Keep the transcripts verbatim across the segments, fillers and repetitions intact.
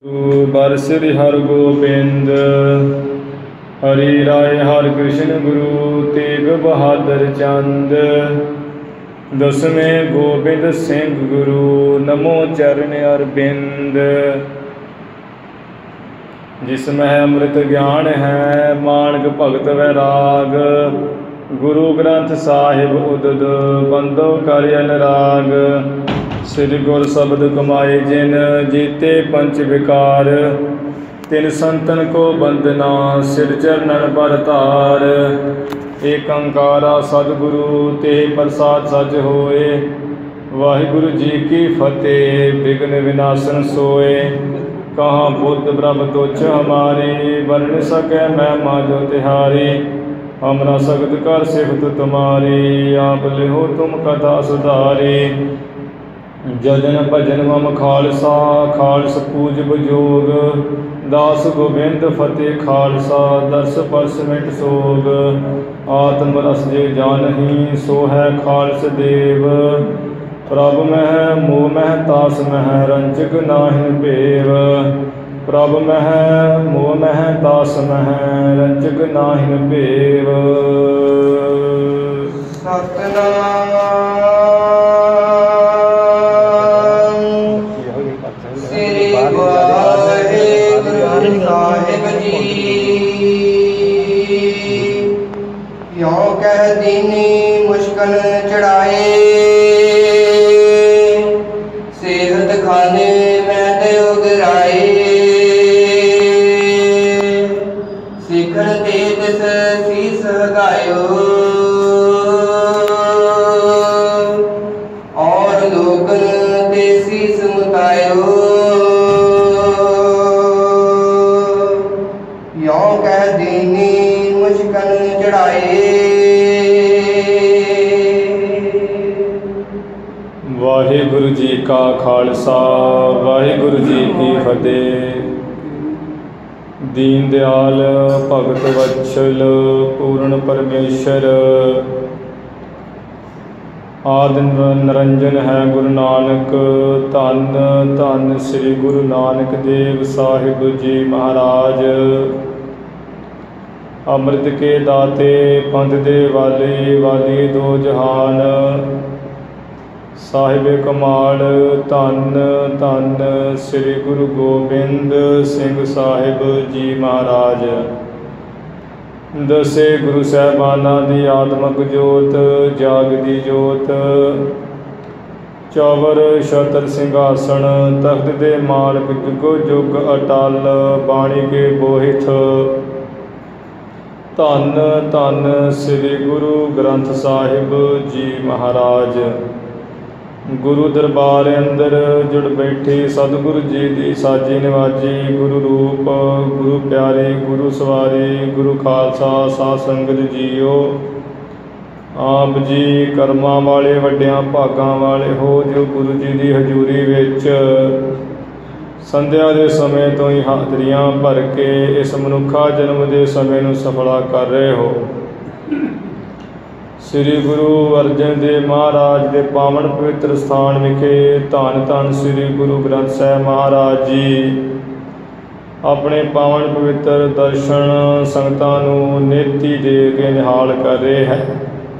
बर श्री हर गोबिंद हरि राय हर कृष्ण गुरु तेग बहादुर चंद दसवें गोबिंद सिंह गुरु नमो चरण अरविंद। जिसमें अमृत ज्ञान है मानक भगत वैराग गुरु ग्रंथ साहिब उदद बंदो कर अनुराग। श्री गुर शब्द कमाए जिन जीते पंच विकार तिन संतन को बंदना सिर चरणन पर तार। एक अंकारा सतगुरु ते प्रसाद सच होए वाहिगुरु जी की फतेह विघ्न विनाशन सोए। कहाँ बुद्ध ब्रह्म तुच्छ हमारी बन सके महिमा जो तिहारी। हमरा सगत कर सिफत तुम्हारी आप लिहो तुम कथा सुधारी। जजन भजन मम खालसा खालस पूज बजोग दास गोबिंद फतेह खालसा दस परस मिट सोग। आत्म रस जे जानही सो है खालस देव प्रभ मह मोह मह तास मह रंजक नाहिन भेव। प्रभ मह मोह मह तास मह रंजक नाहिन भेव। सतनाम साहिब जी यों कह दीनी मुश्किल चढ़ाए। सेहत खाने में दयो गिराए। शिखर ते तिस शीस हगायो और लोकन ते शीस मुतायो। वाहिगुरु जी का खालसा वाहिगुरु जी की फतेह। दीन दयाल भगत वत्सल पूर्ण परमेश्वर आदि निरंजन है गुरु नानक। धन धन श्री गुरु नानक देव साहिब जी महाराज। अमृत के दाते पंथ दे वाले वाली दो जहान। साहिब कमाल धन धन श्री गुरु गोबिंद सिंह साहिब जी महाराज। दसे गुरु साहबाना दी आत्मक जोत जागदी जोत। चौवर छतर सिंघासन तख्त दे मालक जुगो जुग अटल बाणी के बोहिथ। धन धन श्री गुरु ग्रंथ साहिब जी महाराज। गुरु दरबार अंदर जुड़ बैठी सतगुरु जी दी साजी नवाजी। गुरु रूप गुरु प्यारे गुरु सवारी गुरु खालसा साध संगत जीओ। आप जी कर्मां वाले वड्डियां भागां वाले हो जो गुरु जी दी हजूरी विच संध्या के समय तो ही हाजरियां भर के इस मनुखा जन्म के समय नूं सफला कर रहे हो। श्री गुरु अर्जन देव महाराज के पावन पवित्र स्थान विखे धन धन श्री गुरु ग्रंथ साहिब महाराज जी अपने पावन पवित्र दर्शन संगतां नूं नेती दे के निहाल कर रहे हैं।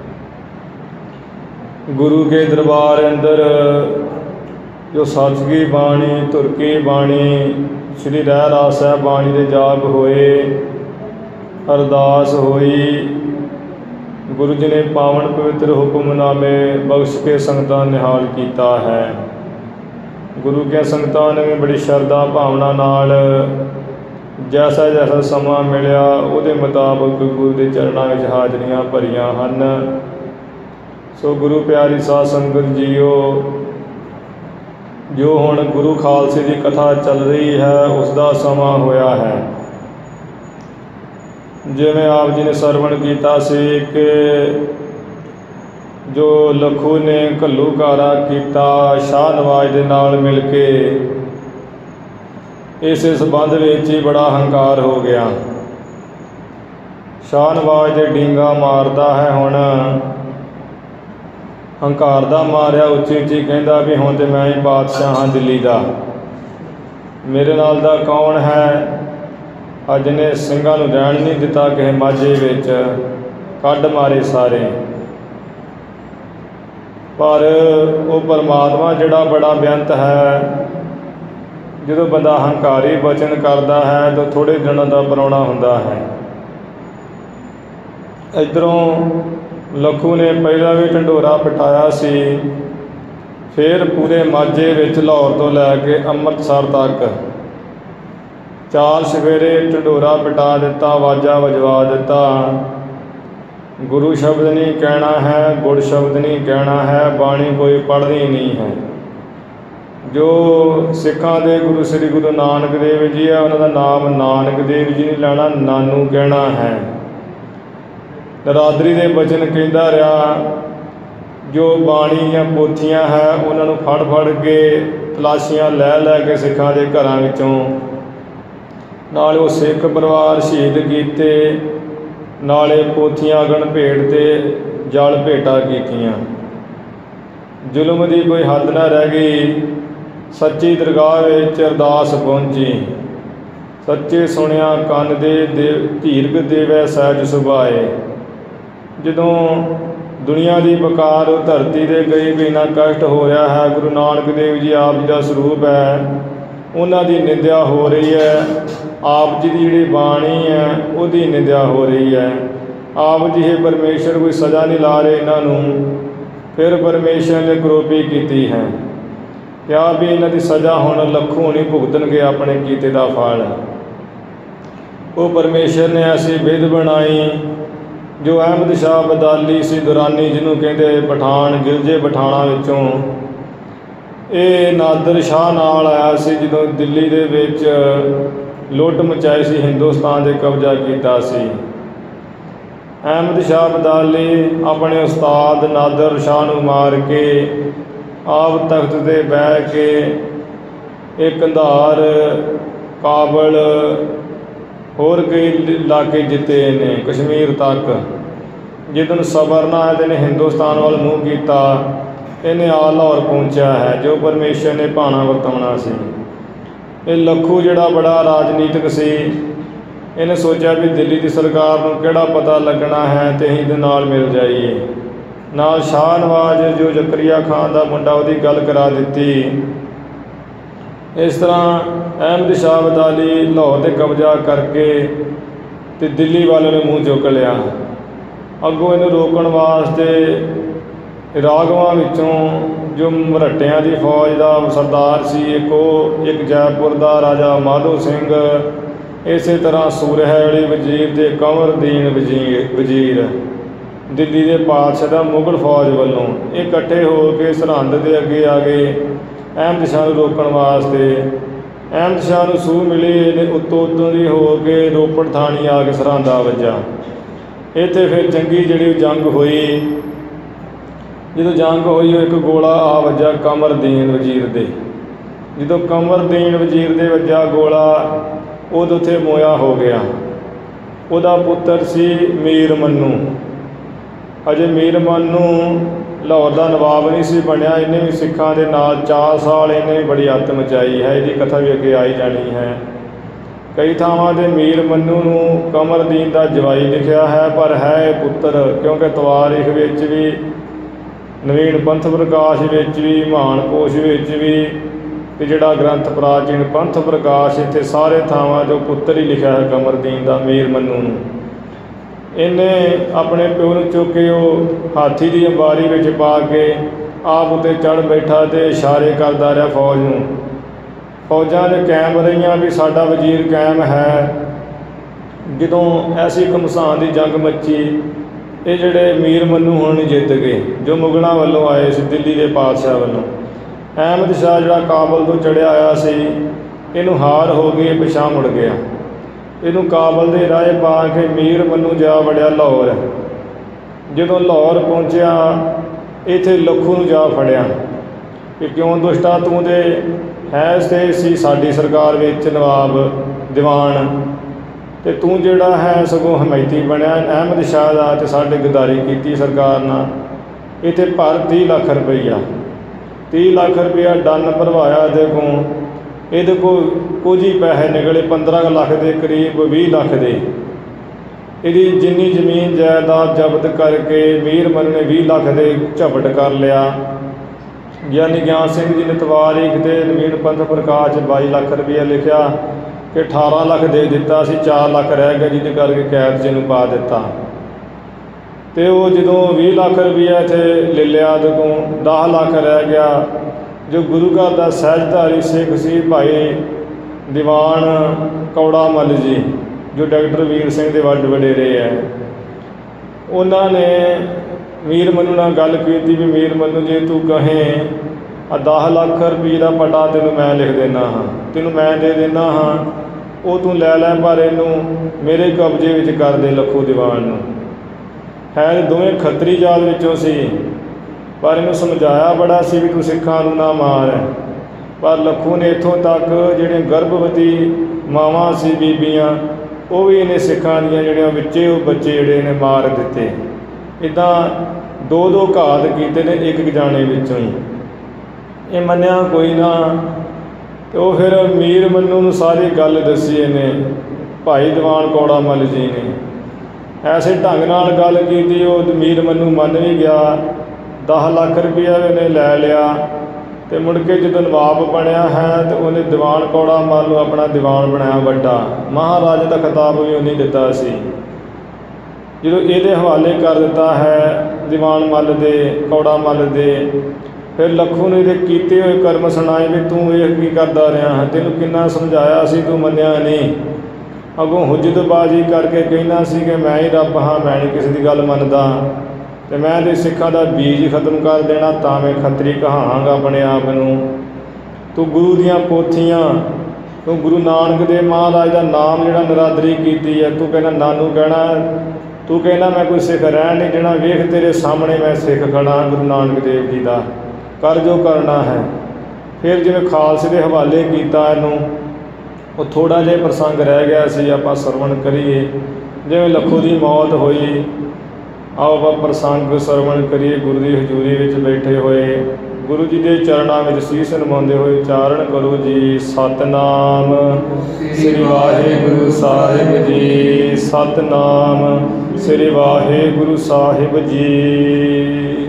गुरु के दरबार अंदर जो सचगी बाणी तुरकी बाणी श्री रहरास साहब बाणी के जाप होए अरदास होई। गुरु जी ने पावन पवित्र हुक्मनामे बख्श के संगतां निहाल किया है। गुरु के संगतां ने भी बड़ी श्रद्धा भावना नाल जैसा जैसा समा मिलिया उहदे मुताबक गुरु के चरणों में हाजरियां भरियां हन। सो गुरु प्यारी साध संगत जीओ जो हुण गुरु खालसे की कथा चल रही है उसका समा होया है। जिवें आप जी ने सरवण किया सी कि जो लखू ने घल्लूकारा किया शाह नवाज दे नाल मिल के इस संबंध में ही बड़ा हंकार हो गया। शाह नवाज दे डींगा मारदा है हुण हंकार दा मारिया उच्ची उच्ची कहंदा भी हुण ते मैं ही बादशाह हाँ दिल्ली दा। मेरे नाल दा कौन है, अज ने ਸਿੰਘਾਂ ਨੂੰ ਰਹਿਣ नहीं दिता, ਕਿਸੇ माझे विच ਕੱਢ मारे सारे। पर वो परमात्मा जिहड़ा बड़ा बेअंत है, ਜਦੋਂ ਬੰਦਾ ਹੰਕਾਰੀ ਬਚਨ ਕਰਦਾ ਹੈ ਤਾਂ ਥੋੜ੍ਹੇ ਦਿਨਾਂ ਦਾ ਪਰਾਉਣਾ ਹੁੰਦਾ ਹੈ। ਇੱਧਰੋਂ ਲੱਖੂ ਨੇ ਪਹਿਲਾਂ ਵੀ ਢੰਡੋਰਾ ਪਟਾਇਆ ਸੀ, ਫਿਰ ਪੂਰੇ ਮਾਝੇ ਵਿੱਚ ਲਾਹੌਰ ਤੋਂ ਲੈ ਕੇ ਅੰਮ੍ਰਿਤਸਰ ਤੱਕ ਚਾਰ ਸਵੇਰੇ ਢੰਡੋਰਾ ਪਟਾ ਦਿੱਤਾ, ਆਵਾਜ਼ਾਂ ਵਜਵਾ ਦਿੱਤਾ। ਗੁਰੂ ਸ਼ਬਦ ਨਹੀਂ ਕਹਿਣਾ ਹੈ, ਗੁੜ ਸ਼ਬਦ ਨਹੀਂ ਕਹਿਣਾ ਹੈ, ਬਾਣੀ ਕੋਈ ਪੜ੍ਹਨੀ ਨਹੀਂ ਹੈ। ਜੋ ਸਿੱਖਾਂ ਦੇ ਗੁਰੂ ਸ੍ਰੀ ਗੁਰੂ ਨਾਨਕ ਦੇਵ ਜੀ ਹੈ, ਉਹਨਾਂ ਦਾ ਨਾਮ ਨਾਨਕ ਦੇਵ ਜੀ ਨਹੀਂ ਲੈਣਾ, ਨਾਨੂ ਕਹਿਣਾ ਹੈ। ਨਰਾਦਰੀ ਦੇ ਬਚਨ ਕਹਿੰਦਾ ਰਿਹਾ, ਜੋ ਬਾਣੀ ਜਾਂ ਪੋਥੀਆਂ ਹੈ ਉਹਨਾਂ ਨੂੰ ਫੜ ਫੜ ਕੇ ਤਲਾਸ਼ੀਆਂ ਲੈ ਲੈ ਕੇ ਸਿੱਖਾਂ ਦੇ ਘਰਾਂ ਵਿੱਚੋਂ, ਨਾਲ ਉਹ ਸਿੱਖ ਪਰਿਵਾਰ ਸ਼ਹੀਦ ਕੀਤੇ, ਨਾਲੇ ਪੋਥੀਆਂ ਅਗਨ ਭੇਟ ਤੇ ਜਲ ਭੇਟਾਂ ਕੀਤੀਆਂ। ਜ਼ੁਲਮ ਦੀ ਕੋਈ ਹੱਦ ਨਾ ਰਹਿ ਗਈ। ਸੱਚੀ ਦਰਗਾਹ ਵਿੱਚ ਅਰਦਾਸ ਪਹੁੰਚੀ, ਸੱਚੇ ਸੁਣਿਆ ਕੰਨ ਦੇ ਦੇਵ ਧੀਰਗ ਦੇਵੈ ਸਹਿਜ ਸੁਭਾਏ। ਜਦੋਂ ਦੁਨੀਆ ਦੀ ਬਕਾਰ ਧਰਤੀ 'ਤੇ ਗਈ ਵੀ ਇੰਨਾ ਕਸ਼ਟ ਹੋ ਰਿਹਾ ਹੈ, ਗੁਰੂ ਨਾਨਕ ਦੇਵ ਜੀ ਆਪ ਜੀ ਦਾ ਸਰੂਪ ਹੈ, ਉਹਨਾਂ ਦੀ ਨਿੰਦਿਆ ਹੋ ਰਹੀ ਹੈ। ਆਪ ਜੀ ਦੀ ਜਿਹੜੀ ਬਾਣੀ ਹੈ ਉਹਦੀ ਨਿੰਦਿਆ ਹੋ ਰਹੀ ਹੈ। ਆਪ ਜੀ ਇਹ ਪਰਮੇਸ਼ਰ ਕੋਈ ਸਜ਼ਾ ਨਹੀਂ ਲਾ ਰਹੇ ਇਹਨਾਂ ਨੂੰ। ਫਿਰ ਪਰਮੇਸ਼ਰ ਨੇ ਕਰੋਪੀ ਕੀਤੀ ਹੈ, ਕਿਹਾ ਵੀ ਇਹਨਾਂ ਦੀ ਸਜ਼ਾ ਹੁਣ ਲੱਖੋਂ ਨਹੀਂ ਭੁਗਤਣਗੇ ਆਪਣੇ ਕੀਤੇ ਦਾ ਫਲ। ਉਹ ਪਰਮੇਸ਼ਰ ਨੇ ਐਸੀ ਵਿਧ ਬਣਾਈ, ਜੋ ਅਹਿਮਦ ਸ਼ਾਹ ਅਬਦਾਲੀ ਸੀ ਦੁਰਾਨੀ, ਜਿਹਨੂੰ ਕਹਿੰਦੇ ਪਠਾਨ, ਗਿਲਜੇ ਪਠਾਣਾ ਵਿੱਚੋਂ। ਇਹ ਨਾਦਰ ਸ਼ਾਹ ਨਾਲ ਆਇਆ ਸੀ ਜਦੋਂ ਦਿੱਲੀ ਦੇ ਵਿੱਚ ਲੁੱਟ ਮਚਾਈ ਸੀ, ਹਿੰਦੁਸਤਾਨ 'ਤੇ ਕਬਜ਼ਾ ਕੀਤਾ ਸੀ। ਅਹਿਮਦ ਸ਼ਾਹ ਅਬਦਾਲੀ ਆਪਣੇ ਉਸਤਾਦ ਨਾਦਰ ਸ਼ਾਹ ਨੂੰ ਮਾਰ ਕੇ ਆਪ ਤਖਤ 'ਤੇ ਬਹਿ ਕੇ ਇਹ ਕੰਧਾਰ, ਕਾਬਲ, ਹੋਰ ਕਈ ਇਲਾਕੇ ਜਿੱਤੇ ਨੇ, ਕਸ਼ਮੀਰ ਤੱਕ। ਜਿੱਦਣ ਸਬਰ ਨਾ ਹੈ ਇਹਨੇ ਹਿੰਦੁਸਤਾਨ ਵੱਲ ਮੂੰਹ ਕੀਤਾ, ਇਹਨੇ ਆ ਲਾਹੌਰ ਪਹੁੰਚਿਆ ਹੈ, ਜੋ ਪਰਮੇਸ਼ਰ ਨੇ ਭਾਣਾ ਵਰਤਾਉਣਾ ਸੀ। ਇਹ ਲੱਖੂ ਜਿਹੜਾ ਬੜਾ ਰਾਜਨੀਤਿਕ ਸੀ, ਇਹਨੇ ਸੋਚਿਆ ਵੀ ਦਿੱਲੀ ਦੀ ਸਰਕਾਰ ਨੂੰ ਕਿਹੜਾ ਪਤਾ ਲੱਗਣਾ ਹੈ ਅਤੇ ਅਸੀਂ ਇਹਦੇ ਨਾਲ ਮਿਲ ਜਾਈਏ। ਨਾਲ ਸ਼ਾਹ ਨਵਾਜ਼ ਜੋ ਜ਼ਕਰੀਆ ਖਾਨ ਦਾ ਮੁੰਡਾ, ਉਹਦੀ ਗੱਲ ਕਰਾ ਦਿੱਤੀ। ਇਸ ਤਰ੍ਹਾਂ ਅਹਿਮਦ ਸ਼ਾਹ ਅਬਦਾਲੀ ਲਾਹੌਰ 'ਤੇ ਕਬਜ਼ਾ ਕਰਕੇ ਅਤੇ ਦਿੱਲੀ ਵੱਲ ਨੇ ਮੂੰਹ ਚੁੱਕ ਲਿਆ। ਅੱਗੋਂ ਇਹਨੂੰ ਰੋਕਣ ਵਾਸਤੇ ਰਾਘਵਾਂ ਵਿੱਚੋਂ ਜੋ ਮਰਹੱਟਿਆਂ ਦੀ ਫੌਜ ਦਾ ਸਰਦਾਰ ਸੀ ਇੱਕ, ਉਹ ਇੱਕ ਜੈਪੁਰ ਦਾ ਰਾਜਾ ਮਾਧੋ ਸਿੰਘ, ਇਸੇ ਤਰ੍ਹਾਂ ਸੂਰਹੈਲੀ ਵਜ਼ੀਰ ਅਤੇ ਕੰਵਰਦੀਨ ਵਜ਼ੀਰ ਵਜ਼ੀਰ ਦਿੱਲੀ ਦੇ ਪਾਤਸ਼ਾਹ ਦਾ ਮੁਗਲ ਫੌਜ ਵੱਲੋਂ, ਇਹ ਇਕੱਠੇ ਹੋ ਕੇ ਸਰਹੰਦ ਦੇ ਅੱਗੇ ਆ ਗਏ ਅਹਿਮਦ ਸ਼ਾਹ ਨੂੰ ਰੋਕਣ ਵਾਸਤੇ। ਅਹਿਮਦ ਸ਼ਾਹ ਨੂੰ ਸੂਹ ਮਿਲੀ, ਇਹਨੇ ਉੱਤੋਂ ਉੱਤੋਂ ਦੀ ਹੋ ਕੇ ਰੋਪੜ ਥਾਣੀ ਆ ਕੇ ਸਰਹੰਦ ਆ ਵੱਜਾ। ਇੱਥੇ ਫਿਰ ਚੰਗੀ ਜਿਹੜੀ ਜੰਗ ਹੋਈ। ਜਦੋਂ ਜੰਗ ਹੋਈ, ਉਹ ਇੱਕ ਗੋਲਾ ਆ ਵੱਜਾ ਕਮਰਦੀਨ ਵਜ਼ੀਰ ਦੇ। ਜਦੋਂ ਕਮਰਦੀਨ ਵਜ਼ੀਰ ਦੇ ਵੱਜਾ ਗੋਲਾ, ਉਦੋਂ ਉੱਥੇ ਮੋਇਆ ਹੋ ਗਿਆ। ਉਹਦਾ ਪੁੱਤਰ ਸੀ ਮੀਰ ਮੰਨੂ। ਅਜੇ ਮੀਰ ਮੰਨੂ ਲਾਹੌਰ ਦਾ ਨਵਾਬ ਨਹੀਂ ਸੀ ਬਣਿਆ। ਇਹਨੇ ਵੀ ਸਿੱਖਾਂ ਦੇ ਨਾਲ ਚਾਰ ਸਾਲ ਇਹਨੇ ਵੀ ਬੜੀ ਅੱਤ ਮਚਾਈ ਹੈ। ਇਹਦੀ ਕਥਾ ਵੀ ਅੱਗੇ ਆਈ ਜਾਣੀ ਹੈ। ਕਈ ਥਾਵਾਂ 'ਤੇ ਮੀਰ ਮੰਨੂ ਨੂੰ ਕਮਰਦੀਨ ਦਾ ਜਵਾਈ ਲਿਖਿਆ ਹੈ, ਪਰ ਹੈ ਇਹ ਪੁੱਤਰ, ਕਿਉਂਕਿ ਤਵਾਰੀਖ ਵਿੱਚ ਵੀ, ਨਵੀਨ ਪੰਥ ਪ੍ਰਕਾਸ਼ ਵਿੱਚ ਵੀ, ਮਹਾਨ ਕੋਸ਼ ਵਿੱਚ ਵੀ, ਅਤੇ ਜਿਹੜਾ ਗ੍ਰੰਥ ਪ੍ਰਾਚੀਨ ਪੰਥ ਪ੍ਰਕਾਸ਼, ਇੱਥੇ ਸਾਰੇ ਥਾਵਾਂ 'ਚ ਪੁੱਤਰ ਹੀ ਲਿਖਿਆ ਹੈ ਕਮਰਦੀਨ ਦਾ, ਮੀਰ ਮੰਨੂ ਨੂੰ। ਇਹਨੇ ਆਪਣੇ ਪਿਓ ਨੂੰ ਚੁੱਕ ਕੇ ਉਹ ਹਾਥੀ ਦੀ ਅੰਬਾਰੀ ਵਿੱਚ ਪਾ ਕੇ ਆਪ ਉੱਤੇ ਚੜ੍ਹ ਬੈਠਾ ਅਤੇ ਇਸ਼ਾਰੇ ਕਰਦਾ ਰਿਹਾ ਫੌਜ ਨੂੰ। ਫੌਜਾਂ ਦੇ ਕਾਇਮ ਰਹੀਆਂ ਵੀ ਸਾਡਾ ਵਜ਼ੀਰ ਕਾਇਮ ਹੈ। ਜਦੋਂ ਐਸੀ ਘਮਸਾਨ ਦੀ ਜੰਗ ਮੱਚੀ, ਇਹ ਜਿਹੜੇ ਮੀਰ ਮੰਨੂ ਹੁਣ ਜਿੱਤ ਗਏ, ਜੋ ਮੁਗਲਾਂ ਵੱਲੋਂ ਆਏ ਸੀ, ਦਿੱਲੀ ਦੇ ਪਾਤਸ਼ਾਹ ਵੱਲੋਂ। ਅਹਿਮਦ ਸ਼ਾਹ ਜਿਹੜਾ ਕਾਬਲ ਤੋਂ ਚੜ੍ਹਿਆ ਆਇਆ ਸੀ, ਇਹਨੂੰ ਹਾਰ ਹੋ ਗਈ, ਪਿਛਾਂਹ ਮੁੜ ਗਿਆ। ਇਹਨੂੰ ਕਾਬਲ ਦੇ ਰਾਹ ਪਾ ਕੇ ਮੀਰ ਮੰਨੂ ਜਾ ਵੜਿਆ ਲਾਹੌਰ। ਜਦੋਂ ਲਾਹੌਰ ਪਹੁੰਚਿਆ, ਇੱਥੇ ਲੱਖੂ ਨੂੰ ਜਾ ਫੜਿਆ ਕਿ ਕਿਉਂ ਦੁਸ਼ਟਾ, ਤੂੰ ਦੇ ਹੈ ਤੇ ਸੀ ਸਾਡੀ ਸਰਕਾਰ ਵਿੱਚ ਨਵਾਬ ਦੀਵਾਨ, ਅਤੇ ਤੂੰ ਜਿਹੜਾ ਹੈ ਸਗੋਂ ਹਮਾਇਤੀ ਬਣਿਆ ਅਹਿਮਦ ਸ਼ਾਹ ਦਾ, ਅਤੇ ਸਾਡੇ ਗਦਾਰੀ ਕੀਤੀ ਸਰਕਾਰ ਨਾਲ। ਇੱਥੇ ਭਰ ਤੀਹ ਲੱਖ ਰੁਪਈਆ ਤੀਹ ਲੱਖ ਰੁਪਈਆ ਡੰਨ ਭਰਵਾਇਆ ਇਹਦੇ ਕੋਲ, ਇਹਦੇ ਕੋਲ ਕੁਝ ਹੀ ਪੈਸੇ ਨਿਕਲੇ, ਪੰਦਰਾਂ ਲੱਖ ਦੇ ਕਰੀਬ, ਵੀਹ ਲੱਖ ਦੇ। ਇਹਦੀ ਜਿੰਨੀ ਜ਼ਮੀਨ ਜਾਇਦਾਦ ਜ਼ਬਤ ਕਰਕੇ ਮੀਰ ਮਨ ਨੇ ਵੀਹ ਲੱਖ ਦੇ ਝਪਟ ਕਰ ਲਿਆ। ਗਿਆਨੀ ਗਿਆਨ ਸਿੰਘ ਜੀ ਨੇ ਤਵਾਰੀਖ ਤੇ ਨਵੀਨ ਪੰਥ ਪ੍ਰਕਾਸ਼ ਬਾਈ ਲੱਖ ਰੁਪਈਆ ਲਿਖਿਆ ਕਿ ਅਠਾਰਾਂ ਲੱਖ ਦੇ ਦਿੱਤਾ ਸੀ, ਚਾਰ ਲੱਖ ਰਹਿ ਗਿਆ, ਜਿਹਦੇ ਕਰਕੇ ਕੈਦ 'ਚ ਇਹਨੂੰ ਪਾ ਦਿੱਤਾ। ਅਤੇ ਉਹ ਜਦੋਂ ਵੀਹ ਲੱਖ ਰੁਪਈਆ ਇੱਥੇ ਲੈ ਲਿਆ, ਉਹਦੇ ਕੋਲ ਦਸ ਲੱਖ ਰਹਿ ਗਿਆ। ਜੋ ਗੁਰੂ ਘਰ ਦਾ ਸਹਿਜਧਾਰੀ ਸਿੱਖ ਸੀ ਭਾਈ ਦੀਵਾਨ ਕੌੜਾ ਮੱਲ ਜੀ, ਜੋ ਡਾਕਟਰ ਵੀਰ ਸਿੰਘ ਦੇ ਵੱਡ ਵਡੇਰੇ ਹੈ, ਉਹਨਾਂ ਨੇ ਮੀਰ ਮਨੂੰ ਨਾਲ ਗੱਲ ਕੀਤੀ ਵੀ ਮੀਰ ਮਨੂੰ ਜੇ ਤੂੰ ਕਹੇ ਆ ਦਸ ਲੱਖ ਰੁਪਏ ਦਾ ਪਟਾ ਤੈਨੂੰ ਮੈਂ ਲਿਖ ਦਿੰਦਾ ਹਾਂ, ਤੈਨੂੰ ਮੈਂ ਦੇ ਦਿੰਦਾ ਹਾਂ, ਉਹ ਤੂੰ ਲੈ ਲੈ, ਪਰ ਇਹਨੂੰ ਮੇਰੇ ਕਬਜ਼ੇ ਵਿੱਚ ਕਰ ਦੇ ਲੱਖੂ ਦੀਵਾਨ ਨੂੰ। ਹੈ ਦੋਵੇਂ ਖੱਤਰੀ ਜਾਤ ਵਿੱਚੋਂ ਸੀ, ਪਰ ਇਹਨੂੰ ਸਮਝਾਇਆ ਬੜਾ ਸੀ ਵੀ ਤੂੰ ਸਿੱਖਾਂ ਨੂੰ ਨਾ ਮਾਰ। ਪਰ ਲੱਖੂ ਨੇ ਇੱਥੋਂ ਤੱਕ ਜਿਹੜੀਆਂ ਗਰਭਵਤੀ ਮਾਵਾਂ ਸੀ, ਬੀਬੀਆਂ, ਉਹ ਵੀ ਇਹਨੇ ਸਿੱਖਾਂ ਦੀਆਂ ਜਿਹੜੀਆਂ ਵਿੱਚੇ ਉਹ ਬੱਚੇ ਜਿਹੜੇ ਨੇ ਮਾਰ ਦਿੱਤੇ। ਇੱਦਾਂ ਦੋ ਦੋ ਘਾਤ ਕੀਤੇ ਨੇ ਇੱਕ ਇੱਕ ਜਾਣੇ ਵਿੱਚੋਂ ਹੀ। ਇਹ ਮੰਨਿਆ ਕੋਈ ਨਾ, ਅਤੇ ਉਹ ਫਿਰ ਮੀਰ ਮਨੂੰ ਨੂੰ ਸਾਰੀ ਗੱਲ ਦੱਸੀ ਇਹਨੇ, ਭਾਈ ਦੀਵਾਨ ਕੌੜਾ ਮੱਲ ਜੀ ਨੇ। ਐਸੇ ਢੰਗ ਨਾਲ ਗੱਲ ਕੀਤੀ, ਉਹ ਮੀਰ ਮਨੂੰ ਮੰਨ ਵੀ ਗਿਆ। ਦਸ ਲੱਖ ਰੁਪਈਆ ਉਹਨੇ ਲੈ ਲਿਆ, ਅਤੇ ਮੁੜ ਕੇ ਜਦੋਂ ਨਵਾਬ ਬਣਿਆ ਹੈ ਤਾਂ ਉਹਨੇ ਦੀਵਾਨ ਕੌੜਾ ਮੱਲ ਨੂੰ ਆਪਣਾ ਦੀਵਾਨ ਬਣਾਇਆ ਵੱਡਾ। ਮਹਾਰਾਜ ਦਾ ਖਿਤਾਬ ਵੀ ਉਹਨੇ ਦਿੱਤਾ ਸੀ। ਜਦੋਂ ਇਹਦੇ ਹਵਾਲੇ ਕਰ ਦਿੱਤਾ ਹੈ ਦੀਵਾਨ ਮੱਲ ਦੇ, ਕੌੜਾ ਮੱਲ ਦੇ, ਫਿਰ ਲੱਖੂ ਨੇ ਇਹਦੇ ਕੀਤੇ ਹੋਏ ਕਰਮ ਸੁਣਾਏ ਵੀ ਤੂੰ ਇਹ ਕੀ ਕਰਦਾ ਰਿਹਾ ਹੈ, ਤੈਨੂੰ ਕਿੰਨਾ ਸਮਝਾਇਆ ਸੀ, ਤੂੰ ਮੰਨਿਆ ਨਹੀਂ। ਅੱਗੋਂ ਹੁਜਤਬਾਜ਼ੀ ਕਰਕੇ ਕਹਿੰਦਾ ਸੀ ਕਿ ਮੈਂ ਹੀ ਰੱਬ ਹਾਂ, ਮੈਂ ਨਹੀਂ ਕਿਸੇ ਦੀ ਗੱਲ ਮੰਨਦਾ, ਅਤੇ ਮੈਂ ਤੇ ਸਿੱਖਾਂ ਦਾ ਬੀਜ ਖਤਮ ਕਰ ਦੇਣਾ, ਤਾਂ ਮੈਂ ਖੱਤਰੀ ਕਹਾਵਾਂਗਾ ਆਪਣੇ ਆਪ ਨੂੰ। ਤੂੰ ਗੁਰੂ ਦੀਆਂ ਪੋਥੀਆਂ, ਤੂੰ ਗੁਰੂ ਨਾਨਕ ਦੇਵ ਮਹਾਰਾਜ ਦਾ ਨਾਮ ਜਿਹੜਾ ਨਿਰਾਦਰੀ ਕੀਤੀ ਹੈ, ਤੂੰ ਕਹਿੰਦਾ ਨਾਨੂ ਕਹਿਣਾ, ਤੂੰ ਕਹਿੰਦਾ ਮੈਂ ਕੋਈ ਸਿੱਖ ਰਹਿਣ ਨਹੀਂ ਦੇਣਾ, ਵੇਖ ਤੇਰੇ ਸਾਹਮਣੇ ਮੈਂ ਸਿੱਖ ਖੜਾ ਗੁਰੂ ਨਾਨਕ ਦੇਵ ਜੀ ਦਾ, ਕਰ ਜੋ ਕਰਨਾ ਹੈ। ਫਿਰ ਜਿਵੇਂ ਖਾਲਸੇ ਦੇ ਹਵਾਲੇ ਕੀਤਾ ਇਹਨੂੰ, ਉਹ ਥੋੜ੍ਹਾ ਜਿਹਾ ਪ੍ਰਸੰਗ ਰਹਿ ਗਿਆ ਸੀ, ਆਪਾਂ ਸਰਵਣ ਕਰੀਏ। ਜਿਵੇਂ ਲੱਖੂ ਦੀ ਮੌਤ ਹੋਈ, ਆਓ ਆਪਾਂ ਪ੍ਰਸੰਗ ਸਰਵਣ ਕਰੀਏ। ਗੁਰੂ ਦੀ ਹਜ਼ੂਰੀ ਵਿੱਚ ਬੈਠੇ ਹੋਏ, ਗੁਰੂ ਜੀ ਦੇ ਚਰਨਾਂ ਵਿੱਚ ਸੀਸ ਨਿਵਾਉਂਦੇ ਹੋਏ ਉਚਾਰਨ ਕਰੋ ਜੀ, ਸਤਿਨਾਮ ਸ੍ਰੀ ਵਾਹਿਗੁਰੂ ਸਾਹਿਬ ਜੀ, ਸਤਿਨਾਮ ਸ੍ਰੀ ਵਾਹਿਗੁਰੂ ਸਾਹਿਬ ਜੀ,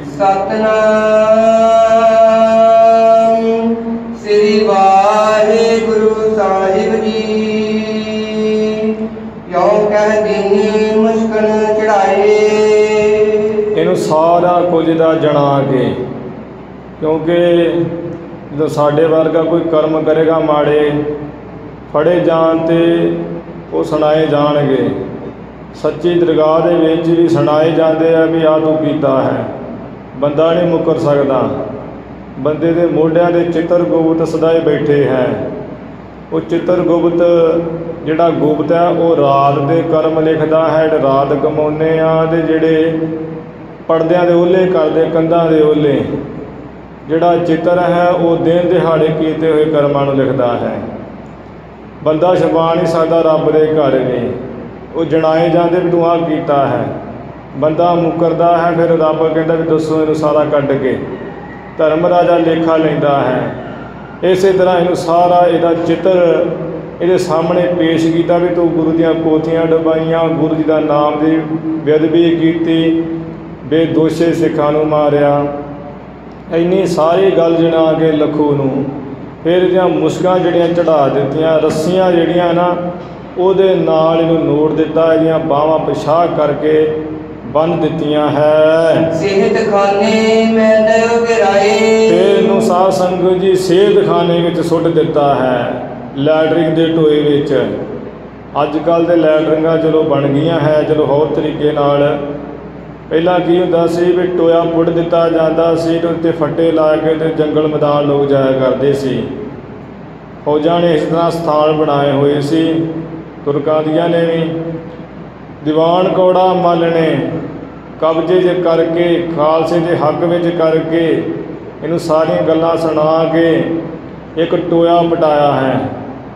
ਸਤਿਨਾਮ ਸ੍ਰੀ ਵਾਹਿਗੁਰੂ ਸਾਹਿਬ ਜੀ। ਯੋਂ ਕਹਿ ਦੀਨੀ ਮੁਸ਼ਕਲ ਚੜਾਏ। ਇਹਨੂੰ ਸਾਰਾ ਕੁਝ ਦਾ ਜਣਾ ਕੇ, ਕਿਉਂਕਿ ਜਦੋਂ ਸਾਡੇ ਵਰਗਾ ਕੋਈ ਕਰਮ ਕਰੇਗਾ ਮਾੜੇ, ਫੜੇ ਜਾਣ ਤੇ ਉਹ ਸੁਣਾਏ ਜਾਣਗੇ। ਸੱਚੀ ਦਰਗਾਹ ਦੇ ਵਿੱਚ ਵੀ ਸੁਣਾਏ ਜਾਂਦੇ ਆ ਵੀ ਆਹ ਤੂੰ ਕੀਤਾ ਹੈ। ਬੰਦਾ ਨਹੀਂ ਮੁੱਕਰ ਸਕਦਾ, ਬੰਦੇ ਦੇ ਮੋਢਿਆਂ ਦੇ ਚਿੱਤਰ ਗੁਪਤ ਸਦਾਏ ਬੈਠੇ ਹੈ। ਉਹ ਚਿੱਤਰ ਗੁਪਤ ਜਿਹੜਾ ਗੁਪਤ ਹੈ ਉਹ ਰਾਤ ਦੇ ਕਰਮ ਲਿਖਦਾ ਹੈ, ਰਾਤ ਕਮਾਉਂਦੇ ਆ, ਅਤੇ ਜਿਹੜੇ ਪਰਦਿਆਂ ਦੇ ਓਹਲੇ ਕਰਦੇ, ਕੰਧਾਂ ਦੇ ਓਹਲੇ, ਜਿਹੜਾ ਚਿੱਤਰ ਹੈ ਉਹ ਦਿਨ ਦਿਹਾੜੇ ਕੀਤੇ ਹੋਏ ਕਰਮਾਂ ਨੂੰ ਲਿਖਦਾ ਹੈ। ਬੰਦਾ ਛੁਪਾ ਨਹੀਂ ਸਕਦਾ ਰੱਬ ਦੇ ਘਰ ਵੀ, ਉਹ ਜਣਾਏ ਜਾਂਦੇ ਵੀ ਤੂੰ ਆਹ ਕੀਤਾ ਹੈ। ਬੰਦਾ ਮੁਕਰਦਾ ਹੈ, ਫਿਰ ਰੱਬ ਕਹਿੰਦਾ ਵੀ ਦੱਸੋ ਇਹਨੂੰ ਸਾਰਾ ਕੱਢ ਕੇ। ਧਰਮ ਰਾਜਾ ਲੇਖਾ ਲੈਂਦਾ ਹੈ। ਇਸੇ ਤਰ੍ਹਾਂ ਇਹਨੂੰ ਸਾਰਾ ਇਹਦਾ ਚਿੱਤਰ ਇਹਦੇ ਸਾਹਮਣੇ ਪੇਸ਼ ਕੀਤਾ ਵੀ ਤੂੰ ਗੁਰੂ ਦੀਆਂ ਪੋਥੀਆਂ ਡੁਬਾਈਆਂ, ਗੁਰੂ ਜੀ ਦਾ ਨਾਮ ਦੀ ਬੇਅਦਬੀ ਕੀਤੀ, ਬੇਦੋਸ਼ੇ ਸਿੱਖਾਂ ਨੂੰ ਮਾਰਿਆ। ਇੰਨੀ ਸਾਰੀ ਗੱਲ ਜਣਾ ਕੇ ਲੱਖੂ ਨੂੰ ਫਿਰ ਇਹਦੀਆਂ ਮੁਸ਼ਕਾਂ ਜਿਹੜੀਆਂ ਚੜ੍ਹਾ ਦਿੱਤੀਆਂ, ਰੱਸੀਆਂ ਜਿਹੜੀਆਂ ਨਾ ਉਹਦੇ ਨਾਲ ਇਹਨੂੰ ਨੋਟ ਦਿੱਤਾ, ਇਹਦੀਆਂ ਬਾਹਾਂ ਪਿਛਾਹ ਕਰਕੇ ਬੰਨ੍ਹ ਦਿੱਤੀਆਂ ਹੈ। ਸਿਹਤ ਖਾਨੇ ਮੈਂ ਦਿਓ ਗਿਰਾਏ। ਫਿਰ ਇਹਨੂੰ ਸਾਧ ਸੰਗਤ ਜੀ ਸਿਹਤ ਖਾਨੇ ਵਿੱਚ ਸੁੱਟ ਦਿੱਤਾ ਹੈ, ਲੈਟਰਿੰਗ ਦੇ ਟੋਏ ਵਿੱਚ। ਅੱਜ ਕੱਲ੍ਹ ਦੇ ਲੈਟਰਿੰਗਾਂ ਚਲੋ ਬਣ ਗਈਆਂ ਹੈ, ਚਲੋ ਹੋਰ ਤਰੀਕੇ ਨਾਲ। ਪਹਿਲਾਂ ਕੀ ਹੁੰਦਾ ਸੀ ਵੀ ਟੋਇਆ ਪੁੱਟ ਦਿੱਤਾ ਜਾਂਦਾ ਸੀ, ਅਤੇ ਉੱਤੇ ਫੱਟੇ ਲਾ ਕੇ ਅਤੇ ਜੰਗਲ ਮੈਦਾਨ ਲੋਕ ਜਾਇਆ ਕਰਦੇ ਸੀ। ਫੌਜਾਂ ਨੇ ਇਸ ਤਰ੍ਹਾਂ ਸਥਾਨ ਬਣਾਏ ਹੋਏ ਸੀ, ਤੁਰਕਾਂ ਦੀਆਂ ਨੇ ਵੀ। ਦੀਵਾਨ ਕੌੜਾ ਮੱਲ ਨੇ ਕਬਜ਼ੇ 'ਚ ਕਰਕੇ, ਖਾਲਸੇ ਦੇ ਹੱਕ ਵਿੱਚ ਕਰਕੇ, ਇਹਨੂੰ ਸਾਰੀਆਂ ਗੱਲਾਂ ਸੁਣਾ ਕੇ ਇੱਕ ਟੋਇਆ ਪਟਾਇਆ ਹੈ।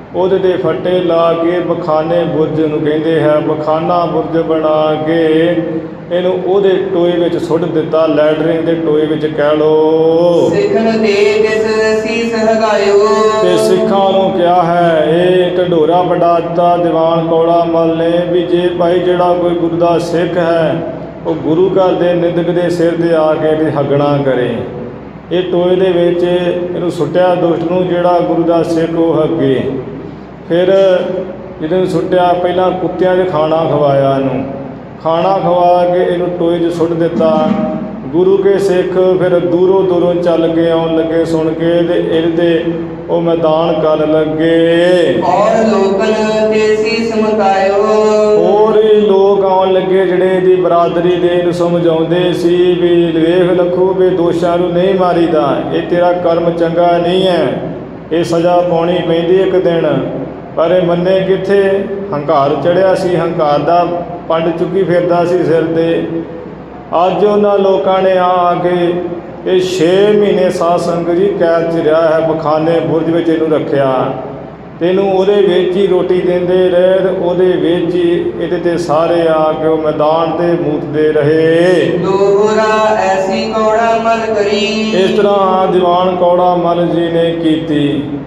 ਉਹਦੇ 'ਤੇ ਫੱਟੇ ਲਾ ਕੇ ਬਖਾਨੇ ਬੁਰਜ ਨੂੰ ਕਹਿੰਦੇ ਹੈ, ਬਖਾਨਾ ਬੁਰਜ ਬਣਾ ਕੇ ਇਹਨੂੰ ਉਹਦੇ ਟੋਏ ਵਿੱਚ ਸੁੱਟ ਦਿੱਤਾ, ਲੈਟਰਿੰਗ ਦੇ ਟੋਏ ਵਿੱਚ ਕਹਿ ਲਓ। ਸਿੱਖਣ ਤੇ ਤਿਸ ਸੀਸ ਹਗਾਇਓ। ਤੇ ਸਿੱਖਾਂ ਨੂੰ ਕਿਹਾ ਹੈ, ਇਹ ਢੰਡੋਰਾ ਵਡਾ ਦਿੱਤਾ ਦੀਵਾਨ ਕੌੜਾ ਮੱਲ ਨੇ ਵੀ ਜੇ ਭਾਈ ਜਿਹੜਾ ਕੋਈ ਗੁਰੂ ਦਾ ਸਿੱਖ ਹੈ ਉਹ ਗੁਰੂ ਘਰ ਦੇ ਨਿੰਦਕ ਦੇ ਸਿਰ 'ਤੇ ਆ ਕੇ ਤੇ ਹੱਗਣਾ ਕਰੇ। ਇਹ ਟੋਏ ਦੇ ਵਿੱਚ ਇਹਨੂੰ ਸੁੱਟਿਆ ਦੁਸ਼ਟ ਨੂੰ, ਜਿਹੜਾ ਗੁਰੂ ਦਾ ਸਿੱਖ ਉਹ ਹੱਗੇ। ਫਿਰ ਜਦੋਂ ਸੁੱਟਿਆ ਪਹਿਲਾਂ ਕੁੱਤਿਆਂ 'ਚ ਖਾਣਾ ਖਵਾਇਆ, ਇਹਨੂੰ ਖਾਣਾ ਖਵਾ ਕੇ ਇਹਨੂੰ ਟੋਏ 'ਚ ਸੁੱਟ ਦਿੱਤਾ। ਗੁਰੂ ਕੇ ਸਿੱਖ ਫਿਰ ਦੂਰੋਂ ਦੂਰੋਂ ਚੱਲ ਕੇ ਆਉਣ ਲੱਗੇ ਸੁਣ ਕੇ, ਤੇ ਇਹਦੇ ਉਹ ਮੈਦਾਨ ਕਰਨ ਲੱਗੇ। ਔਰ ਲੋਕਨ ਤੇ ਸੀਸ ਮੁਕਾਇਓ। ਹੋਰ ਵੀ ਲੋਕ ਆਉਣ ਲੱਗੇ ਜਿਹੜੇ ਇਹਦੀ ਬਰਾਦਰੀ ਦੇ ਇਹਨੂੰ ਸਮਝਾਉਂਦੇ ਸੀ ਵੀ ਵੇਖ ਲੱਖੂ ਵੀ ਦੋਸ਼ਾਂ ਨੂੰ ਨਹੀਂ ਮਾਰੀਦਾ, ਇਹ ਤੇਰਾ ਕਰਮ ਚੰਗਾ ਨਹੀਂ ਹੈ, ਇਹ ਸਜ਼ਾ ਪਾਉਣੀ ਪੈਂਦੀ ਇੱਕ ਦਿਨ। ਪਰ ਇਹ ਮੰਨੇ ਕਿੱਥੇ, ਹੰਕਾਰ ਚੜ੍ਹਿਆ ਸੀ, ਹੰਕਾਰ ਦਾ ਪੰਡ ਚੁੱਕੀ ਫਿਰਦਾ ਸੀ ਸਿਰ 'ਤੇ। ਅੱਜ ਉਹਨਾਂ ਲੋਕਾਂ ਨੇ ਆ ਆ ਕੇ ਇਹ ਛੇ ਮਹੀਨੇ ਸਾਧ ਸੰਗਤ ਜੀ ਕੈਦ 'ਚ ਰਿਹਾ ਹੈ, ਬਖਾਨੇ ਬੁਰਜ ਵਿੱਚ ਇਹਨੂੰ ਰੱਖਿਆ। ਤੇ ਇਹਨੂੰ ਉਹਦੇ ਵਿੱਚ ਹੀ ਰੋਟੀ ਦਿੰਦੇ ਰਹੇ, ਤੇ ਉਹਦੇ ਵਿੱਚ ਹੀ ਇਹਦੇ 'ਤੇ ਸਾਰੇ ਆ ਕੇ ਉਹ ਮੈਦਾਨ 'ਤੇ ਮੂਤਦੇ ਰਹੇ। ਦੋਹਰਾ ਐਸੀ ਕੌੜਾ ਮਲ ਕਰੀ। ਇਸ ਤਰ੍ਹਾਂ ਦੀਵਾਨ ਕੌੜਾ ਮੱਲ ਜੀ ਨੇ ਕੀਤੀ।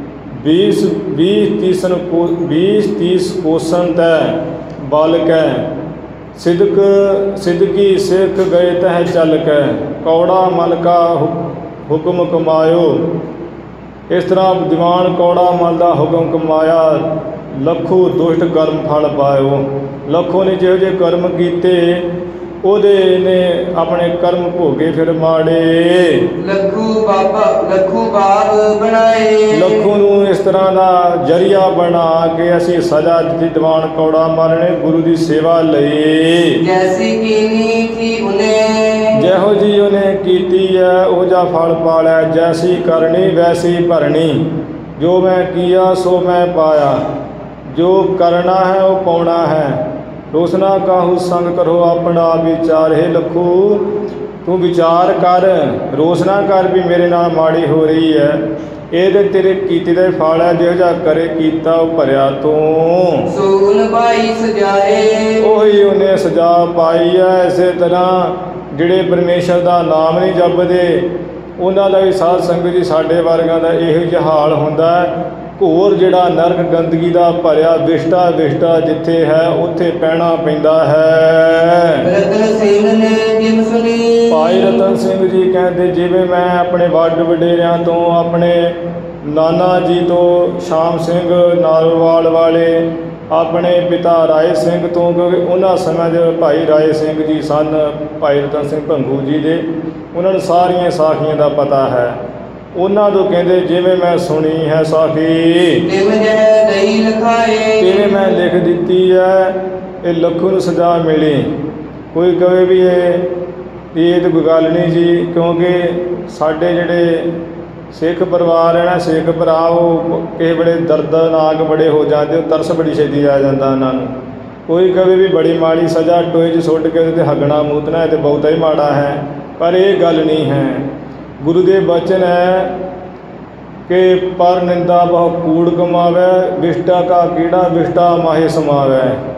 बीस बीस तीसन को बीस तीस कोसन तय बालक सिदक सिदकी सिख गए तह चल कै कौड़ा मल का हुक्म कमायो। इस तरह दीवान कौड़ा मल का हुक्म कमाया, लखू दुष्ट कर्म फल पायो। लखों ने जो जे कर्म किए ਉਹਦੇ ਨੇ ਆਪਣੇ ਕਰਮ ਭੋਗੇ ਫਿਰ ਮਾੜੇ। ਲੱਖੂ ਬਾਬਾ ਲੱਖੂ ਬਾਬ ਬਣਾਏ। ਲੱਖੂ ਨੂੰ ਇਸ ਤਰ੍ਹਾਂ ਦਾ ਜਰੀਆ ਬਣਾ ਕੇ ਅਸੀਂ ਸਜ਼ਾ ਦਿੱਤੀ। ਦੀਵਾਨ ਕੌੜਾ ਮੱਲ ਨੇ ਗੁਰੂ ਦੀ ਸੇਵਾ ਲਈ। ਜੈਸੀ ਕੀਨੀ ਥੀ ਉਹਨੇ, ਜਿਹੋ ਜੀ ਉਹਨੇ ਕੀਤੀ ਹੈ ਉਹ ਜਾ ਫਲ ਪਾਲਿਆ। ਜੈਸੀ ਕਰਨੀ ਵੈਸੀ ਭਰਨੀ, ਜੋ ਮੈਂ ਕੀਆ ਸੋ ਮੈਂ ਪਾਇਆ। ਜੋ ਕਰਨਾ ਹੈ ਉਹ ਪਾਉਣਾ ਹੈ। ਰੋਸਨਾ ਕਾਹੂ ਸੰਗ ਕਰੋ ਆਪਣਾ ਵਿਚਾਰ। ਹੈ ਲੱਖੂ ਤੂੰ ਵਿਚਾਰ ਕਰ, ਰੋਸਨਾ ਕਰ ਵੀ ਮੇਰੇ ਨਾਲ ਮਾੜੀ ਹੋ ਰਹੀ ਹੈ। ਇਹਦੇ ਤੇਰੇ ਕੀਤੇ ਦਾ ਫਲ ਹੈ, ਜਿਹੋ ਜਿਹਾ ਕਰੇ ਕੀਤਾ ਉਹ ਭਰਿਆ ਤੂੰ। ਸੋਨ ਪਾਈ ਸਜਾਏ, ਉਹੀ ਉਹਨੇ ਸਜ਼ਾ ਪਾਈ ਹੈ। ਇਸੇ ਤਰ੍ਹਾਂ ਜਿਹੜੇ ਪਰਮੇਸ਼ਰ ਦਾ ਨਾਮ ਨਹੀਂ ਜਪਦੇ ਉਹਨਾਂ ਦਾ ਵੀ ਸਾਧ ਸੰਗਤ ਜੀ ਸਾਡੇ ਵਰਗਾਂ ਦਾ ਇਹੋ ਜਿਹਾ ਹਾਲ ਹੁੰਦਾ ਹੈ। ਘੋਰ ਜਿਹੜਾ ਨਰਕ ਗੰਦਗੀ ਦਾ ਭਰਿਆ ਵਿਸ਼ਟਾ ਵਿਸ਼ਟਾ ਜਿੱਥੇ ਹੈ ਉੱਥੇ ਪੈਣਾ ਪੈਂਦਾ ਹੈ। ਰਤਨ ਸਿੰਘ ਨੇ ਜਿਮ ਸੁਣੀ। ਭਾਈ ਰਤਨ ਸਿੰਘ ਜੀ ਕਹਿੰਦੇ ਜਿਵੇਂ ਮੈਂ ਆਪਣੇ ਵੱਡ ਵਡੇਰਿਆਂ ਤੋਂ, ਆਪਣੇ ਨਾਨਾ ਜੀ ਤੋਂ, ਸ਼ਾਮ ਸਿੰਘ ਨਾਰੋਵਾਲ ਵਾਲੇ, ਆਪਣੇ ਪਿਤਾ ਰਾਏ ਸਿੰਘ ਤੋਂ, ਕਿਉਂਕਿ ਉਹਨਾਂ ਸਮੇਂ ਦੇ ਭਾਈ ਰਾਏ ਸਿੰਘ ਜੀ ਸਨ ਭਾਈ ਰਤਨ ਸਿੰਘ ਭੰਗੂ ਜੀ ਦੇ, ਉਹਨਾਂ ਨੂੰ ਸਾਰੀਆਂ ਸਾਖੀਆਂ ਦਾ ਪਤਾ ਹੈ। ਉਹਨਾਂ ਤੋਂ ਕਹਿੰਦੇ ਜਿਵੇਂ ਮੈਂ ਸੁਣੀ ਹੈ ਸਾਖੀ ਤਿਵੇਂ ਨਹੀਂ ਲਿਖਾਏ, ਤਿਵੇਂ ਮੈਂ ਲਿਖ ਦਿੱਤੀ ਹੈ। ਇਹ ਲੱਖੂ ਨੂੰ ਸਜ਼ਾ ਮਿਲੀ। ਕੋਈ ਕਹੇ ਵੀ ਇਹ ਇਹ ਤਾਂ ਕੋਈ ਗੱਲ ਨਹੀਂ ਜੀ, ਕਿਉਂਕਿ ਸਾਡੇ ਜਿਹੜੇ ਸਿੱਖ ਪਰਿਵਾਰ ਹੈ ਨਾ, ਸਿੱਖ ਭਰਾ, ਉਹ ਕਿਸੇ ਵੇਲੇ ਦਰਦਨਾਕ ਬੜੇ ਹੋ ਜਾਂਦੇ, ਉਹ ਤਰਸ ਬੜੀ ਛੇਤੀ ਆ ਜਾਂਦਾ ਉਹਨਾਂ ਨੂੰ। ਕੋਈ ਕਹੇ ਵੀ ਬੜੀ ਮਾੜੀ ਸਜ਼ਾ ਟੋਏ 'ਚ ਸੁੱਟ ਕੇ ਉਹਦੇ 'ਤੇ ਹੱਗਣਾ ਮੂਤਣਾ, ਇਹ ਤਾਂ ਬਹੁਤਾ ਹੀ ਮਾੜਾ ਹੈ। ਪਰ ਇਹ ਗੱਲ ਨਹੀਂ ਹੈ। ਗੁਰੂ ਦੇ ਬਚਨ ਹੈ ਕਿ ਪਰ ਨਿੰਦਾ ਬਹੁ ਕੂੜ ਕਮਾਵੈ, ਵਿਸ਼ਟਾ ਕਾ ਕੀੜਾ ਵਿਸ਼ਟਾ ਮਾਹੇ ਸਮਾਵੈ।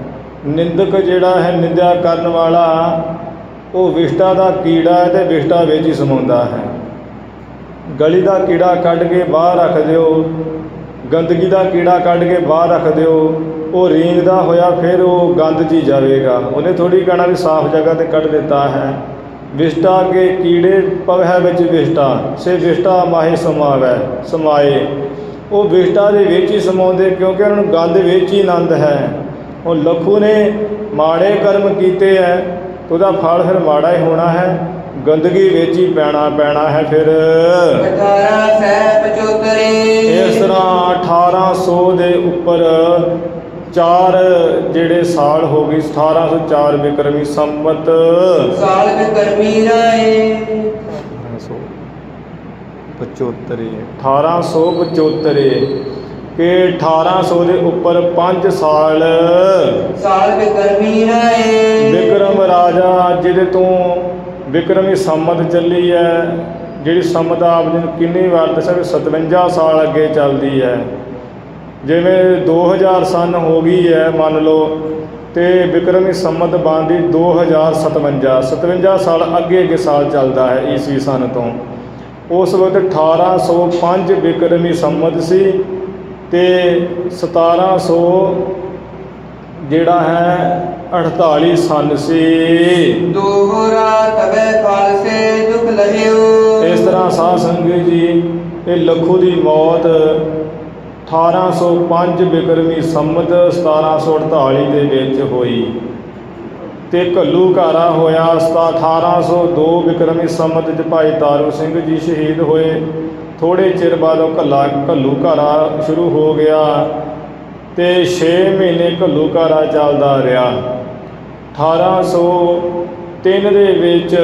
ਨਿੰਦਕ ਜਿਹੜਾ ਹੈ, ਨਿੰਦਿਆ ਕਰਨ ਵਾਲਾ, ਉਹ ਵਿਸ਼ਟਾ ਦਾ ਕੀੜਾ ਹੈ ਅਤੇ ਵਿਸ਼ਟਾ ਵਿੱਚ ਹੀ ਸਮਾਉਂਦਾ ਹੈ। ਗਲੀ ਦਾ ਕੀੜਾ ਕੱਢ ਕੇ ਬਾਹਰ ਰੱਖ ਦਿਓ, ਗੰਦਗੀ ਦਾ ਕੀੜਾ ਕੱਢ ਕੇ ਬਾਹਰ ਰੱਖ ਦਿਓ, ਉਹ ਰੀਂਗਦਾ ਹੋਇਆ ਫਿਰ ਉਹ ਗੰਦ 'ਚ ਹੀ ਜਾਵੇਗਾ। ਉਹਨੇ ਥੋੜ੍ਹੀ ਕਹਿਣਾ ਵੀ ਸਾਫ਼ ਜਗ੍ਹਾ 'ਤੇ ਕੱਢ ਦਿੱਤਾ ਹੈ। ਵਿਸ਼ਟਾ ਕੇ ਕੀੜੇ ਪਵੈ ਵਿੱਚ ਵਿਸ਼ਟਾ ਸੇ ਵਿਸ਼ਟਾ ਮਾਹੇ ਸਮਾਵੈ ਸਮਾਏ। ਉਹ ਵਿਸ਼ਟਾ ਦੇ ਵਿੱਚ ਹੀ ਸਮਾਉਂਦੇ, ਕਿਉਂਕਿ ਉਹਨਾਂ ਨੂੰ ਗੰਦ ਵਿੱਚ ਹੀ ਆਨੰਦ ਹੈ। ਉਹ ਲੱਖੂ ਨੇ ਮਾੜੇ ਕਰਮ ਕੀਤੇ ਹੈ, ਉਹਦਾ ਫਲ ਫਿਰ ਮਾੜਾ ਹੀ ਹੋਣਾ ਹੈ, ਗੰਦਗੀ ਵਿੱਚ ਹੀ ਪੈਣਾ ਪੈਣਾ ਹੈ। ਫਿਰ ਅਠਾਰਾਂ ਸੈ ਪਚੋਤਰੇ, ਇਸ ਤਰ੍ਹਾਂ ਅਠਾਰਾਂ ਸੌ ਦੇ ਉੱਪਰ ਚਾਰ ਜਿਹੜੇ ਸਾਲ ਹੋ ਗਈ, ਅਠਾਰਾਂ ਸੌ ਚਾਰ ਬਿਕਰਮੀ ਸੰਮਤ ਸਾਲ ਬਿਕਰਮੀ ਰਾਏ ਅਠਾਰਾਂ ਸੌ ਪਚੋਤਰੇ ਅਠਾਰਾਂ ਸੌ ਪਚੋਤਰੇ ਕਿ ਅਠਾਰਾਂ ਸੌ ਦੇ ਉੱਪਰ ਪੰਜ ਸਾਲ ਸਾਲ ਬਿਕਰਮੀ ਰਾਏ। ਬਿਕਰਮ ਰਾਜਾ ਜਿਹਦੇ ਤੋਂ ਬਿਕਰਮੀ ਸੰਮਤ ਚੱਲੀ ਹੈ, ਜਿਹੜੀ ਸੰਮਤ ਆਪ ਜੀ ਨੂੰ ਕਿੰਨੀ ਵਾਰ ਦੱਸਿਆ ਵੀ ਸਤਵੰਜਾ ਸਾਲ ਅੱਗੇ ਚੱਲਦੀ ਹੈ। ਜਿਵੇਂ ਦੋ ਹਜ਼ਾਰ ਸਨ ਹੋ ਗਈ ਹੈ ਮੰਨ ਲਓ, ਅਤੇ ਬਿਕਰਮੀ ਸੰਮਤ ਬਣਦੀ ਦੋ ਹਜ਼ਾਰ ਸਤਵੰਜਾ ਸਤਵੰਜਾ ਸਾਲ ਅੱਗੇ ਅੱਗੇ ਸਾਲ ਚੱਲਦਾ ਹੈ ਈਸਵੀ ਸਨ ਤੋਂ। ਉਸ ਵਕਤ ਅਠਾਰਾਂ ਸੌ ਪੰਜ ਬਿਕਰਮੀ ਸੰਮਤ ਸੀ ਅਤੇ ਸਤਾਰਾਂ ਸੌ ਜਿਹੜਾ ਹੈ ਅਠਤਾਲੀ ਸਨ ਸੀ। ਦੋਹਰਾ ਤਬੈ ਖਾਲਸੇ ਦੁਖ ਲਹਿਓ। ਇਸ ਤਰ੍ਹਾਂ ਸਾਧ ਸੰਗਤ ਜੀ ਇਹ ਲੱਖੂ ਦੀ ਮੌਤ ਅਠਾਰਾਂ ਸੌ ਪੰਜ ਬਿਕਰਮੀ ਸੰਮਤ ਸਤਾਰਾਂ ਸੌ ਅਠਤਾਲੀ ਦੇ ਵਿੱਚ ਹੋਈ, ਅਤੇ ਘੱਲੂਘਾਰਾ ਹੋਇਆ ਸਤਾ ਅਠਾਰਾਂ ਸੌ ਦੋ ਬਿਕਰਮੀ ਸੰਮਤ 'ਚ ਭਾਈ ਤਾਰੂ ਸਿੰਘ ਜੀ ਸ਼ਹੀਦ ਹੋਏ। ਥੋੜ੍ਹੇ ਚਿਰ ਬਾਅਦ ਉਹ ਘੱਲਾ ਘੱਲੂਘਾਰਾ ਸ਼ੁਰੂ ਹੋ ਗਿਆ ਅਤੇ ਛੇ ਮਹੀਨੇ ਘੱਲੂਘਾਰਾ ਚੱਲਦਾ ਰਿਹਾ। ਅਠਾਰਾਂ ਸੌ ਤਿੰਨ ਦੇ ਵਿੱਚ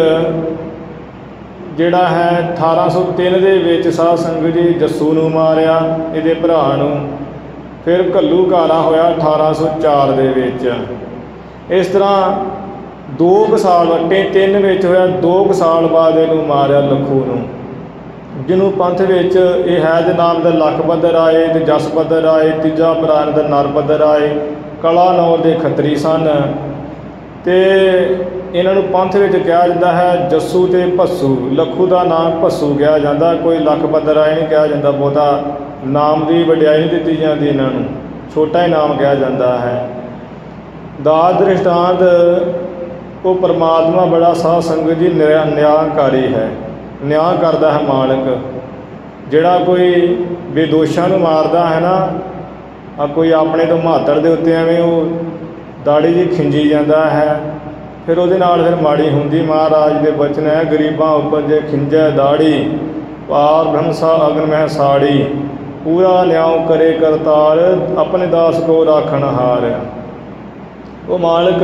ਜਿਹੜਾ ਹੈ ਅਠਾਰਾਂ ਸੌ ਤਿੰਨ ਦੇ ਵਿੱਚ ਸਾਧ ਸੰਗਤ ਜੀ ਜੱਸੂ ਨੂੰ ਮਾਰਿਆ, ਇਹਦੇ ਭਰਾ ਨੂੰ। ਫਿਰ ਘੱਲੂਘਾਰਾ ਹੋਇਆ ਅਠਾਰਾਂ ਸੌ ਚਾਰ ਦੇ ਵਿੱਚ। ਇਸ ਤਰ੍ਹਾਂ ਦੋ ਕੁ ਸਾਲ ਵੱਟੇ ਤਿੰਨ ਵਿੱਚ ਹੋਇਆ, ਦੋ ਕੁ ਸਾਲ ਬਾਅਦ ਇਹਨੂੰ ਮਾਰਿਆ ਲੱਖੂ ਨੂੰ, ਜਿਹਨੂੰ ਪੰਥ ਵਿੱਚ ਇਹ ਹੈ ਦੇ ਨਾਮ ਦਾ ਲੱਖ ਬੱਦਰ ਆਏ ਅਤੇ ਜਸ ਬੱਦਰ ਆਏ, ਤੀਜਾ ਭਰਾ ਦਾ ਨਰ ਬੱਦਰ ਆਏ। ਕਲਾਨੌਰ ਦੇ ਖੱਤਰੀ ਸਨ ਅਤੇ ਇਹਨਾਂ ਨੂੰ ਪੰਥ ਵਿੱਚ ਕਿਹਾ ਜਾਂਦਾ ਹੈ ਜੱਸੂ ਅਤੇ ਭੱਸੂ। ਲੱਖੂ ਦਾ ਨਾਮ ਭੱਸੂ ਕਿਹਾ ਜਾਂਦਾ, ਕੋਈ ਲੱਖ ਬੱਦਰ ਆਏ ਨਹੀਂ ਕਿਹਾ ਜਾਂਦਾ, ਬਹੁਤਾ ਨਾਮ ਦੀ ਵਡਿਆਈ ਨਹੀਂ ਦਿੱਤੀ ਜਾਂਦੀ ਇਹਨਾਂ ਨੂੰ, ਛੋਟਾ ਹੀ ਨਾਮ ਕਿਹਾ ਜਾਂਦਾ ਹੈ। ਦਾਸ ਦ੍ਰਿਸ਼ਟਾਂਤ ਉਹ ਪਰਮਾਤਮਾ ਬੜਾ ਸਾਧ ਸੰਗਤ ਜੀ ਨਿਆ ਨਿਆਂਕਾਰੀ ਹੈ, ਨਿਆਂ ਕਰਦਾ ਹੈ ਮਾਲਕ। ਜਿਹੜਾ ਕੋਈ ਬੇਦੋਸ਼ਾਂ ਨੂੰ ਮਾਰਦਾ ਹੈ ਨਾ, ਆ ਕੋਈ ਆਪਣੇ ਤੋਂ ਮਹਾਤੜ ਦੇ ਉੱਤੇ ਐਵੇਂ ਉਹ ਦਾੜੀ ਜਿਹੀ ਖਿੰਜੀ ਜਾਂਦਾ ਹੈ, ਫਿਰ ਉਹਦੇ ਨਾਲ ਫਿਰ ਮਾੜੀ ਹੁੰਦੀ। ਮਹਾਰਾਜ ਦੇ ਬਚਨ ਹੈ, ਗਰੀਬਾਂ ਉੱਪਰ ਜੇ ਖਿੰਜੈ ਦਾੜੀ, ਪਾਰ ਬ੍ਰਹਮਸਾ ਅਗਨ ਮਹਿ ਸਾੜੀ, ਪੂਰਾ ਨਿਆਉ ਕਰੇ ਕਰਤਾਰ, ਆਪਣੇ ਦਾਸ ਕੋ ਰਾਖਣ ਹਾਰ। ਉਹ ਮਾਲਕ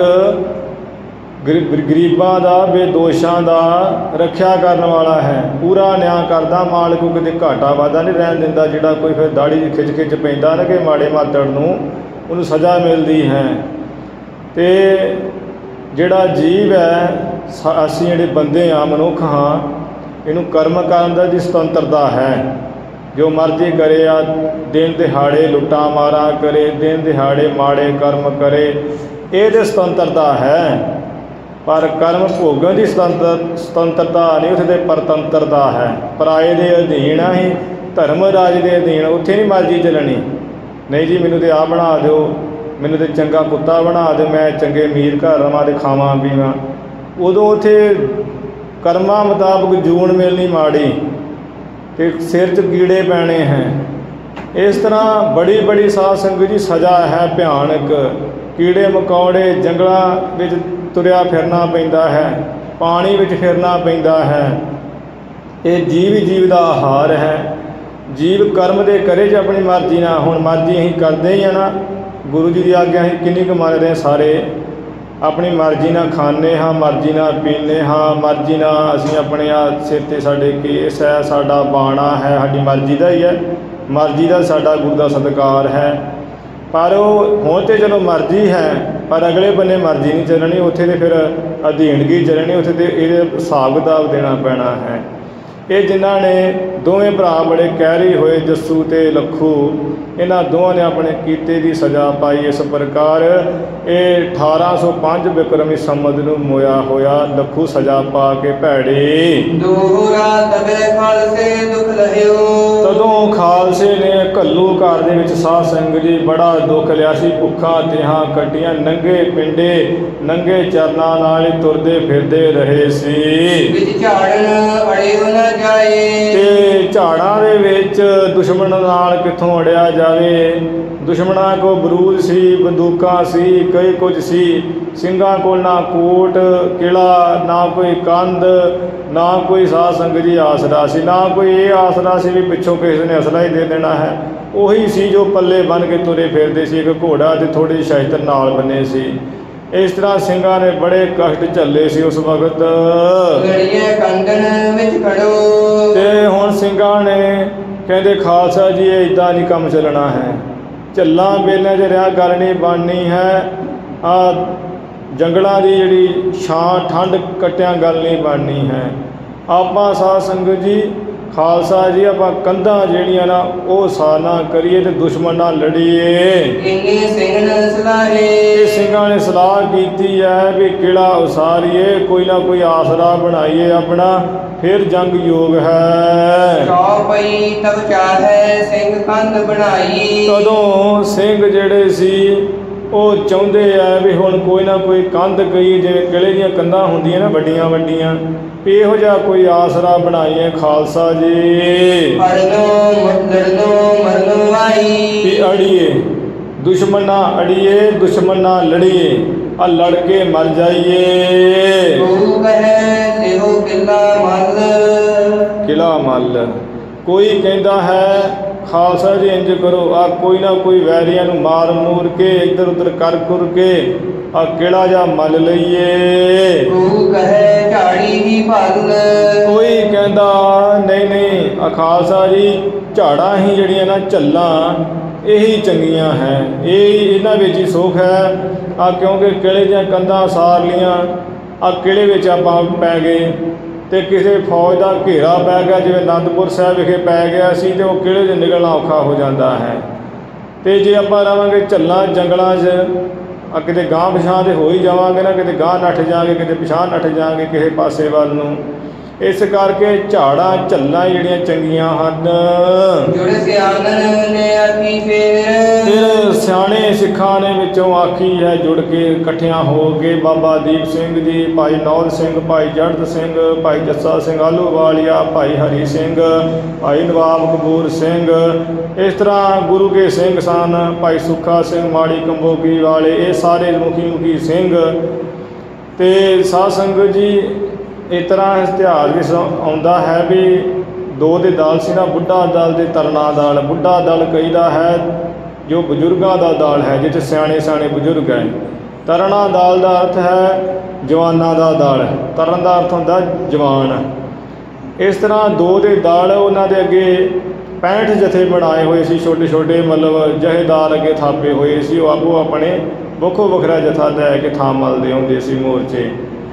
ਗਰੀਬਾਂ ਦਾ ਬੇਦੋਸ਼ਾਂ ਦਾ ਰੱਖਿਆ ਕਰਨ ਵਾਲਾ ਹੈ, ਪੂਰਾ ਨਿਆਂ ਕਰਦਾ ਮਾਲਕ। ਉਹ ਕਿਤੇ ਘਾਟਾ ਵਾਧਾ ਨਹੀਂ ਰਹਿਣ ਦਿੰਦਾ। ਜਿਹੜਾ ਕੋਈ ਫਿਰ ਦਾੜੀ ਦੀ ਖਿੱਚ ਖਿੱਚ ਪੈਂਦਾ ਨਾ ਕਿ ਮਾੜੇ ਮਾਤੜ ਨੂੰ, ਉਹਨੂੰ ਸਜ਼ਾ ਮਿਲਦੀ ਹੈ। ਅਤੇ ਜਿਹੜਾ ਜੀਵ ਹੈ, ਅਸੀਂ ਜਿਹੜੇ ਬੰਦੇ ਹਾਂ, ਮਨੁੱਖ ਹਾਂ, ਇਹਨੂੰ ਕਰਮ ਕਰਨ ਦਾ ਜੀ ਸੁਤੰਤਰਤਾ ਹੈ। ਜੋ ਮਰਜ਼ੀ ਕਰੇ, ਆ ਦਿਨ ਦਿਹਾੜੇ ਲੁੱਟਾਂ ਮਾਰਾਂ ਕਰੇ, ਦਿਨ ਦਿਹਾੜੇ ਮਾੜੇ ਕਰਮ ਕਰੇ, ਇਹਦੇ ਸੁਤੰਤਰਤਾ ਹੈ। ਪਰ ਕਰਮ ਭੋਗਣ ਦੀ ਸੁਤੰਤਰ ਸੁਤੰਤਰਤਾ ਨਹੀਂ, ਉੱਥੇ ਦੇ ਪਰਤੰਤਰਤਾ ਹੈ। ਪਰਾਏ ਦੇ ਅਧੀਨ ਆ ਹੀ, ਧਰਮ ਰਾਜ ਦੇ ਅਧੀਨ, ਉੱਥੇ ਨਹੀਂ ਮਰਜ਼ੀ ਚੱਲਣੀ। ਨਹੀਂ ਜੀ ਮੈਨੂੰ ਤਾਂ ਆਹ ਬਣਾ ਦਿਓ, ਮੈਨੂੰ ਤਾਂ ਚੰਗਾ ਕੁੱਤਾ ਬਣਾ ਦਿਓ, ਮੈਂ ਚੰਗੇ ਅਮੀਰ ਘਰ ਰਵਾਂ ਅਤੇ ਖਾਵਾਂ ਪੀਵਾਂ। ਉਦੋਂ ਉੱਥੇ ਕਰਮਾਂ ਮੁਤਾਬਕ ਜੂਨ ਮਿਲਣੀ ਮਾੜੀ ਅਤੇ ਸਿਰ 'ਚ ਕੀੜੇ ਪੈਣੇ ਹੈ। ਇਸ ਤਰ੍ਹਾਂ ਬੜੀ ਬੜੀ ਸਾਧ ਸੰਗਤ ਜੀ ਸਜ਼ਾ ਹੈ ਭਿਆਨਕ। ਕੀੜੇ ਮਕੌੜੇ ਜੰਗਲਾਂ ਵਿੱਚ ਤੁਰਿਆ ਫਿਰਨਾ ਪੈਂਦਾ ਹੈ, ਪਾਣੀ ਵਿੱਚ ਫਿਰਨਾ ਪੈਂਦਾ ਹੈ। ਇਹ ਜੀਵ ਜੀਵ ਦਾ ਆਹਾਰ ਹੈ। ਜੀਵ ਕਰਮ ਦੇ ਕਰੇ 'ਚ ਆਪਣੀ ਮਰਜ਼ੀ ਨਾਲ। ਹੁਣ ਮਰਜ਼ੀ ਅਸੀਂ ਕਰਦੇ ਹੀ ਆ ਨਾ, ਗੁਰੂ ਜੀ ਦੀ ਆਗਿਆ ਅਸੀਂ ਕਿੰਨੀ ਕੁ ਮੰਨਦੇ ਹਾਂ ਸਾਰੇ। ਆਪਣੀ ਮਰਜ਼ੀ ਨਾਲ ਖਾਂਦੇ ਹਾਂ, ਮਰਜ਼ੀ ਨਾਲ ਪੀਂਦੇ ਹਾਂ, ਮਰਜ਼ੀ ਨਾਲ ਅਸੀਂ ਆਪਣੇ ਆ ਸਿਰ 'ਤੇ ਸਾਡੇ ਕੇਸ ਹੈ, ਸਾਡਾ ਬਾਣਾ ਹੈ, ਸਾਡੀ ਮਰਜ਼ੀ ਦਾ ਹੀ ਹੈ। ਮਰਜ਼ੀ ਦਾ ਸਾਡਾ ਗੁਰੂ ਦਾ ਸਤਿਕਾਰ ਹੈ। ਪਰ ਉਹ ਹੁਣ ਤਾਂ ਚਲੋ ਮਰਜ਼ੀ ਹੈ, ਪਰ ਅਗਲੇ ਬੰਨੇ ਮਰਜ਼ੀ ਨਹੀਂ ਚੱਲਣੀ। ਉੱਥੇ ਤਾਂ ਫਿਰ ਅਧੀਨਗੀ ਚੱਲਣੀ, ਉੱਥੇ ਤਾਂ ਇਹਦੇ ਹਿਸਾਬ ਕਿਤਾਬ ਦੇਣਾ ਪੈਣਾ ਹੈ। ਇਹ ਜਿਨ੍ਹਾਂ ਨੇ ਦੋਵੇਂ ਭਰਾ ਬੜੇ ਕਹਿਰੀ ਹੋਏ, ਜੱਸੂ ਅਤੇ ਲੱਖੂ, ਇਹਨਾਂ ਦੋਵਾਂ ਨੇ ਆਪਣੇ ਕੀਤੇ ਦੀ ਸਜ਼ਾ ਪਾਈ ਇਸ ਪ੍ਰਕਾਰ। ਇਹ ਅਠਾਰਾਂ ਸੌ ਪੰਜ ਬਿਕਰਮੀ ਸੰਮਤ ਨੂੰ ਮੋਇਆ ਹੋਇਆ ਲੱਖੂ ਸਜ਼ਾ ਪਾ ਕੇ ਭੈੜੇ। ਦੋਹਰਾ ਤਬੈ ਖਾਲਸੇ ਦੁਖ ਲਹਿਓ। ਤਦੋਂ ਖਾਲਸੇ ਨੇ ਘੱਲੂਘਾਰ ਦੇ ਵਿੱਚ ਸਾਧ ਸੰਗਤ ਜੀ ਬੜਾ ਦੁੱਖ ਲਿਆ ਸੀ। ਭੁੱਖਾਂ ਤਿਹਾਂ ਕੱਟੀਆਂ, ਨੰਗੇ ਪਿੰਡੇ ਨੰਗੇ ਚਰਨਾਂ ਨਾਲ ਹੀ ਤੁਰਦੇ ਫਿਰਦੇ ਰਹੇ ਸੀ। ਵਿੱਚ ਝਾੜਨ ਅੜਿਓ ਨਾ ਜਾਏ। ਤੇ ਝਾੜਾਂ ਦੇ ਵਿੱਚ ਦੁਸ਼ਮਣ ਨਾਲ ਕਿੱਥੋਂ ਅੜਿਆ ਜਾਵੇ। ਦੁਸ਼ਮਣਾਂ ਕੋਲ ਬਰੂਦ ਸੀ, ਬੰਦੂਕਾਂ ਸੀ, ਕਈ ਕੁਝ ਸੀ। ਸਿੰਘਾਂ ਕੋਲ ਨਾ ਕੋਟ ਕਿਲਾ, ਨਾ ਕੋਈ ਕੰਧ, ਨਾ ਕੋਈ ਸਾਧ ਸੰਗਤ ਜੀ ਆਸਰਾ ਸੀ, ਨਾ ਕੋਈ ਇਹ ਆਸਰਾ ਸੀ ਵੀ ਪਿੱਛੋਂ ਕਿਸੇ ਨੇ ਅਸਲਾ ਹੀ ਦੇ ਦੇਣਾ ਹੈ। ਉਹੀ ਸੀ ਜੋ ਪੱਲੇ ਬੰਨ੍ਹ ਕੇ ਤੁਰੇ ਫਿਰਦੇ ਸੀ। ਇੱਕ ਘੋੜਾ ਅਤੇ ਥੋੜ੍ਹੀ ਸ਼ਸਤਰ ਨਾਲ ਬੰਨੇ ਸੀ। ਇਸ ਤਰ੍ਹਾਂ ਸਿੰਘਾਂ ਨੇ ਬੜੇ ਕਸ਼ਟ ਝੱਲੇ ਸੀ ਉਸ ਵਕਤ। ਗੜੀਏ ਕੰਦਨ ਵਿੱਚ ਖੜੋ। ਅਤੇ ਹੁਣ ਸਿੰਘਾਂ ਨੇ ਕਹਿੰਦੇ ਖਾਲਸਾ ਜੀ ਇਹ ਇੱਦਾਂ ਨਹੀਂ ਕੰਮ ਚੱਲਣਾ ਹੈ। ਝੱਲਾਂ ਵੇਲਿਆਂ 'ਚ ਰਿਹਾ ਗੱਲ ਨਹੀਂ ਬਣਨੀ ਹੈ। ਆ ਜੰਗਲਾਂ ਦੀ ਜਿਹੜੀ ਛਾਂ ਠੰਡ ਕੱਟਿਆਂ ਗੱਲ ਨਹੀਂ ਬਣਨੀ ਹੈ। ਆਪਾਂ ਸਾਧ ਸੰਗਤ ਜੀ ਖਾਲਸਾ ਜੀ ਆਪਾਂ ਕੰਧਾਂ ਜਿਹੜੀਆਂ ਨਾ ਉਹ ਸਾਨਾ ਕਰੀਏ ਤੇ ਦੁਸ਼ਮਣ ਨਾਲ ਲੜੀਏ। ਇੰਨੇ ਸਿੰਘ ਨ ਸਲਾਹੇ ਇਹ ਸਿੰਘਾਂ ਨੇ ਸਲਾਹ ਕੀਤੀ ਹੈ ਵੀ ਕਿਲਾ ਉਸਾਰੀਏ, ਕੋਈ ਨਾ ਕੋਈ ਆਸਰਾ ਬਣਾਈਏ ਆਪਣਾ, ਫਿਰ ਜੰਗ ਯੋਗ ਹੈ। ਚੌਪਈ ਤਬ ਚਾਹੈ ਸਿੰਘ ਕੰਧ ਬਣਾਈ। ਕਦੋਂ ਸਿੰਘ ਜਿਹੜੇ ਸੀ ਉਹ ਚਾਹੁੰਦੇ ਆ ਵੀ ਹੁਣ ਕੋਈ ਨਾ ਕੋਈ ਕੰਧ ਕਈ, ਜਿਵੇਂ ਕਿਲੇ ਦੀਆਂ ਕੰਧਾਂ ਹੁੰਦੀਆਂ ਨਾ ਵੱਡੀਆਂ ਵੱਡੀਆਂ, ਇਹੋ ਜਿਹਾ ਕੋਈ ਆਸਰਾ ਬਣਾਈਏ ਖਾਲਸਾ ਜੀ। ਅੜਨੋ ਲੜਨੋ ਮਰਨੋ ਆਈ। ਵੀ ਅੜੀਏ ਦੁਸ਼ਮਣ ਨਾਲ ਅੜੀਏ, ਦੁਸ਼ਮਣ ਨਾਲ ਲੜੀਏ, ਆ ਲੜ ਕੇ ਮਰ ਜਾਈਏ। ਗੁਰੂ ਕਹੈ ਤਿਹੋ ਕਿਲਾ ਮੱਲ। ਕਿਲਾ ਮੱਲ ਕੋਈ ਕਹਿੰਦਾ ਹੈ ਖਾਲਸਾ ਜੀ ਇੰਜ ਕਰੋ, ਆ ਕੋਈ ਨਾ ਕੋਈ ਵੈਰੀਆਂ ਨੂੰ ਮਾਰ ਮੂਰ ਕੇ ਇੱਧਰ ਉੱਧਰ ਕਰ ਕੁਰ ਕੇ ਆ ਕਿਹੜਾ ਜਾ ਮੱਲ ਲਈਏ। ਗੁਰੂ ਕਹੈ ਝਾੜੀ ਦੀ ਭੱਲ। ਕੋਈ ਕਹਿੰਦਾ ਨਹੀਂ ਨਹੀਂ ਆ ਖਾਲਸਾ ਜੀ ਝਾੜਾਂ ਹੀ ਜਿਹੜੀਆਂ ਨਾ ਝੱਲਾਂ ਇਹੀ ਚੰਗੀਆਂ ਹੈ, ਇਹ ਇਹਨਾਂ ਵਿੱਚ ਹੀ ਸੁੱਖ ਹੈ। ਆ ਕਿਉਂਕਿ ਕਿਲੇ ਦੀਆਂ ਕੰਧਾਂ ਸਾਰ ਲੀਆਂ, ਆ ਕਿਲੇ ਵਿੱਚ ਆਪਾਂ ਪੈ ਗਏ ਤੇ ਕਿਸੇ ਫੌਜ ਦਾ ਘੇਰਾ ਪੈ ਗਿਆ, ਜਿਵੇਂ ਅਨੰਦਪੁਰ ਸਾਹਿਬ ਵਿਖੇ ਪੈ ਗਿਆ ਸੀ, ਤੇ ਉਹ ਕਿਲੇ 'ਚ ਨਿਕਲਣਾ ਔਖਾ ਹੋ ਜਾਂਦਾ ਹੈ। ਤੇ ਜੇ ਆਪਾਂ ਰਹਾਂਗੇ ਝੱਲਾਂ ਜੰਗਲਾਂ 'ਚ, ਆ ਕਿਤੇ ਗਾਂਹ ਪਿਛਾਂਹ ਤੇ ਹੋ ਹੀ ਜਾਵਾਂਗੇ ਨਾ, ਕਿਤੇ ਗਾਂਹ ਨੱਠ ਜਾਵਾਂਗੇ, ਕਿਤੇ ਪਿਛਾਂਹ ਨੱਠ ਜਾਵਾਂਗੇ ਕਿਸੇ ਪਾਸੇ ਵੱਲ ਨੂੰ। ਇਸ ਕਰਕੇ ਝਾੜਾਂ ਝੱਲਾਂ ਜਿਹੜੀਆਂ ਚੰਗੀਆਂ ਹਨ। ਜੁੜ ਸਿਆਣਨ ਨੇ ਆਖੀ ਫੇਰ। ਫਿਰ ਸਿਆਣੇ ਸਿੱਖਾਂ ਨੇ ਵਿੱਚੋਂ ਆਖੀ ਹੈ ਜੁੜ ਕੇ ਇਕੱਠਿਆਂ ਹੋ ਕੇ, ਬਾਬਾ ਦੀਪ ਸਿੰਘ ਜੀ, ਭਾਈ ਨੌਦ ਸਿੰਘ, ਭਾਈ ਜੜਤ ਸਿੰਘ, ਭਾਈ ਜੱਸਾ ਸਿੰਘ ਆਹਲੂਵਾਲੀਆ, ਭਾਈ ਹਰੀ ਸਿੰਘ, ਭਾਈ ਨਵਾਬ ਕਪੂਰ ਸਿੰਘ, ਇਸ ਤਰ੍ਹਾਂ ਗੁਰੂ ਕੇ ਸਿੰਘ ਸਨ, ਭਾਈ ਸੁੱਖਾ ਸਿੰਘ ਮਾੜੀ ਕੰਬੋਗੀ ਵਾਲੇ, ਇਹ ਸਾਰੇ ਮੁਖੀ ਮੁਖੀ ਸਿੰਘ। ਤੇ ਸਾਧ ਸੰਗਤ ਜੀ ਇਸ ਤਰ੍ਹਾਂ ਇਸ ਇਤਿਹਾਸ ਵਿੱਚ ਆਉਂਦਾ ਹੈ ਵੀ ਦੋ ਦੇ ਦਲ ਸੀ ਨਾ, ਬੁੱਢਾ ਦਲ ਤੇ ਤਰਨਾ ਦਲ। ਬੁੱਢਾ ਦਲ ਕਹੀਦਾ ਹੈ ਜੋ ਬਜ਼ੁਰਗਾਂ ਦਾ ਦਲ ਹੈ, ਜਿੱਥੇ ਸਿਆਣੇ ਸਿਆਣੇ ਬਜ਼ੁਰਗ ਹੈ। ਤਰਨਾ ਦਲ ਦਾ ਅਰਥ ਹੈ ਜਵਾਨਾਂ ਦਾ ਦਲ, ਤਰਨ ਦਾ ਅਰਥ ਹੁੰਦਾ ਜਵਾਨ। ਇਸ ਤਰ੍ਹਾਂ ਦੋ ਦੇ ਦਲ, ਉਹਨਾਂ ਦੇ ਅੱਗੇ ਪੈਂਹਠ ਜਥੇ ਬਣਾਏ ਹੋਏ ਸੀ, ਛੋਟੇ ਛੋਟੇ ਮਤਲਬ ਜਹੇਦਾਰ ਅੱਗੇ ਥਾਪੇ ਹੋਏ ਸੀ। ਉਹ ਆਪੋ ਆਪਣੇ ਵੱਖੋ ਵੱਖਰਾ ਜਥਾ ਲੈ ਕੇ ਥਾਂ ਮਲਦੇ ਹੁੰਦੇ ਸੀ ਮੋਰਚੇ।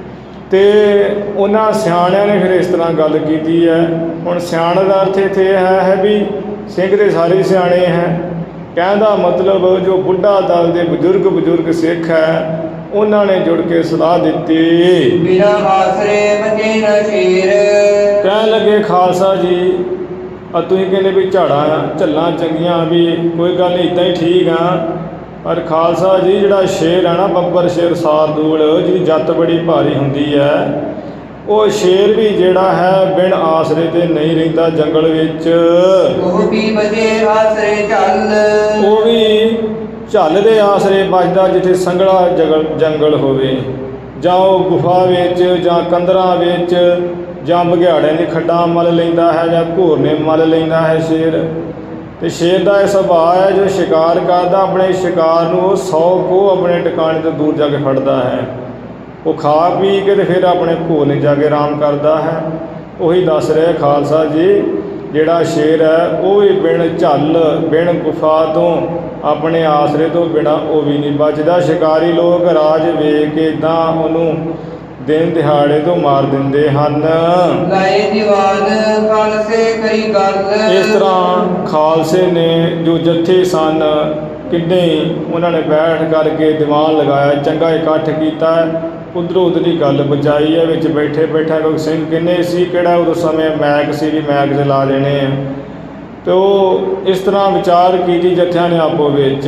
ਤੇ ਉਹਨਾਂ ਸਿਆਣਿਆਂ ਨੇ ਫਿਰ ਇਸ ਤਰ੍ਹਾਂ ਗੱਲ ਕੀਤੀ ਹੈ। ਹੁਣ ਸਿਆਣ ਦਾ ਅਰਥ ਇੱਥੇ ਇਹ ਹੈ ਹੈ ਵੀ ਸਿੰਘ ਦੇ ਸਾਰੇ ਸਿਆਣੇ ਹੈ। ਕਹਿਣ ਦਾ ਮਤਲਬ ਜੋ ਬੁੱਢਾ ਦਲ ਦੇ ਬਜ਼ੁਰਗ ਬਜ਼ੁਰਗ ਸਿੱਖ ਹੈ, ਉਹਨਾਂ ਨੇ ਜੁੜ ਕੇ ਸਲਾਹ ਦਿੱਤੀ। ਬਿਨਾ ਆਸਰੇ ਬਚੇ ਨਾ ਸ਼ੇਰ। ਕਹਿਣ ਲੱਗੇ ਖਾਲਸਾ ਜੀ ਆ ਤੁਸੀਂ ਕਹਿੰਦੇ ਵੀ ਝਾੜਾਂ ਝੱਲਾਂ ਚੰਗੀਆਂ, ਵੀ ਕੋਈ ਗੱਲ ਨਹੀਂ ਇੱਦਾਂ ਹੀ ਠੀਕ ਆ, ਪਰ ਖਾਲਸਾ ਜੀ ਜਿਹੜਾ ਸ਼ੇਰ ਹੈ ਨਾ, ਬੱਬਰ ਸ਼ੇਰ ਸਾਰਦੂਲ, ਜਿਹਦੀ ਜੱਤ ਬੜੀ ਭਾਰੀ ਹੁੰਦੀ ਹੈ, ਉਹ ਸ਼ੇਰ ਵੀ ਜਿਹੜਾ ਹੈ ਬਿਨ ਆਸਰੇ ਤੇ ਨਹੀਂ ਰਹਿੰਦਾ ਜੰਗਲ ਵਿੱਚ। ਉਹ ਵੀ ਬਚੇ ਆਸਰੇ ਚੱਲ। ਉਹ ਵੀ ਝੱਲ ਦੇ ਆਸਰੇ ਬਚਦਾ ਜਿੱਥੇ ਸੰਘਣਾ ਜੰਗਲ ਜੰਗਲ ਹੋਵੇ, ਜਾਂ ਉਹ ਗੁਫਾ ਵਿੱਚ ਜਾਂ ਕੰਦਰਾਂ ਵਿੱਚ ਜਾਂ ਬਘਿਆੜਿਆਂ ਦੀ ਖੱਡਾਂ ਮੱਲ ਲੈਂਦਾ ਹੈ, ਜਾਂ ਘੋਰਨੇ ਮੱਲ ਲੈਂਦਾ ਹੈ ਸ਼ੇਰ। ਤੇ ਸ਼ੇਰ ਦਾ ਇਹ ਸੁਭਾਅ ਹੈ, ਜੋ ਸ਼ਿਕਾਰ ਕਰਦਾ ਆਪਣੇ ਸ਼ਿਕਾਰ ਨੂੰ ਉਹ ਸੌ ਕੋਹ ਆਪਣੇ ਟਿਕਾਣੇ ਤੋਂ ਦੂਰ ਜਾ ਕੇ ਫੜਦਾ ਹੈ। ਉਹ ਖਾ ਪੀ ਕੇ ਤੇ ਫਿਰ ਆਪਣੇ ਘੋਰਨੇ ਜਾ ਕੇ ਆਰਾਮ ਕਰਦਾ ਹੈ। ਉਹੀ ਦੱਸ ਰਿਹਾ ਖਾਲਸਾ ਜੀ, ਜਿਹੜਾ ਸ਼ੇਰ ਹੈ ਉਹ ਵੀ ਬਿਨ ਝੱਲ ਬਿਨ ਗੁਫਾ ਤੋਂ ਆਪਣੇ ਆਸਰੇ ਤੋਂ ਬਿਨਾਂ ਉਹ ਵੀ ਨਹੀਂ ਬਚਦਾ। ਸ਼ਿਕਾਰੀ ਲੋਕ ਰਾਜ ਵੇਖ ਕੇ ਇੱਦਾਂ ਉਹਨੂੰ ਦਿਨ ਦਿਹਾੜੇ ਤੋਂ ਮਾਰ ਦਿੰਦੇ ਹਨ। ਲਾਏ ਦੀਵਾਨ ਖਾਲਸੇ ਕਰੀ ਗੱਲ। ਇਸ ਤਰ੍ਹਾਂ ਖਾਲਸੇ ਨੇ ਜੋ ਜੱਥੇ ਸਨ ਕਿੰਨੇ ਉਹਨਾਂ ਨੇ ਬੈਠ ਕਰਕੇ ਦੀਵਾਨ ਲਗਾਇਆ, ਚੰਗਾ ਇਕੱਠ ਕੀਤਾ, ਉੱਧਰੋਂ ਉੱਧਰੀ ਗੱਲ ਬਚਾਈ ਹੈ। ਵਿੱਚ ਬੈਠੇ ਬੈਠਾ ਕੋਈ ਸਿੰਘ ਕਿੰਨੇ ਸੀ, ਕਿਹੜਾ ਉਦੋਂ ਸਮੇਂ ਮੈਕ ਸੀ ਵੀ ਮੈਕ ਚਲਾ ਦੇਣੇ ਆ। ਅਤੇ ਉਹ ਇਸ ਤਰ੍ਹਾਂ ਵਿਚਾਰ ਕੀਤੀ ਜੱਥਿਆਂ ਨੇ ਆਪੋ ਵਿੱਚ,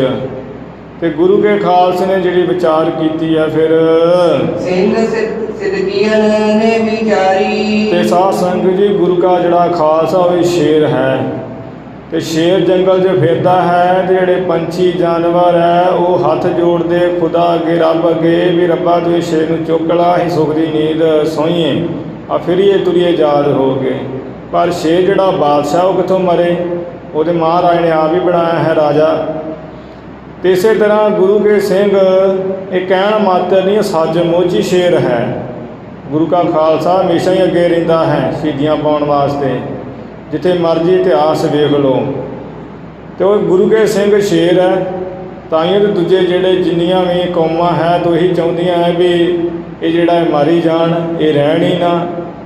ਤੇ ਗੁਰੂ ਕੇ ਖਾਲਸੇ ਨੇ ਜਿਹੜੀ ਵਿਚਾਰ ਕੀਤੀ ਹੈ ਫਿਰ ਸਿੰਘ ਸਿਦਕੀਆਂ ਨੇ ਵਿਚਾਰੀ। ਤੇ ਸਾਧ ਸੰਗਤ ਜੀ ਗੁਰੂ ਕਾ ਜਿਹੜਾ ਖਾਲਸਾ ਉਹ ਸ਼ੇਰ ਹੈ, ਤੇ ਸ਼ੇਰ ਜੰਗਲ 'ਚ ਫਿਰਦਾ ਹੈ, ਤੇ ਜਿਹੜੇ ਪੰਛੀ ਜਾਨਵਰ ਹੈ ਉਹ ਹੱਥ ਜੋੜਦੇ ਖੁਦਾ ਅੱਗੇ, ਰੱਬ ਅੱਗੇ ਵੀ ਰੱਬਾ ਤੂੰ ਸ਼ੇਰ ਨੂੰ ਚੁੱਕ ਲਾ, ਅਸੀਂ ਸੁੱਖ ਦੀ ਨੀਂਦ ਸੋਈਏ, ਆ ਫਿਰੀਏ ਤੁਰੀਏ ਯਾਦ ਹੋ ਗਏ। ਪਰ ਸ਼ੇਰ ਜਿਹੜਾ ਬਾਦਸ਼ਾਹ ਉਹ ਕਿੱਥੋਂ ਮਰੇ, ਉਹਦੇ ਮਹਾਰਾਜ ਨੇ ਆਪ ਹੀ ਬਣਾਇਆ ਹੈ ਰਾਜਾ। ਤੇ ਇਸੇ ਤਰ੍ਹਾਂ ਗੁਰੂ ਕੇ ਸਿੰਘ ਇਹ ਕਹਿਣ ਮਾਤਰ ਨਹੀਂ, ਸੱਚ ਮੋਚੀ ਸ਼ੇਰ ਹੈ। ਗੁਰੂ ਕਾ ਖਾਲਸਾ ਹਮੇਸ਼ਾ ਹੀ ਅੱਗੇ ਰਹਿੰਦਾ ਹੈ ਸ਼ਹੀਦੀਆਂ ਪਾਉਣ ਵਾਸਤੇ, ਜਿੱਥੇ ਮਰਜ਼ੀ ਇਤਿਹਾਸ ਵੇਖ ਲਓ। ਅਤੇ ਉਹ ਗੁਰੂ ਕੇ ਸਿੰਘ ਸ਼ੇਰ ਹੈ, ਤਾਂ ਹੀ ਉਹਦੇ ਦੂਜੇ ਜਿਹੜੇ ਜਿੰਨੀਆਂ ਵੀ ਕੌਮਾਂ ਹੈ ਤਾਂ ਇਹੀ ਚਾਹੁੰਦੀਆਂ ਹੈ ਵੀ ਇਹ ਜਿਹੜਾ ਮਾਰੀ ਜਾਣ, ਇਹ ਰਹਿਣ ਹੀ ਨਾ।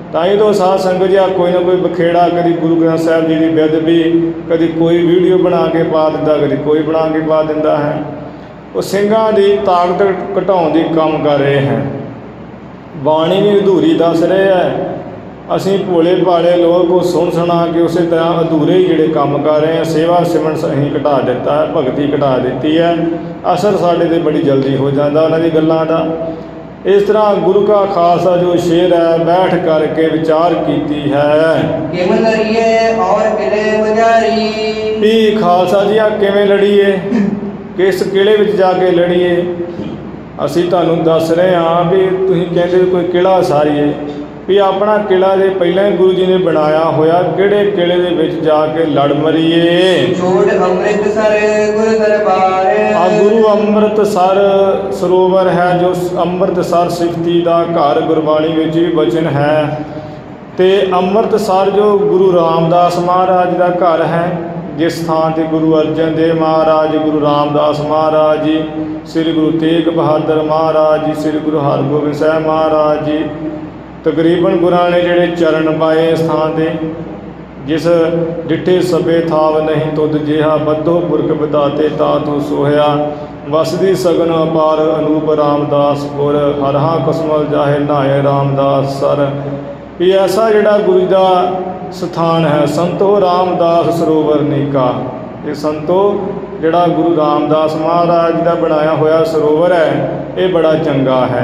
ਤਾਂ ਹੀ ਤੋਂ ਸਾਧ ਸੰਗਤ ਜੀ, ਕੋਈ ਨਾ ਕੋਈ ਬਖੇੜਾ, ਕਦੀ ਗੁਰੂ ਗ੍ਰੰਥ ਸਾਹਿਬ ਜੀ ਦੀ ਬੇਅਦਬੀ, ਕਦੀ ਕੋਈ ਵੀਡੀਓ ਬਣਾ ਕੇ ਪਾ ਦਿੰਦਾ, ਕਦੀ ਕੋਈ ਬਣਾ ਕੇ ਪਾ ਦਿੰਦਾ ਹੈ। ਉਹ ਸਿੰਘਾਂ ਦੀ ਤਾਕਤ ਘਟਾਉਣ ਦੀ ਕੰਮ ਕਰ ਰਹੇ ਹੈ। ਬਾਣੀ ਵੀ ਅਧੂਰੀ ਦੱਸ ਰਹੇ ਹੈ। ਅਸੀਂ ਭੋਲੇ ਭਾਲੇ ਲੋਕ ਉਹ ਸੁਣ ਸੁਣਾ ਕੇ ਉਸੇ ਤਰ੍ਹਾਂ ਅਧੂਰੇ ਹੀ ਜਿਹੜੇ ਕੰਮ ਕਰ ਰਹੇ ਹਾਂ। ਸੇਵਾ ਸਿਮਰਨ ਅਸੀਂ ਘਟਾ ਦਿੱਤਾ ਹੈ, ਭਗਤੀ ਘਟਾ ਦਿੱਤੀ ਹੈ। ਅਸਰ ਸਾਡੇ 'ਤੇ ਬੜੀ ਜਲਦੀ ਹੋ ਜਾਂਦਾ ਉਹਨਾਂ ਦੀ ਗੱਲਾਂ ਦਾ। ਇਸ ਤਰ੍ਹਾਂ ਗੁਰੂ ਕਾ ਖਾਲਸਾ ਜੋ ਸ਼ੇਰ ਹੈ, ਬੈਠ ਕਰਕੇ ਵਿਚਾਰ ਕੀਤੀ ਹੈ ਕਿਮ ਲੜੀਏ ਔਰ ਕਿਲੇ ਬਜਾਰੀ। ਵੀ ਖਾਲਸਾ ਜੀ ਆ ਕਿਵੇਂ ਲੜੀਏ, ਕਿਸ ਕਿਲੇ ਵਿੱਚ ਜਾ ਕੇ ਲੜੀਏ। ਅਸੀਂ ਤੁਹਾਨੂੰ ਦੱਸ ਰਹੇ ਹਾਂ ਵੀ ਤੁਸੀਂ ਕਹਿੰਦੇ ਵੀ ਕੋਈ ਕਿਲ੍ਹਾ ਸਾਰੀਏ, ਵੀ ਆਪਣਾ ਕਿਲ੍ਹਾ ਜੇ ਪਹਿਲਾਂ ਹੀ ਗੁਰੂ ਜੀ ਨੇ ਬਣਾਇਆ ਹੋਇਆ, ਕਿਹੜੇ ਕਿਲੇ ਦੇ ਵਿੱਚ ਜਾ ਕੇ ਲੜ ਮਰੀਏ। ਛੋੜ ਅੰਮ੍ਰਿਤਸਰ ਗੁਰ ਦਰਬਾਰ। ਆ ਗੁਰੂ ਅੰਮ੍ਰਿਤਸਰ ਸਰੋਵਰ ਹੈ, ਜੋ ਅੰਮ੍ਰਿਤਸਰ ਸਿਫਤੀ ਦਾ ਘਰ ਗੁਰਬਾਣੀ ਵਿੱਚ ਵੀ ਵਚਨ ਹੈ। ਤੇ ਅੰਮ੍ਰਿਤਸਰ ਜੋ ਗੁਰੂ ਰਾਮਦਾਸ ਮਹਾਰਾਜ ਦਾ ਘਰ ਹੈ, ਜਿਸ ਥਾਂ 'ਤੇ ਗੁਰੂ ਅਰਜਨ ਦੇਵ ਮਹਾਰਾਜ, ਗੁਰੂ ਰਾਮਦਾਸ ਮਹਾਰਾਜ ਜੀ, ਸ੍ਰੀ ਗੁਰੂ ਤੇਗ ਬਹਾਦਰ ਮਹਾਰਾਜ ਜੀ, ਸ੍ਰੀ ਗੁਰੂ ਹਰਗੋਬਿੰਦ ਸਾਹਿਬ ਮਹਾਰਾਜ ਜੀ, ਤਕਰੀਬਨ ਗੁਰਾਂ ਨੇ ਜਿਹੜੇ ਚਰਨ ਪਾਏ ਇਸ ਥਾਂ 'ਤੇ। ਜਿਸ ਡਿੱਠੇ ਸਭੇ ਥਾਵ ਨਹੀਂ ਤੁਧ ਜਿਹਾ, ਬੱਧੋ ਪੁਰਖ ਵਿਦਾਤੇ ਤਾ ਤੂੰ ਸੋਹਿਆ। ਵਸਦੀ ਸਗਨ ਅਪਾਰ ਅਨੂਪ ਰਾਮਦਾਸ ਗੁਰ, ਹਰਹਾ ਕਸਮਲ ਜਾਹੇ ਨਹਾਏ ਰਾਮਦਾਸ ਸਰ। ਵੀ ਐਸਾ ਜਿਹੜਾ ਗੁਰੂ ਦਾ ਸਥਾਨ ਹੈ, ਸੰਤੋ ਰਾਮਦਾਸ ਸਰੋਵਰ ਨੀਕਾ। ਇਹ ਸੰਤੋ ਜਿਹੜਾ ਗੁਰੂ ਰਾਮਦਾਸ ਮਹਾਰਾਜ ਦਾ ਬਣਾਇਆ ਹੋਇਆ ਸਰੋਵਰ ਹੈ, ਇਹ ਬੜਾ ਚੰਗਾ ਹੈ।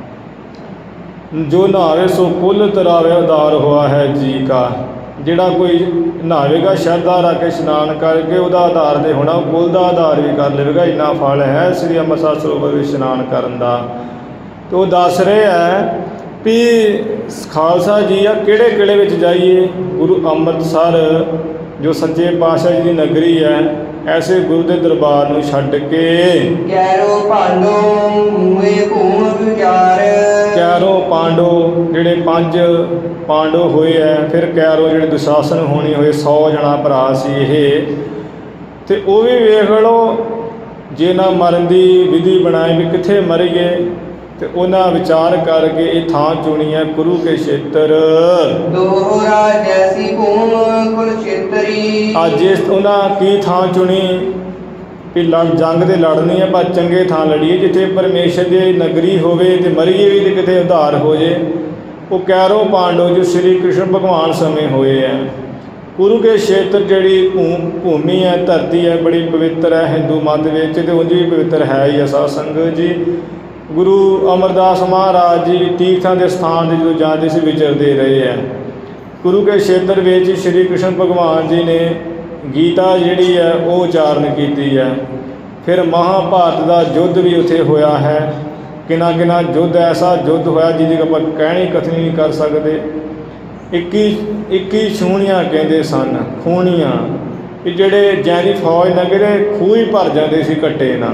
ਜੋ ਨਹਾਵੇ ਸੋ ਕੁੱਲ ਤਰਾਵੇ ਉਦਾਰ ਹੋਆ ਹੈ ਜੀ ਕਾ। ਜਿਹੜਾ ਕੋਈ ਨਹਾਵੇਗਾ ਸ਼ਰਧਾ ਰੱਖ ਕੇ ਇਸ਼ਨਾਨ ਕਰਕੇ, ਉਹਦਾ ਆਧਾਰ ਤੇ ਹੋਣਾ, ਉਹ ਕੁੱਲ ਦਾ ਆਧਾਰ ਵੀ ਕਰ ਲਵੇਗਾ। ਇੰਨਾ ਫਲ ਹੈ ਸ੍ਰੀ ਅੰਮ੍ਰਿਤਸਰ ਸਰੋਵਰ ਵਿੱਚ ਇਸ਼ਨਾਨ ਕਰਨ ਦਾ। ਤੇ ਉਹ ਦੱਸ ਰਹੇ ਹੈ ਵੀ ਖਾਲਸਾ ਜੀ ਆ ਕਿਹੜੇ ਕਿਲੇ ਵਿੱਚ ਜਾਈਏ। ਗੁਰੂ ਅੰਮ੍ਰਿਤਸਰ ਜੋ ਸੱਚੇ ਪਾਤਸ਼ਾਹ ਜੀ ਦੀ ਨਗਰੀ ਹੈ, ਐਸੇ ਗੁਰੂ ਦੇ ਦਰਬਾਰ ਨੂੰ ਛੱਡ ਕੇ ਕੈਰੋ ਭਾਂਡੋ ਮੂਏ ਭੂਮ ਵਿਚਾਰ। ਕੈਰੋ ਪਾਂਡੋ ਜਿਹੜੇ ਪੰਜ ਪਾਂਡੋ ਹੋਏ ਹੈ, ਫਿਰ ਕੈਰੋ ਜਿਹੜੇ ਦੁਸ਼ਾਸਨ ਹੋਣੀ ਹੋਏ, ਸੌ ਜਣਾ ਭਰਾ ਸੀ ਇਹ। ਤੇ ਉਹ ਵੀ ਵੇਖ ਲਓ, ਜੇ ਨਾ ਮਰਨ ਦੀ ਵਿਧੀ ਬਣਾਏ ਵੀ ਕਿੱਥੇ ਮਰੀਏ, ਤੇ ਉਹਨਾਂ ਵਿਚਾਰ ਕਰਕੇ ਇਹ ਥਾਂ ਚੁਣੀ ਹੈ ਗੁਰੂ ਕੇ ਖੇਤਰ। ਦੋਹਰਾ ਜੈਸੀ ਭੂਮ ਕੁਲ ਖੇਤਰੀ। ਅੱਜ ਇਸ ਉਹਨਾਂ ਕੀ ਥਾਂ ਚੁਣੀ ਵੀ ਲੜ ਜੰਗ ਦੇ ਲੜਨੀ ਹੈ, ਪਰ ਚੰਗੇ ਥਾਂ ਲੜੀਏ, ਜਿੱਥੇ ਪਰਮੇਸ਼ਰ ਦੀ ਨਗਰੀ ਹੋਵੇ ਤੇ ਮਰੀਏ ਵੀ ਤੇ ਕਿਤੇ ਉਧਾਰ ਹੋ ਜੇ। ਉਹ ਕੈਰੋ ਪਾਂਡੋ ਜੋ ਸ਼੍ਰੀ ਕ੍ਰਿਸ਼ਨ ਭਗਵਾਨ ਸਮੇਂ ਹੋਏ ਹੈ। ਗੁਰੂ ਕੇ ਖੇਤਰ ਜਿਹੜੀ ਭੂ ਭੂਮੀ ਹੈ, ਧਰਤੀ ਹੈ, ਬੜੀ ਪਵਿੱਤਰ ਹੈ ਹਿੰਦੂ ਮਤ ਵਿੱਚ, ਤੇ ਉਂਝ ਵੀ ਪਵਿੱਤਰ ਹੈ ਹੀ ਹੈ ਸਾਧ ਸੰਗਤ ਜੀ। ਗੁਰੂ ਅਮਰਦਾਸ ਮਹਾਰਾਜ ਜੀ ਤੀਰਥਾਂ ਦੇ ਸਥਾਨ 'ਤੇ ਜਦੋਂ ਜਾਂਦੇ ਸੀ ਵਿਚਰਦੇ ਰਹੇ ਹੈ। ਗੁਰੂ ਕੇ ਖੇਤਰ ਵਿੱਚ ਸ਼੍ਰੀ ਕ੍ਰਿਸ਼ਨ ਭਗਵਾਨ ਜੀ ਨੇ ਗੀਤਾ ਜਿਹੜੀ ਹੈ ਉਹ ਉਚਾਰਨ ਕੀਤੀ ਹੈ। ਫਿਰ ਮਹਾਭਾਰਤ ਦਾ ਯੁੱਧ ਵੀ ਉੱਥੇ ਹੋਇਆ ਹੈ। ਕਿੰਨਾ ਕਿੰਨਾ ਯੁੱਧ, ਐਸਾ ਯੁੱਧ ਹੋਇਆ ਜਿਹਦੀ ਆਪਾਂ ਕਹਿਣੀ ਕਥਨੀ ਨਹੀਂ ਕਰ ਸਕਦੇ। ਇੱਕੀ ਇੱਕੀ ਛੂਣੀਆਂ ਕਹਿੰਦੇ ਸਨ, ਖੂਣੀਆਂ, ਕਿ ਜਿਹੜੇ ਜੈਨੀ ਫੌਜ ਨਗਰੇ ਖੂਹ ਹੀ ਭਰ ਜਾਂਦੇ ਸੀ ਕੱਟੇ ਨਾਲ।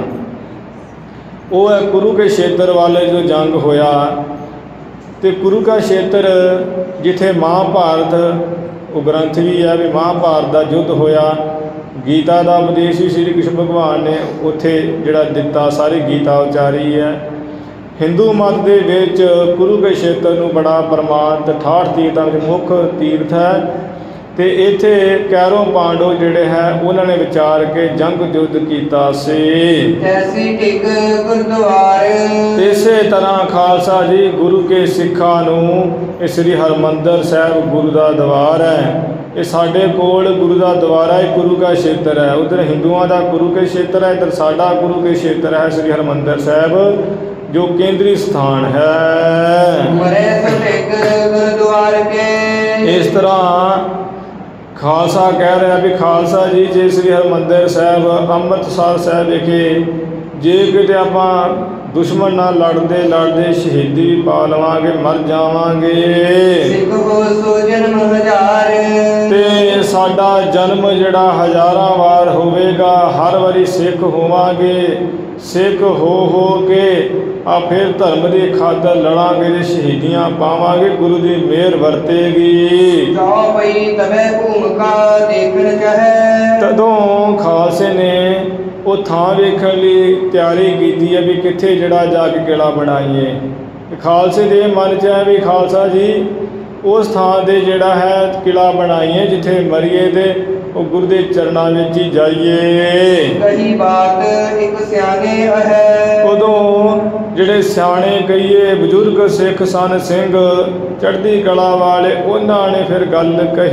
ਉਹ ਹੈ ਗੁਰੂ ਕੇ ਖੇਤਰ ਵਾਲੇ ਜਦੋਂ ਜੰਗ ਹੋਇਆ, ਤੇ ਗੁਰੂ ਕਾ ਖੇਤਰ ਜਿੱਥੇ ਮਹਾਭਾਰਤ ਉਹ ਗ੍ਰੰਥ ਵੀ ਹੈ ਵੀ ਮਹਾਭਾਰਤ ਦਾ ਯੁੱਧ ਹੋਇਆ। ਗੀਤਾ ਦਾ ਉਪਦੇਸ਼ ਵੀ ਸ਼੍ਰੀ ਕ੍ਰਿਸ਼ਨ ਭਗਵਾਨ ਨੇ ਉੱਥੇ ਜਿਹੜਾ ਦਿੱਤਾ, ਸਾਰੀ ਗੀਤਾ ਉਚਾਰੀ ਹੈ। ਹਿੰਦੂ ਮਤ ਦੇ ਵਿੱਚ ਗੁਰੂ ਕੇ ਖੇਤਰ ਨੂੰ ਬੜਾ ਪ੍ਰਮਾਣਿਤ ਅਠਾਹਠ ਤੀਰਥਾਂ ਵਿੱਚ ਮੁੱਖ ਤੀਰਥ ਹੈ। ਤੇ ਇੱਥੇ ਕੈਰੋ ਪਾਂਡੋ ਜਿਹੜੇ ਹੈ ਉਹਨਾਂ ਨੇ ਵਿਚਾਰ ਕੇ ਜੰਗ ਯੁੱਧ ਕੀਤਾ ਸੀ। ਐਸੀ ਟਿਕ ਗੁਰਦੁਆਰ। ਇਸੇ ਤਰ੍ਹਾਂ ਖਾਲਸਾ ਜੀ ਗੁਰੂ ਕੇ ਸਿੱਖਾਂ ਨੂੰ ਇਹ ਸ੍ਰੀ ਹਰਿਮੰਦਰ ਸਾਹਿਬ ਗੁਰੂ ਦਾ ਦਵਾਰ ਹੈ। ਇਹ ਸਾਡੇ ਕੋਲ ਗੁਰੂ ਦਾ ਦਵਾਰਾ ਹੈ, ਗੁਰੂ ਕਾ ਖੇਤਰ ਹੈ। ਉਧਰ ਹਿੰਦੂਆਂ ਦਾ ਗੁਰੂ ਕੇ ਖੇਤਰ ਹੈ, ਇੱਧਰ ਸਾਡਾ ਗੁਰੂ ਕੇ ਖੇਤਰ ਹੈ ਸ੍ਰੀ ਹਰਿਮੰਦਰ ਸਾਹਿਬ, ਜੋ ਕੇਂਦਰੀ ਸਥਾਨ ਹੈ। ਮਰੇ ਸੋ ਟਿਕ ਗੁਰਦੁਆਰ ਕੇ। ਇਸ ਤਰ੍ਹਾਂ ਖਾਲਸਾ ਕਹਿ ਰਿਹਾ ਵੀ ਖਾਲਸਾ ਜੀ ਜੇ ਸ੍ਰੀ ਹਰਿਮੰਦਰ ਸਾਹਿਬ ਅੰਮ੍ਰਿਤਸਰ ਸਾਹਿਬ ਵਿਖੇ ਜੇ ਕਿਤੇ ਆਪਾਂ ਦੁਸ਼ਮਣ ਨਾਲ ਲੜਦੇ ਲੜਦੇ ਸ਼ਹੀਦੀ ਵੀ ਪਾ ਲਵਾਂਗੇ, ਮਰ ਜਾਵਾਂਗੇ, ਸਿੱਖ ਹੋ ਸੋ ਜਨਮ ਹਜ਼ਾਰ। ਤੇ ਸਾਡਾ ਜਨਮ ਜਿਹੜਾ ਹਜ਼ਾਰਾਂ ਵਾਰ ਹੋਵੇਗਾ, ਹਰ ਵਾਰੀ ਸਿੱਖ ਹੋਵਾਂਗੇ। ਸਿੱਖ ਹੋ ਹੋ ਕੇ ਆ ਫਿਰ ਧਰਮ ਦੀ ਖਾਤਰ ਲੜਾਂਗੇ ਤੇ ਸ਼ਹੀਦੀਆਂ ਪਾਵਾਂਗੇ, ਗੁਰੂ ਦੀ ਮਿਹਰ ਵਰਤੇਗੀ। ਜਾਓ ਪਈ ਤਵੇ ਭੂਮਿਕਾ ਦੇਖਣ ਚਾਹੇ। ਤਦੋਂ ਖਾਲਸੇ ਨੇ ਉਹ ਥਾਂ ਵੇਖਣ ਲਈ ਤਿਆਰੀ ਕੀਤੀ ਹੈ ਵੀ ਕਿੱਥੇ ਜਿਹੜਾ ਜਾ ਕੇ ਕਿਲ੍ਹਾ ਬਣਾਈਏ। ਖਾਲਸੇ ਦੇ ਮਨ 'ਚ ਹੈ ਵੀ ਖਾਲਸਾ ਜੀ उस थां ते जिहड़ा है किला बनाइए जिथे मरीए ते ਉਹ ਗੁਰੂ ਦੇ ਚਰਨਾਂ ਵਿੱਚ ਹੀ ਜਾਈਏ। ਕਹੀ ਬਾਤ ਇੱਕ ਸਿਆਣੇ ਹੈ। ਉਦੋਂ ਜਿਹੜੇ ਸਿਆਣੇ ਕਹੀਏ ਬਜ਼ੁਰਗ ਸਿੱਖ ਸਨ ਸਿੰਘ ਚੜ੍ਹਦੀ ਕਲਾ ਵਾਲੇ ਉਹਨਾਂ ਨੇ ਫਿਰ ਗੱਲ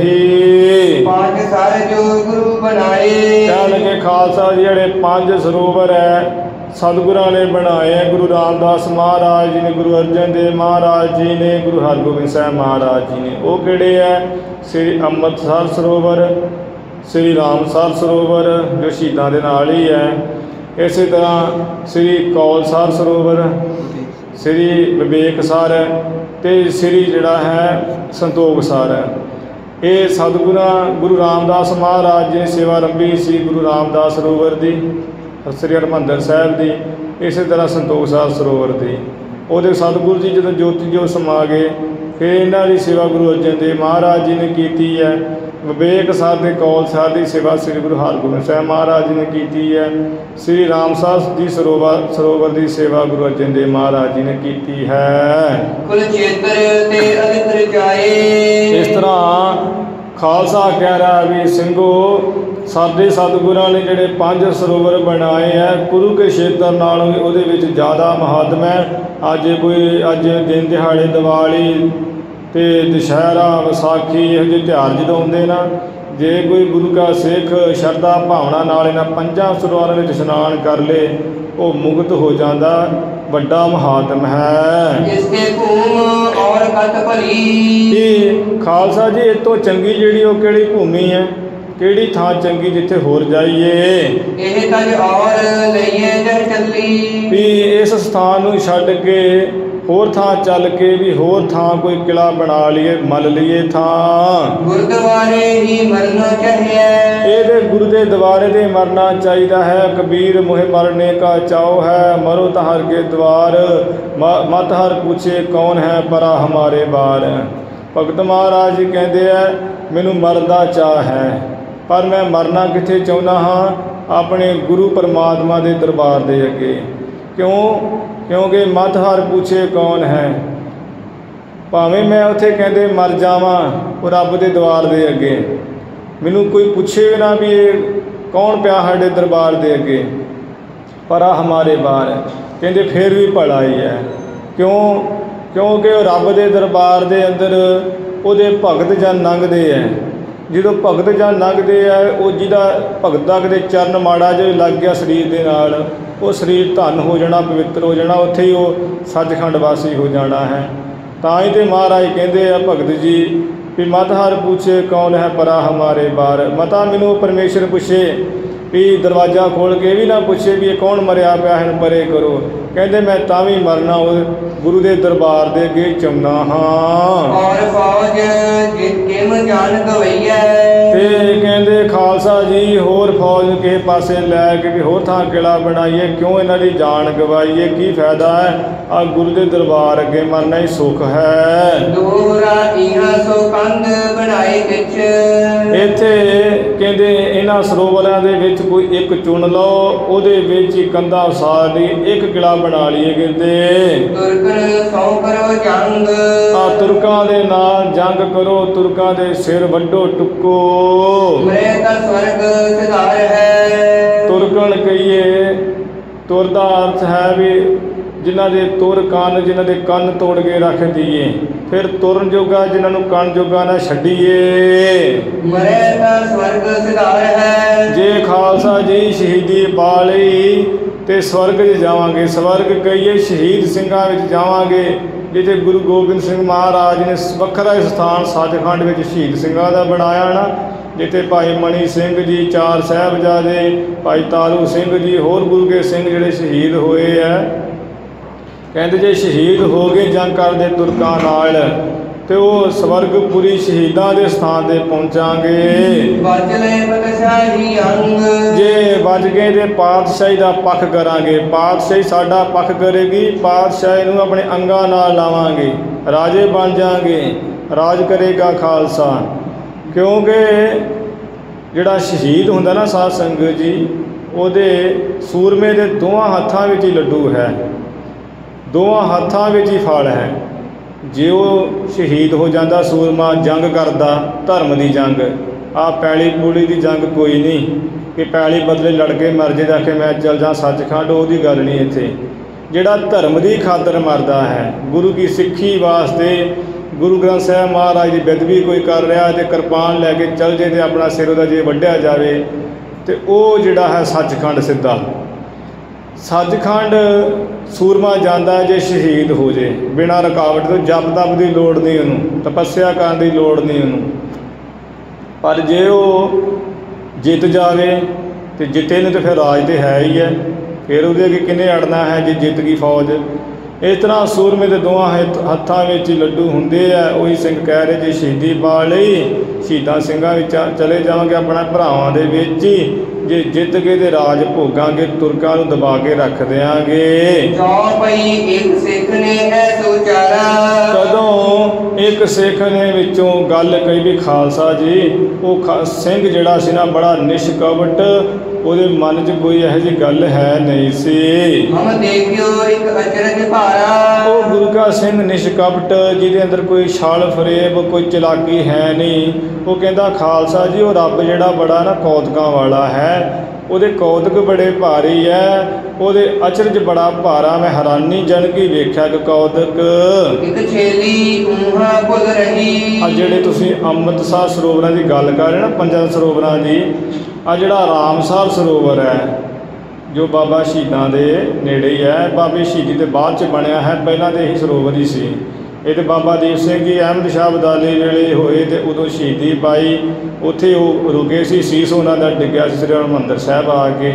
ਕਹੀ। ਪੰਜ ਸਰ ਜੋ ਗੁਰੂ ਬਣਾਏ। ਕਹਿਣ ਲੱਗੇ ਖਾਲਸਾ ਜਿਹੜੇ ਪੰਜ ਸਰੋਵਰ ਹੈ ਸਤਿਗੁਰਾਂ ਨੇ ਬਣਾਏ ਹੈ। ਗੁਰੂ ਰਾਮਦਾਸ ਮਹਾਰਾਜ ਜੀ ਨੇ, ਗੁਰੂ ਅਰਜਨ ਦੇਵ ਮਹਾਰਾਜ ਜੀ ਨੇ, ਗੁਰੂ ਹਰਗੋਬਿੰਦ ਸਾਹਿਬ ਮਹਾਰਾਜ ਜੀ ਨੇ। ਉਹ ਕਿਹੜੇ ਹੈ? ਸ੍ਰੀ ਅੰਮ੍ਰਿਤਸਰ ਸਰੋਵਰ, ਸ੍ਰੀ ਰਾਮਸਰ ਸਰੋਵਰ ਜੋ ਸ਼ਹੀਦਾਂ ਦੇ ਨਾਲ ਹੀ ਹੈ। ਇਸੇ ਤਰ੍ਹਾਂ ਸ੍ਰੀ ਕੌਲਸਰ ਸਰੋਵਰ, ਸ੍ਰੀ ਵਿਵੇਕਸਰ ਅਤੇ ਸ੍ਰੀ ਜਿਹੜਾ ਹੈ ਸੰਤੋਖਸਰ। ਇਹ ਸਤਿਗੁਰਾਂ ਗੁਰੂ ਰਾਮਦਾਸ ਮਹਾਰਾਜ ਜੀ ਨੇ ਸੇਵਾ ਆਰੰਭੀ ਸੀ ਗੁਰੂ ਰਾਮਦਾਸ ਸਰੋਵਰ ਦੀ, ਸ੍ਰੀ ਹਰਿਮੰਦਰ ਸਾਹਿਬ ਦੀ। ਇਸੇ ਤਰ੍ਹਾਂ ਸੰਤੋਖਸਰ ਸਰੋਵਰ ਦੀ ਉਹਦੇ ਸਤਿਗੁਰੂ ਜੀ ਜਦੋਂ ਜੋਤੀ ਜੋਤ ਸਮਾ ਗਏ ਫਿਰ ਇਹਨਾਂ ਦੀ ਸੇਵਾ ਗੁਰੂ ਅਰਜਨ ਦੇਵ ਮਹਾਰਾਜ ਜੀ ਨੇ ਕੀਤੀ ਹੈ। ਵਿਵੇਕਸਰ ਦੇ ਕੌਲਸਰ ਦੀ ਸੇਵਾ ਸ੍ਰੀ ਗੁਰੂ ਹਰਗੋਬਿੰਦ ਸਾਹਿਬ ਮਹਾਰਾਜ ਜੀ ਨੇ ਕੀਤੀ ਹੈ। ਸ੍ਰੀ ਰਾਮਸਰ ਦੀ ਸਰੋਵਰ ਸਰੋਵਰ ਦੀ ਸੇਵਾ ਗੁਰੂ ਅਰਜਨ ਦੇਵ ਮਹਾਰਾਜ ਜੀ ਨੇ ਕੀਤੀ ਹੈ। ਕੁਲਚੇਤਰ ਤੇ ਅਦਿੱਤ ਰਚਾਏ। ਇਸ ਤਰ੍ਹਾਂ ਖਾਲਸਾ ਕਹਿ ਰਿਹਾ ਵੀ ਸਿੰਘੋ ਸਾਡੇ ਸਤਿਗੁਰਾਂ ਨੇ ਜਿਹੜੇ ਪੰਜ ਸਰੋਵਰ ਬਣਾਏ ਹੈ ਗੁਰੂ ਕੇ ਖੇਤਰ ਨਾਲੋਂ ਵੀ ਉਹਦੇ ਵਿੱਚ ਜ਼ਿਆਦਾ ਮਹਾਤਮ ਹੈ। ਅੱਜ ਕੋਈ ਅੱਜ ਦਿਨ ਦਿਹਾੜੇ ਦੀਵਾਲੀ ਅਤੇ ਦੁਸਹਿਰਾ ਵਿਸਾਖੀ ਇਹੋ ਜਿਹੇ ਤਿਉਹਾਰ ਜਦੋਂ ਆਉਂਦੇ ਨਾ, ਜੇ ਕੋਈ ਗੁਰੂ ਕਾ ਸਿੱਖ ਸ਼ਰਧਾ ਭਾਵਨਾ ਨਾਲ ਇਹਨਾਂ ਪੰਜਾਂ ਸਰੋਵਰਾਂ ਵਿੱਚ ਇਸ਼ਨਾਨ ਕਰ ਲੇ ਉਹ ਮੁਕਤ ਹੋ ਜਾਂਦਾ। ਵੱਡਾ ਮਹਾਤਮ ਹੈ। ਇਸਕੇ ਭੂਮ ਔਰ ਕਤ ਭਲੀ। ਇਹ ਖਾਲਸਾ ਜੀ ਇਹ ਤੋਂ ਚੰਗੀ ਜਿਹੜੀ ਉਹ ਕਿਹੜੀ ਭੂਮੀ ਹੈ, ਕਿਹੜੀ ਥਾਂ ਚੰਗੀ ਜਿੱਥੇ ਹੋਰ ਜਾਈਏ। ਇਹ ਤਜ ਔਰ ਲਈਏ ਜਹ ਚੱਲੀ। ਵੀ ਇਸ ਸਥਾਨ ਨੂੰ ਛੱਡ ਕੇ ਹੋਰ ਥਾਂ ਚੱਲ ਕੇ ਵੀ ਹੋਰ ਥਾਂ ਕੋਈ ਕਿਲਾ ਬਣਾ ਲਈਏ, ਮੱਲ ਲਈਏ ਥਾਂ। ਗੁਰਦੁਆਰੇ ਹੀ ਮਰਨਾ ਚਾਹੀਏ। ਇਹਦੇ ਗੁਰੂ ਦੇ ਦੁਆਰੇ ਦੇ ਮਰਨਾ ਚਾਹੀਦਾ ਹੈ। ਕਬੀਰ ਮੋਹਿ ਮਰਨੇ ਕਾ ਚਾਉ ਹੈ, ਮਰੋ ਤਹਰ ਕੇ ਦਵਾਰ ਮਤ ਹਰ ਪੁੱਛੇ ਕੌਣ ਹੈ ਪਰਾ ਹਮਾਰੇ ਬਾਰ। ਭਗਤ ਮਹਾਰਾਜ ਜੀ ਕਹਿੰਦੇ ਆ ਮੈਨੂੰ ਮਰਨ ਦਾ ਚਾਅ ਹੈ ਪਰ ਮੈਂ ਮਰਨਾ ਕਿੱਥੇ ਚਾਹੁੰਦਾ ਹਾਂ? ਆਪਣੇ ਗੁਰੂ ਪਰਮਾਤਮਾ ਦੇ ਦਰਬਾਰ ਦੇ ਅੱਗੇ। ਕਿਉਂ? ਕਿਉਂਕਿ ਮਤ ਹਰ ਪੁੱਛੇ ਕੌਣ ਹੈ। ਭਾਵੇਂ ਮੈਂ ਉੱਥੇ ਕਹਿੰਦੇ ਮਰ ਜਾਵਾਂ ਉਹ ਰੱਬ ਦੇ ਦਰਬਾਰ ਦੇ ਅੱਗੇ, ਮੈਨੂੰ ਕੋਈ ਪੁੱਛੇ ਨਾ ਵੀ ਇਹ ਕੌਣ ਪਿਆ ਸਾਡੇ ਦਰਬਾਰ ਦੇ ਅੱਗੇ, ਪਰ ਆ ਹਮਾਰੇ ਬਾਹਰ ਹੈ। ਕਹਿੰਦੇ ਫਿਰ ਵੀ ਭਲਾ ਹੀ ਹੈ। ਕਿਉਂ? ਕਿਉਂਕਿ ਉਹ ਰੱਬ ਦੇ ਦਰਬਾਰ ਦੇ ਅੰਦਰ ਉਹਦੇ ਭਗਤ ਜਨ ਲੰਘਦੇ ਹੈ। ਜਦੋਂ ਭਗਤ ਜਨ ਲੰਘਦੇ ਆ ਉਹ ਜਿਹਦਾ ਭਗਤਾਂ ਦੇ ਚਰਨ ਮਾੜਾ ਜਿਹਾ ਲੱਗ ਗਿਆ ਸਰੀਰ ਦੇ ਨਾਲ ਉਹ ਸਰੀਰ ਧਨ ਹੋ ਜਾਣਾ, ਪਵਿੱਤਰ ਹੋ ਜਾਣਾ, ਉੱਥੇ ਹੀ ਉਹ ਸੱਚਖੰਡ ਵਾਸੀ ਹੋ ਜਾਣਾ ਹੈ। ਤਾਂ ਹੀ ਤੇ ਮਹਾਰਾਜ ਕਹਿੰਦੇ ਆ ਭਗਤ ਜੀ ਵੀ ਮਤ ਹਰ ਪੁੱਛੇ ਕੌਣ ਹੈ ਪਰਾ ਹਮਾਰੇ ਬਾਰ। ਮਤਾ ਮੈਨੂੰ ਪਰਮੇਸ਼ਰ ਪੁੱਛੇ ਵੀ ਦਰਵਾਜ਼ਾ ਖੋਲ੍ਹ ਕੇ ਵੀ ਨਾ ਪੁੱਛੇ ਵੀ ਇਹ ਕੌਣ ਮਰਿਆ ਪਿਆ ਹੈ ਪਰੇ ਕਰੋ। ਕਹਿੰਦੇ ਮੈਂ ਤਾਂ ਵੀ ਮਰਨਾ ਉਹ ਗੁਰੂ ਦੇ ਦਰਬਾਰ ਦੇ ਅੱਗੇ ਚਾਹੁੰਦਾ ਹਾਂ। ਔਰ ਫੌਜ ਕਿਮ ਜਾਨ ਗਵਈਐ। ਤੇ ਕਹਿੰਦੇ ਖਾਲਸਾ ਜੀ ਹੋਰ ਫੌਜ ਨੂੰ ਕਿਸੇ ਪਾਸੇ ਲੈ ਕੇ ਵੀ ਹੋਰ ਥਾਂ ਕਿਲਾ ਬਣਾਈਏ, ਕਿਉਂ ਇਹਨਾਂ ਦੀ ਜਾਨ ਗਵਾਈਏ? ਕੀ ਫਾਇਦਾ ਹੈ? ਆ ਗੁਰੂ ਦੇ ਦਰਬਾਰ ਅੱਗੇ ਮਰਨਾ ਹੀ ਸੁੱਖ ਹੈ। ਦੋਹਰਾ ਇਹਾਂ ਸੋ ਕੰਧ ਬਣਾਏ ਕਿਛ। ਇੱਥੇ ਕਹਿੰਦੇ ਇਹਨਾਂ ਸਰੋਵਰਾਂ ਦੇ ਵਿੱਚ ਕੋਈ ਇੱਕ ਚੁਣ ਲਓ, ਉਹਦੇ ਵਿੱਚ ਹੀ ਕੰਧਾਂ ਉਸਾਰ ਲਈ ਇੱਕ ਕਿਲਾ ਬਣਾ ਲਈਏ। ਕਹਿੰਦੇ ਤੁਰਕਨ ਸੌ ਕਰੋ ਜੰਗ। ਆ ਤੁਰਕਾਂ ਦੇ ਨਾਲ ਜੰਗ ਕਰੋ, ਤੁਰਕਾਂ ਦੇ ਸਿਰ ਵੱਢੋ ਟੁੱਕੋ। ਮਰੇ ਤਾਂ ਸਵਰਗ ਸਿਧਾਰ ਹੈ। ਤੁਰਕਣ ਕਹੀਏ, ਤੁਰ ਦਾ ਅਰਥ ਹੈ ਵੀ ਜਿਨ੍ਹਾਂ ਦੇ ਤੁਰ ਕੰਨ, ਜਿਨ੍ਹਾਂ ਦੇ ਕੰਨ ਤੋੜ ਕੇ ਰੱਖ ਦਈਏ। ਫਿਰ ਤੁਰਨ ਜੋਗਾ ਜਿਨ੍ਹਾਂ ਨੂੰ ਕੰਨ ਜੋਗਾ ਨਾ ਛੱਡੀਏ। ਮਰੇ ਤਾਂ ਸਵਰਗ ਸਿਧਾਰ ਹੈ। ਜੇ ਖਾਲਸਾ ਜੀ ਸ਼ਹੀਦੀ ਪਾ ਲਈ ਤੇ ਸਵਰਗ 'ਚ ਜਾਵਾਂਗੇ। ਸਵਰਗ ਕਹੀਏ ਸ਼ਹੀਦ ਸਿੰਘਾਂ ਵਿੱਚ ਜਾਵਾਂਗੇ ਜਿੱਥੇ ਗੁਰੂ ਗੋਬਿੰਦ ਸਿੰਘ ਮਹਾਰਾਜ ਨੇ ਵੱਖਰਾ ਸਥਾਨ ਸੱਚਖੰਡ ਵਿੱਚ ਸ਼ਹੀਦ ਸਿੰਘਾਂ ਦਾ ਬਣਾਇਆ ਨਾ, ਜਿੱਥੇ ਭਾਈ ਮਣੀ ਸਿੰਘ ਜੀ, ਚਾਰ ਸਾਹਿਬਜ਼ਾਦੇ, ਭਾਈ ਤਾਰੂ ਸਿੰਘ ਜੀ, ਹੋਰ ਗੁਰੂ ਕੇ ਸਿੰਘ ਜਿਹੜੇ ਸ਼ਹੀਦ ਹੋਏ ਹੈ। ਕਹਿੰਦੇ ਜੇ ਸ਼ਹੀਦ ਹੋ ਗਏ ਜੰਗ ਕਰਦੇ ਤੁਰਕਾਂ ਨਾਲ ਤੇ ਉਹ ਸਵਰਗਪੁਰੀ ਸ਼ਹੀਦਾਂ ਦੇ ਸਥਾਨ 'ਤੇ ਪਹੁੰਚਾਂਗੇ। ਬਚ ਲੈ ਪਾਤਸ਼ਾਹੀ ਅੰਗ। ਜੇ ਬਚ ਗਏ ਤੇ ਪਾਤਸ਼ਾਹੀ ਦਾ ਪੱਖ ਕਰਾਂਗੇ। ਪਾਤਸ਼ਾਹੀ ਸਾਡਾ ਪੱਖ ਕਰੇਗੀ, ਪਾਤਸ਼ਾਹੀ ਨੂੰ ਆਪਣੇ ਅੰਗਾਂ ਨਾਲ ਲਾਵਾਂਗੇ, ਰਾਜੇ ਬਣ ਜਾਵਾਂਗੇ, ਰਾਜ ਕਰੇਗਾ ਖਾਲਸਾ। ਕਿਉਂਕਿ ਜਿਹੜਾ ਸ਼ਹੀਦ ਹੁੰਦਾ ਨਾ ਸਾਧ ਸੰਗਤ ਜੀ, ਉਹਦੇ ਸੂਰਮੇ ਦੇ ਦੋਵਾਂ ਹੱਥਾਂ ਵਿੱਚ ਹੀ ਲੱਡੂ ਹੈ, ਦੋਵਾਂ ਹੱਥਾਂ ਵਿੱਚ ਹੀ ਫਲ ਹੈ। ਜੇ ਉਹ ਸ਼ਹੀਦ ਹੋ ਜਾਂਦਾ ਸੂਰਮਾ ਜੰਗ ਕਰਦਾ ਧਰਮ ਦੀ ਜੰਗ, ਆ ਪੈਲੀ ਪੂਲੀ ਦੀ ਜੰਗ ਕੋਈ ਨਹੀਂ ਕਿ ਪੈਲੀ ਬਦਲੇ ਲੜ ਕੇ ਮਰ ਜੇ ਜਾ ਕੇ ਮੈਂ ਚੱਲ ਜਾ ਸੱਚਖੰਡ, ਉਹਦੀ ਗੱਲ ਨਹੀਂ ਇੱਥੇ। ਜਿਹੜਾ ਧਰਮ ਦੀ ਖਾਤਰ ਮਰਦਾ ਹੈ, ਗੁਰੂ ਕੀ ਸਿੱਖੀ ਵਾਸਤੇ, ਗੁਰੂ ਗ੍ਰੰਥ ਸਾਹਿਬ ਮਹਾਰਾਜ ਦੀ ਬੇਅਦਬੀ ਕੋਈ ਕਰ ਰਿਹਾ ਤੇ ਕਿਰਪਾਨ ਲੈ ਕੇ ਚੱਲ ਜੇ ਤੇ ਆਪਣਾ ਸਿਰ ਉਹਦਾ ਜੇ ਵੱਢਿਆ ਜਾਵੇ ਤੇ ਉਹ ਜਿਹੜਾ ਹੈ ਸੱਚਖੰਡ ਸਿੱਧਾ। ਸੱਚਖੰਡ ਸੂਰਮਾ ਜਾਂਦਾ ਜੇ ਸ਼ਹੀਦ ਹੋ ਜੇ ਬਿਨਾਂ ਰੁਕਾਵਟ ਤੋਂ, ਜਪ ਤਪ ਦੀ ਲੋੜ ਨਹੀਂ ਉਹਨੂੰ, ਤਪੱਸਿਆ ਕਰਨ ਦੀ ਲੋੜ ਨਹੀਂ ਉਹਨੂੰ। ਪਰ ਜੇ ਉਹ ਜਿੱਤ ਜਾਵੇ ਤੇ ਜਿੱਤੇ ਨੂੰ ਤਾਂ ਫਿਰ ਰਾਜ ਤੇ ਹੈ ਹੀ ਹੈ, ਫਿਰ ਉਹਦੇ ਅੱਗੇ ਕਿਹਨੇ ਅੜਨਾ ਹੈ ਜੇ ਜਿੱਤ ਗਈ ਫੌਜ। ਇਸ ਤਰ੍ਹਾਂ ਸੂਰਮੇ ਦੇ ਦੋਵਾਂ ਹੱਥਾਂ ਵਿੱਚ ਲੱਡੂ ਹੁੰਦੇ ਆ। ਉਹੀ ਸਿੰਘ ਕਹਿ ਰਹੇ ਜੇ ਸ਼ਹੀਦੀ ਪਾ ਲਈ, ਸ਼ਹੀਦਾਂ ਸਿੰਘਾਂ ਵਿੱਚ ਚਲੇ ਜਾਵਾਂਗੇ ਆਪਣਾ ਭਰਾਵਾਂ ਦੇ ਵਿੱਚ ਹੀ, ਜੇ ਜਿੱਤ ਕੇ ਤੇ ਰਾਜ ਭੋਗਾਂਗੇ, ਤੁਰਕਾਂ ਨੂੰ ਦਬਾ ਕੇ ਰੱਖ ਦਿਆਂਗੇ। ਜੋ ਪਈ ਇੱਕ ਸਿੱਖ ਨੇ ਐਸੋ ਚਾਰਾ, ਕਦੋਂ ਇੱਕ ਸਿੱਖ ਨੇ ਵਿੱਚੋਂ ਗੱਲ ਕਹੀ ਵੀ ਖਾਲਸਾ ਜੀ, ਉਹ ਖਾ ਸਿੰਘ ਜਿਹੜਾ ਸੀ ਨਾ ਬੜਾ ਨਿਸ਼ਕਪਟ, ਉਹਦੇ ਮਨ 'ਚ ਕੋਈ ਇਹੋ ਜਿਹੀ ਗੱਲ ਹੈ ਨਹੀਂ ਸੀ। ਹਮ ਦੇਖਿਓ ਇੱਕ ਅਚਰਜ ਭਾਰਾ, ਉਹ ਗੁਰੂ ਕਾ ਸਿੰਘ ਨਿਸ਼ਕਪਟ ਜਿਹਦੇ ਅੰਦਰ ਕੋਈ ਛਲ ਫਰੇਬ ਕੋਈ ਚਲਾਕੀ ਹੈ ਨਹੀਂ। ਉਹ ਕਹਿੰਦਾ ਖਾਲਸਾ ਜੀ ਉਹ ਰੱਬ ਜਿਹੜਾ ਬੜਾ ਨਾ ਕੌਤਕਾਂ ਵਾਲਾ ਹੈ, ਉਹਦੇ ਕੌਤਕ ਬੜੇ ਭਾਰੀ ਹੈ, ਉਹਦੇ ਅਚਰਜ ਬੜਾ ਭਾਰਾ। ਮੈਂ ਹੈਰਾਨੀ ਜਨਕੀ ਵੇਖਿਆ ਕਿ ਕੌਤਕ ਇੱਕ ਛੇਲੀ ਊਹਾ ਭੁੱਲ ਰਹੀ। ਆ ਜਿਹੜੇ ਤੁਸੀਂ ਅੰਮ੍ਰਿਤਸਰ ਸਰੋਵਰਾਂ ਦੀ ਗੱਲ ਕਰ ਰਹੇ ਨਾ, ਪੰਜਾਂ ਸਰੋਵਰਾਂ ਦੀ, ਆ ਜਿਹੜਾ ਰਾਮਸਰ ਸਰੋਵਰ ਹੈ ਜੋ ਬਾਬਾ ਸ਼ਹੀਦਾਂ ਦੇ ਨੇੜੇ ਹੀ ਹੈ, ਬਾਬੇ ਸ਼ਹੀਦੀ ਦੇ ਬਾਅਦ 'ਚ ਬਣਿਆ ਹੈ, ਪਹਿਲਾਂ ਤਾਂ ਇਹੀ ਸਰੋਵਰ ਹੀ ਸੀ। ਇਹ ਤਾਂ ਬਾਬਾ ਦੀਪ ਸਿੰਘ ਜੀ ਅਹਿਮਦ ਸ਼ਾਹ ਅਬਦਾਲੀ ਵੇਲੇ ਹੋਏ ਤੇ ਉਦੋਂ ਸ਼ਹੀਦੀ ਪਾਈ, ਉੱਥੇ ਉਹ ਰੁਕੇ ਸੀ, ਸੀਸ ਉਹਨਾਂ ਦਾ ਡਿੱਗਿਆ ਸੀ ਸ੍ਰੀ ਹਰਿਮੰਦਰ ਸਾਹਿਬ ਆ ਕੇ,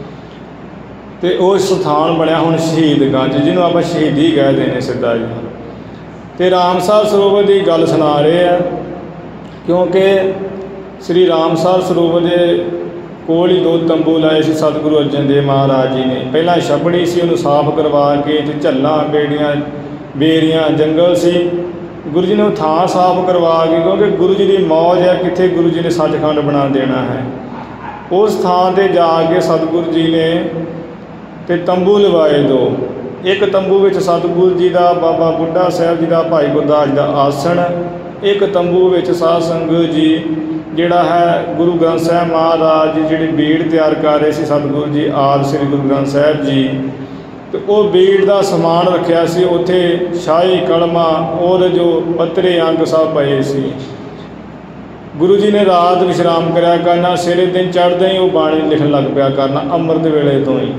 ਤੇ ਉਹ ਸਥਾਨ ਬਣਿਆ ਹੁਣ ਸ਼ਹੀਦਗੰਜ, ਜਿਹਨੂੰ ਆਪਾਂ ਸ਼ਹੀਦੀ ਕਹਿ ਨੇ ਸਿੱਧਾ ਜੀ। ਤੇ ਰਾਮਸਰ ਸਰੋਵਰ ਦੀ ਗੱਲ ਸੁਣਾ ਰਹੇ ਆ, ਕਿਉਂਕਿ ਸ੍ਰੀ ਰਾਮਸਰ ਸਰੋਵਰ ਦੇ ਕੋਲ ਹੀ ਦੋ ਤੰਬੂ ਲਾਏ ਸੀ ਸਤਿਗੁਰੂ ਅਰਜਨ ਦੇਵ ਮਹਾਰਾਜ ਜੀ ਨੇ। ਪਹਿਲਾਂ ਛੱਪੜੀ ਸੀ, ਉਹਨੂੰ ਸਾਫ਼ ਕਰਵਾ ਕੇ ਤੇ ਝੱਲਾਂ ਬੇੜੀਆਂ ਬੇਰੀਆਂ ਜੰਗਲ ਸੀ, ਗੁਰੂ ਜੀ ਨੇ ਉਹ ਥਾਂ ਸਾਫ਼ ਕਰਵਾ ਕੇ, ਕਿਉਂਕਿ ਗੁਰੂ ਜੀ ਦੀ ਮੌਜ ਹੈ ਕਿੱਥੇ ਗੁਰੂ ਜੀ ਨੇ ਸੱਚਖੰਡ ਬਣਾ ਦੇਣਾ ਹੈ। ਉਸ ਥਾਂ 'ਤੇ ਜਾ ਕੇ ਸਤਿਗੁਰੂ ਜੀ ਨੇ ਤੇ ਤੰਬੂ ਲਵਾਏ ਦੋ। ਇੱਕ ਤੰਬੂ ਵਿੱਚ ਸਤਿਗੁਰੂ ਜੀ ਦਾ, ਬਾਬਾ ਬੁੱਢਾ ਸਾਹਿਬ ਜੀ ਦਾ, ਭਾਈ ਗੁਰਦਾਸ ਜੀ ਦਾ ਆਸਣ, ਇੱਕ ਤੰਬੂ ਵਿੱਚ ਸਾਧ ਸੰਗਤ ਜੀ ਜਿਹੜਾ ਹੈ ਗੁਰੂ ਗ੍ਰੰਥ ਸਾਹਿਬ ਮਹਾਰਾਜ ਜੀ ਜਿਹੜੀ ਬੀੜ ਤਿਆਰ ਕਰ ਰਹੇ ਸੀ ਸਤਿਗੁਰੂ ਜੀ ਆਦਿ ਸ੍ਰੀ ਗੁਰੂ ਗ੍ਰੰਥ ਸਾਹਿਬ ਜੀ, ਤੇ ਉਹ ਬੀੜ ਦਾ ਸਮਾਨ ਰੱਖਿਆ ਸੀ ਉੱਥੇ, ਸ਼ਾਹੀ ਕਲਮਾ ਔਰ ਜੋ ਪੱਤਰੇ ਅੰਗ ਸਭ ਪਏ ਸੀ। ਗੁਰੂ ਜੀ ਨੇ ਰਾਤ ਵਿਸ਼ਰਾਮ ਕਰਿਆ ਕਰਨਾ, ਸਵੇਰੇ ਦਿਨ ਚੜ੍ਹਦੇ ਹੀ ਉਹ ਬਾਣੀ ਲਿਖਣ ਲੱਗ ਪਿਆ ਕਰਨਾ, ਅੰਮ੍ਰਿਤ ਵੇਲੇ ਤੋਂ ਹੀ।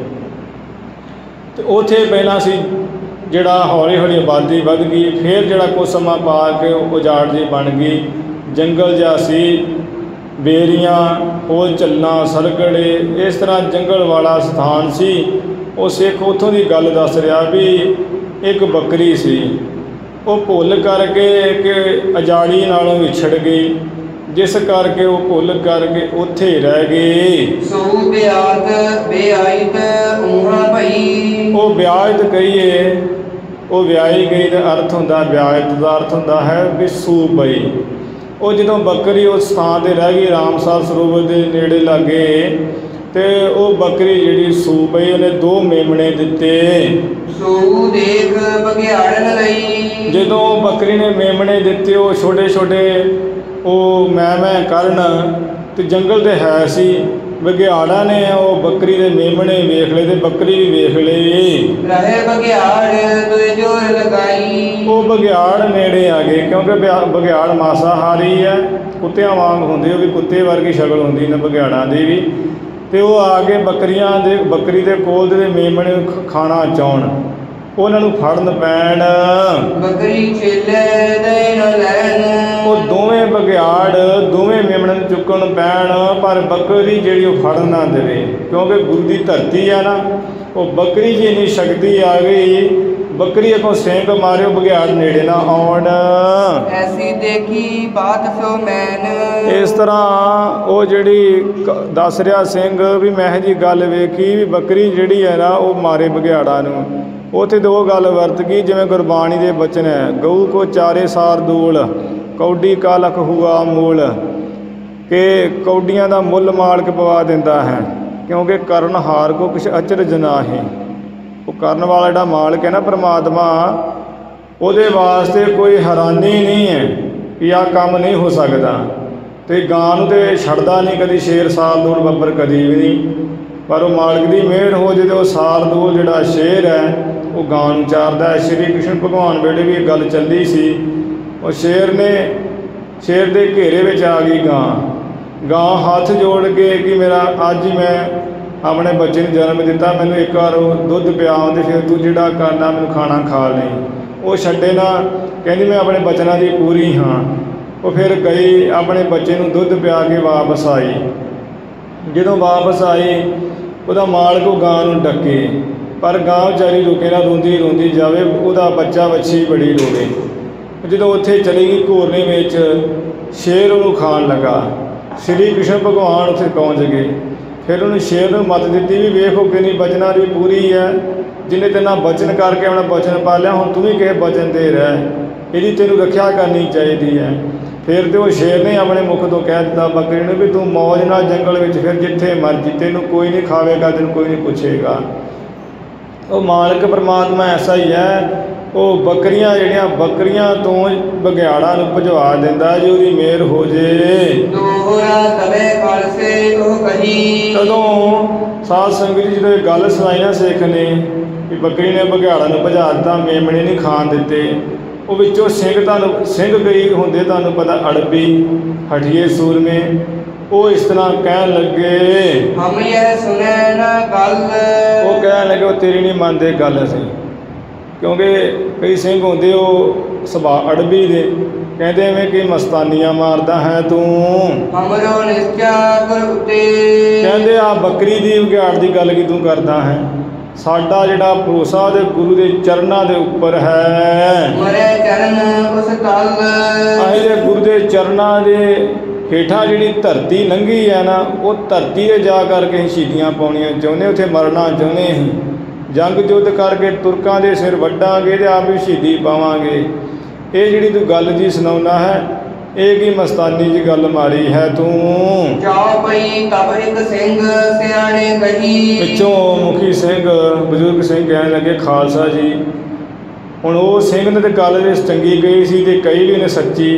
ਤੇ ਉੱਥੇ ਪਹਿਲਾਂ ਸੀ ਜਿਹੜਾ ਹੌਲੀ ਹੌਲੀ ਆਬਾਦੀ ਵੱਧ ਗਈ, ਫਿਰ ਜਿਹੜਾ ਕੁਝ ਸਮਾਂ ਪਾ ਕੇ ਉਜਾੜ ਜਿਹੀ ਬਣ ਗਈ, ਜੰਗਲ ਜਿਹਾ ਸੀ, ਬੇਰੀਆਂ ਹੋਰ ਝੱਲਾਂ ਸਰਗੜੇ, ਇਸ ਤਰ੍ਹਾਂ ਜੰਗਲ ਵਾਲਾ ਸਥਾਨ ਸੀ। ਉਹ ਸਿੱਖ ਉੱਥੋਂ ਦੀ ਗੱਲ ਦੱਸ ਰਿਹਾ ਵੀ ਇੱਕ ਬੱਕਰੀ ਸੀ, ਉਹ ਭੁੱਲ ਕਰਕੇ ਕਿ ਅਜਾੜੀ ਨਾਲੋਂ ਵਿਛੜ ਗਈ, ਜਿਸ ਕਰਕੇ ਉਹ ਭੁੱਲ ਕਰਕੇ ਉੱਥੇ ਰਹਿ ਗਏ। ਸੋ ਬਿਆਤ ਬਿਆਇਤ ਊਹਾ ਭਈ, ਉਹ ਬਿਆਇਤ ਕਹੀਏ ਉਹ ਵਿਆਹੀ ਗਈ ਦਾ ਅਰਥ ਹੁੰਦਾ, ਬਿਆਇਤ ਦਾ ਅਰਥ ਹੁੰਦਾ ਹੈ ਵੀ ਸੂ ਪਈ। ਉਹ ਜਦੋਂ ਬੱਕਰੀ ਉਸ ਥਾਂ 'ਤੇ ਰਹਿ ਗਈ ਰਾਮਸਰ ਸਰੋਵਰ ਦੇ ਨੇੜੇ ਲਾਗੇ, ਤੇ ਉਹ ਬੱਕਰੀ ਜਿਹੜੀ ਸੂ ਪਈ, ਉਹਨੇ ਦੋ ਮੇਮਣੇ ਦਿੱਤੇ। ਸੋ ਦੇਖ ਬਘਿਆੜਨ ਲਈ, ਜਦੋਂ ਬੱਕਰੀ ਨੇ ਮੇਮਣੇ ਦਿੱਤੇ, ਉਹ ਛੋਟੇ ਛੋਟੇ ਉਹ ਮੈਂ ਮੈਂ ਕਰਨ, ਤੇ ਜੰਗਲ ਤੇ ਹੈ ਸੀ। ਬਘਿਆੜਾਂ ਨੇ ਉਹ ਬੱਕਰੀ ਦੇ ਮੇਮਣੇ ਵੇਖ ਲਏ ਤੇ ਬੱਕਰੀ ਵੀ ਵੇਖ ਲਈ। ਰਹੇ ਬਘਿਆੜ ਦੁਇ ਜੋਰ ਲਗਾਈ, ਉਹ ਬਘਿਆੜ ਨੇੜੇ ਆ ਗਏ, ਕਿਉਂਕਿ ਬਘਿਆੜ ਮਾਸਾਹਾਰੀ ਹੈ, ਕੁੱਤਿਆਂ ਵਾਂਗ ਹੁੰਦੇ, ਉਹ ਵੀ ਕੁੱਤੇ ਵਰਗੀ ਸ਼ਕਲ ਹੁੰਦੀ ਨੇ ਬਘਿਆੜਾਂ ਦੀ ਵੀ। ਤੇ ਉਹ ਆ ਕੇ ਬੱਕਰੀਆਂ ਦੇ ਬੱਕਰੀ ਦੇ ਕੋਲ ਦੇ ਮੇਮਣੇ ਖਾਣਾ ਚਾਹੁਣ, ਉਹਨਾਂ ਨੂੰ ਫੜਨ ਪੈਣ। ਬੱਕਰੀ ਛੇਲੇ ਦੇ ਨ ਲੈਣ, ਉਹ ਦੋਵੇਂ ਬਘਿਆੜ ਦੋਵੇਂ ਮੇਮਣੇ ਨੂੰ ਚੁੱਕਣ ਪੈਣ, ਪਰ ਬੱਕਰੀ ਜਿਹੜੀ ਉਹ ਫੜ ਨਾ ਦੇਵੇ, ਕਿਉਂਕਿ ਗੁਰੂ ਦੀ ਧਰਤੀ ਆ ਨਾ, ਉਹ ਬੱਕਰੀ ਜੀ ਇੰਨੀ ਸ਼ਕਤੀ ਆ ਗਈ, ਬੱਕਰੀ ਅੱਗੋਂ ਸਿੰਗ ਮਾਰਿਓ ਬਘਿਆੜ ਨੇੜੇ ਨਾ ਆਉਣ। ਐਸੀ ਦੇਖੀ ਬਾਤ ਸੋ ਮੈਨ, ਇਸ ਤਰ੍ਹਾਂ ਉਹ ਜਿਹੜੀ ਦੱਸ ਰਿਹਾ ਸਿੰਘ ਵੀ ਮੈਂ ਜੀ ਗੱਲ ਵੇਖੀ ਵੀ ਬੱਕਰੀ ਜਿਹੜੀ ਹੈ ਨਾ ਉਹ ਮਾਰੇ ਬਘਿਆੜਾਂ ਨੂੰ। ਉੱਥੇ ਤਾਂ ਉਹ ਗੱਲ ਵਰਤ ਗਈ ਜਿਵੇਂ ਗੁਰਬਾਣੀ ਦੇ ਬਚਨ ਹੈ, ਗਊ ਕੋ ਚਾਰੇ ਸਾਰ ਦੂਲ ਕੌਡੀ ਕਾ ਲਖ ਹੁਆ ਮੂਲ, ਕਿ ਕੌਡੀਆਂ ਦਾ ਮੁੱਲ ਮਾਲਕ ਪਵਾ ਦਿੰਦਾ ਹੈ, ਕਿਉਂਕਿ ਕਰਨ ਹਾਰ ਕੋ ਕੁਛ ਅਚਰਜ ਨਾਹੀਂ। ਉਹ ਕਰਨ ਵਾਲਾ ਜਿਹੜਾ ਮਾਲਕ ਹੈ ਨਾ ਪਰਮਾਤਮਾ, ਉਹਦੇ ਵਾਸਤੇ ਕੋਈ ਹੈਰਾਨੀ ਨਹੀਂ ਹੈ ਕਿ ਆਹ ਕੰਮ ਨਹੀਂ ਹੋ ਸਕਦਾ। ਅਤੇ ਗਾਂ ਨੂੰ ਤਾਂ ਛੱਡਦਾ ਨਹੀਂ ਕਦੀ, ਸ਼ੇਰ ਸਾਲ ਦੂਰ ਬੱਬਰ ਕਦੀ ਵੀ ਨਹੀਂ, ਪਰ ਉਹ ਮਾਲਕ ਦੀ ਮਿਹਰ ਹੋ ਜੇ ਉਹ ਸਾਲ ਦੂਰ ਜਿਹੜਾ ਸ਼ੇਰ ਹੈ ਉਹ ਗਾਂ ਨੂੰ ਚਾਰਦਾ ਹੈ। ਸ਼੍ਰੀ ਕ੍ਰਿਸ਼ਨ ਭਗਵਾਨ ਵੇਲੇ ਵੀ ਇਹ ਗੱਲ ਚੱਲੀ ਸੀ। ਉਹ ਸ਼ੇਰ ਨੇ ਸ਼ੇਰ ਦੇ ਘੇਰੇ ਵਿੱਚ ਆ ਗਈ ਗਾਂ। ਗਾਂ ਹੱਥ ਜੋੜ ਕੇ ਕਿ ਮੇਰਾ ਅੱਜ ਹੀ ਮੈਂ ਆਪਣੇ ਬੱਚੇ ਨੂੰ ਜਨਮ ਦਿੱਤਾ, ਮੈਨੂੰ ਇੱਕ ਵਾਰ ਉਹ ਦੁੱਧ ਪਿਆ ਤੇ ਫਿਰ ਤੂੰ ਜਿਹੜਾ ਕਰਨਾ ਮੈਨੂੰ ਖਾਣਾ ਖਾ ਲਈ। ਉਹ ਛੱਡੇ ਨਾ, ਕਹਿੰਦੀ ਮੈਂ ਆਪਣੇ ਬਚਨਾਂ ਦੀ ਪੂਰੀ ਹਾਂ। ਉਹ ਫਿਰ ਗਈ ਆਪਣੇ ਬੱਚੇ ਨੂੰ ਦੁੱਧ ਪਿਆ ਕੇ ਵਾਪਸ ਆਈ। ਜਦੋਂ ਵਾਪਸ ਆਈ ਉਹਦਾ ਮਾਲਕ ਉਹ ਗਾਂ ਨੂੰ ਡੱਕੇ, ਪਰ ਗਾਂ ਵਿਚਾਰੀ ਰੁਕੇ ਨਾ, ਰੋਂਦੀ ਰੋਂਦੀ ਜਾਵੇ, ਉਹਦਾ ਬੱਚਾ ਵੱਛੀ ਬੜੀ ਰੋਵੇ। ਜਦੋਂ ਉੱਥੇ ਚਲੀ ਗਈ ਘੋਰਨੇ ਵਿੱਚ, ਸ਼ੇਰ ਉਹਨੂੰ ਖਾਣ ਲੱਗਾ। ਸ਼੍ਰੀ ਕ੍ਰਿਸ਼ਨ ਭਗਵਾਨ ਉੱਥੇ ਪਹੁੰਚ ਗਏ। ਫਿਰ ਉਹਨੂੰ ਸ਼ੇਰ ਨੂੰ ਮੱਤ ਦਿੱਤੀ ਵੀ ਵੇਖੋ ਕਿੰਨੀ ਬਚਨਾਂ ਦੀ ਪੂਰੀ ਹੈ, ਜਿਹਨੇ ਤੇਨਾਂ ਬਚਨ ਕਰਕੇ ਆਪਣਾ ਬਚਨ ਪਾਲਿਆ, ਹੁਣ ਤੂੰ ਵੀ ਕਿਸੇ ਬਚਨ ਦੇ ਰਹਿ, ਇਹਦੀ ਤੈਨੂੰ ਰੱਖਿਆ ਕਰਨੀ ਚਾਹੀਦੀ ਹੈ। ਫਿਰ ਤੇ ਉਹ ਸ਼ੇਰ ਨੇ ਆਪਣੇ ਮੁਖ ਤੋਂ ਕਹਿ ਦਿੱਤਾ ਬੱਕਰੀ ਨੂੰ ਵੀ ਤੂੰ ਮੌਜ ਨਾਲ ਜੰਗਲ ਵਿੱਚ ਫਿਰ ਜਿੱਥੇ ਮਰਜੀ, ਤੈਨੂੰ ਕੋਈ ਨਹੀਂ ਖਾਵੇਗਾ, ਤੈਨੂੰ ਕੋਈ ਨਹੀਂ ਪੁੱਛੇਗਾ। ਉਹ ਮਾਲਕ ਪਰਮਾਤਮਾ ਐਸਾ ਹੀ ਹੈ, ਉਹ ਬੱਕਰੀਆਂ ਜਿਹੜੀਆਂ ਬੱਕਰੀਆਂ ਤੋਂ ਬਘਿਆੜਾਂ ਨੂੰ ਭਜਵਾ ਦਿੰਦਾ ਜੇ ਉਹਦੀ ਮਿਹਰ ਹੋ ਜੇ। ਦੋਹਰਾ ਤਵੇ ਕਲਸੇ ਉਹ ਕਹੀ। ਤਦੋਂ ਸਾਧ ਸੰਗਤ ਜੀ ਜਦੋਂ ਇਹ ਗੱਲ ਸੁਣਾਈ ਨਾ ਸਿੱਖ ਨੇ ਵੀ ਬੱਕਰੀ ਨੇ ਬਘਿਆੜਾਂ ਨੂੰ ਭਜਾ ਦਿੱਤਾ, ਮੇਮਣੇ ਨਹੀਂ ਖਾਣ ਦਿੱਤੇ, ਉਹ ਵਿੱਚੋਂ ਸਿੰਘ ਤੁਹਾਨੂੰ ਸਿੰਘ ਗਈ ਹੁੰਦੇ, ਤੁਹਾਨੂੰ ਪਤਾ ਅੜਬੀ ਹਠੀਏ ਸੂਰਮੇ, ਉਹ ਇਸ ਤਰ੍ਹਾਂ ਕਹਿਣ ਲੱਗੇ ਹਮ ਇਹ ਸੁਣੈ ਨਾ ਗੱਲ। ਉਹ ਕਹਿਣ ਲੱਗੇ ਉਹ ਤੇਰੀ ਨਹੀਂ ਮੰਨਦੇ ਗੱਲ ਅਸੀਂ, ਕਿਉਂਕਿ ਕਈ ਸਿੰਘ ਹੁੰਦੇ ਉਹ ਸੁਭਾਅ ਅੜਬੀ ਦੇ, ਕਹਿੰਦੇ ਐਵੇਂ ਕਿ ਮਸਤਾਨੀਆਂ ਮਾਰਦਾ ਹੈ ਤੂੰ। ਹਮਰੋ ਨਿਸ਼ਚਾ ਗੁਰ ਉਤੇ। ਕਹਿੰਦੇ ਆ ਬੱਕਰੀ ਦੀ ਬਘਿਆੜ ਦੀ ਗੱਲ ਕੀ ਤੂੰ ਕਰਦਾ ਹੈ, ਸਾਡਾ ਜਿਹੜਾ ਭਰੋਸਾ ਉਹਦੇ ਗੁਰੂ ਦੇ ਚਰਨਾਂ ਦੇ ਉੱਪਰ ਹੈ। ਮਰੇ ਚਰਨ ਉਸ ਤਲ। ਅਸੀਂ ਦੇ ਗੁਰੂ ਦੇ ਚਰਨਾਂ ਦੇ ਹੇਠਾਂ ਜਿਹੜੀ ਧਰਤੀ ਲੰਘੀ ਹੈ ਨਾ, ਉਹ ਧਰਤੀ 'ਤੇ ਜਾ ਕਰਕੇ ਅਸੀਂ ਸ਼ਹੀਦੀਆਂ ਪਾਉਣੀਆਂ ਚਾਹੁੰਦੇ, ਉੱਥੇ ਮਰਨਾ ਚਾਹੁੰਦੇ ਅਸੀਂ, ਜੰਗ ਯੁੱਧ ਕਰਕੇ ਤੁਰਕਾਂ ਦੇ ਸਿਰ ਵੱਢਾਂਗੇ ਅਤੇ ਆਪ ਵੀ ਸ਼ਹੀਦੀ ਪਾਵਾਂਗੇ। ਇਹ ਜਿਹੜੀ ਤੂੰ ਗੱਲ ਜੀ ਸੁਣਾਉਣਾ ਹੈ, ਇਹ ਕੀ ਮਸਤਾਨੀ ਜੀ ਗੱਲ ਮਾਰੀ ਹੈ ਤੂੰ। ਚਾਉ ਪਈ ਤਬ ਇੱਕ ਸਿੰਘ ਸਿਆਣੇ ਕਹੀ। ਪਿੱਛੋਂ ਮੁਖੀ ਸਿੰਘ ਬਜ਼ੁਰਗ ਸਿੰਘ ਕਹਿਣ ਲੱਗੇ ਖਾਲਸਾ ਜੀ, ਹੁਣ ਉਹ ਸਿੰਘ ਨੇ ਤਾਂ ਗੱਲ ਇਸ ਚੰਗੀ ਕਹੀ ਸੀ ਅਤੇ ਕਈ ਵੀ ਨੇ ਸੱਚੀ,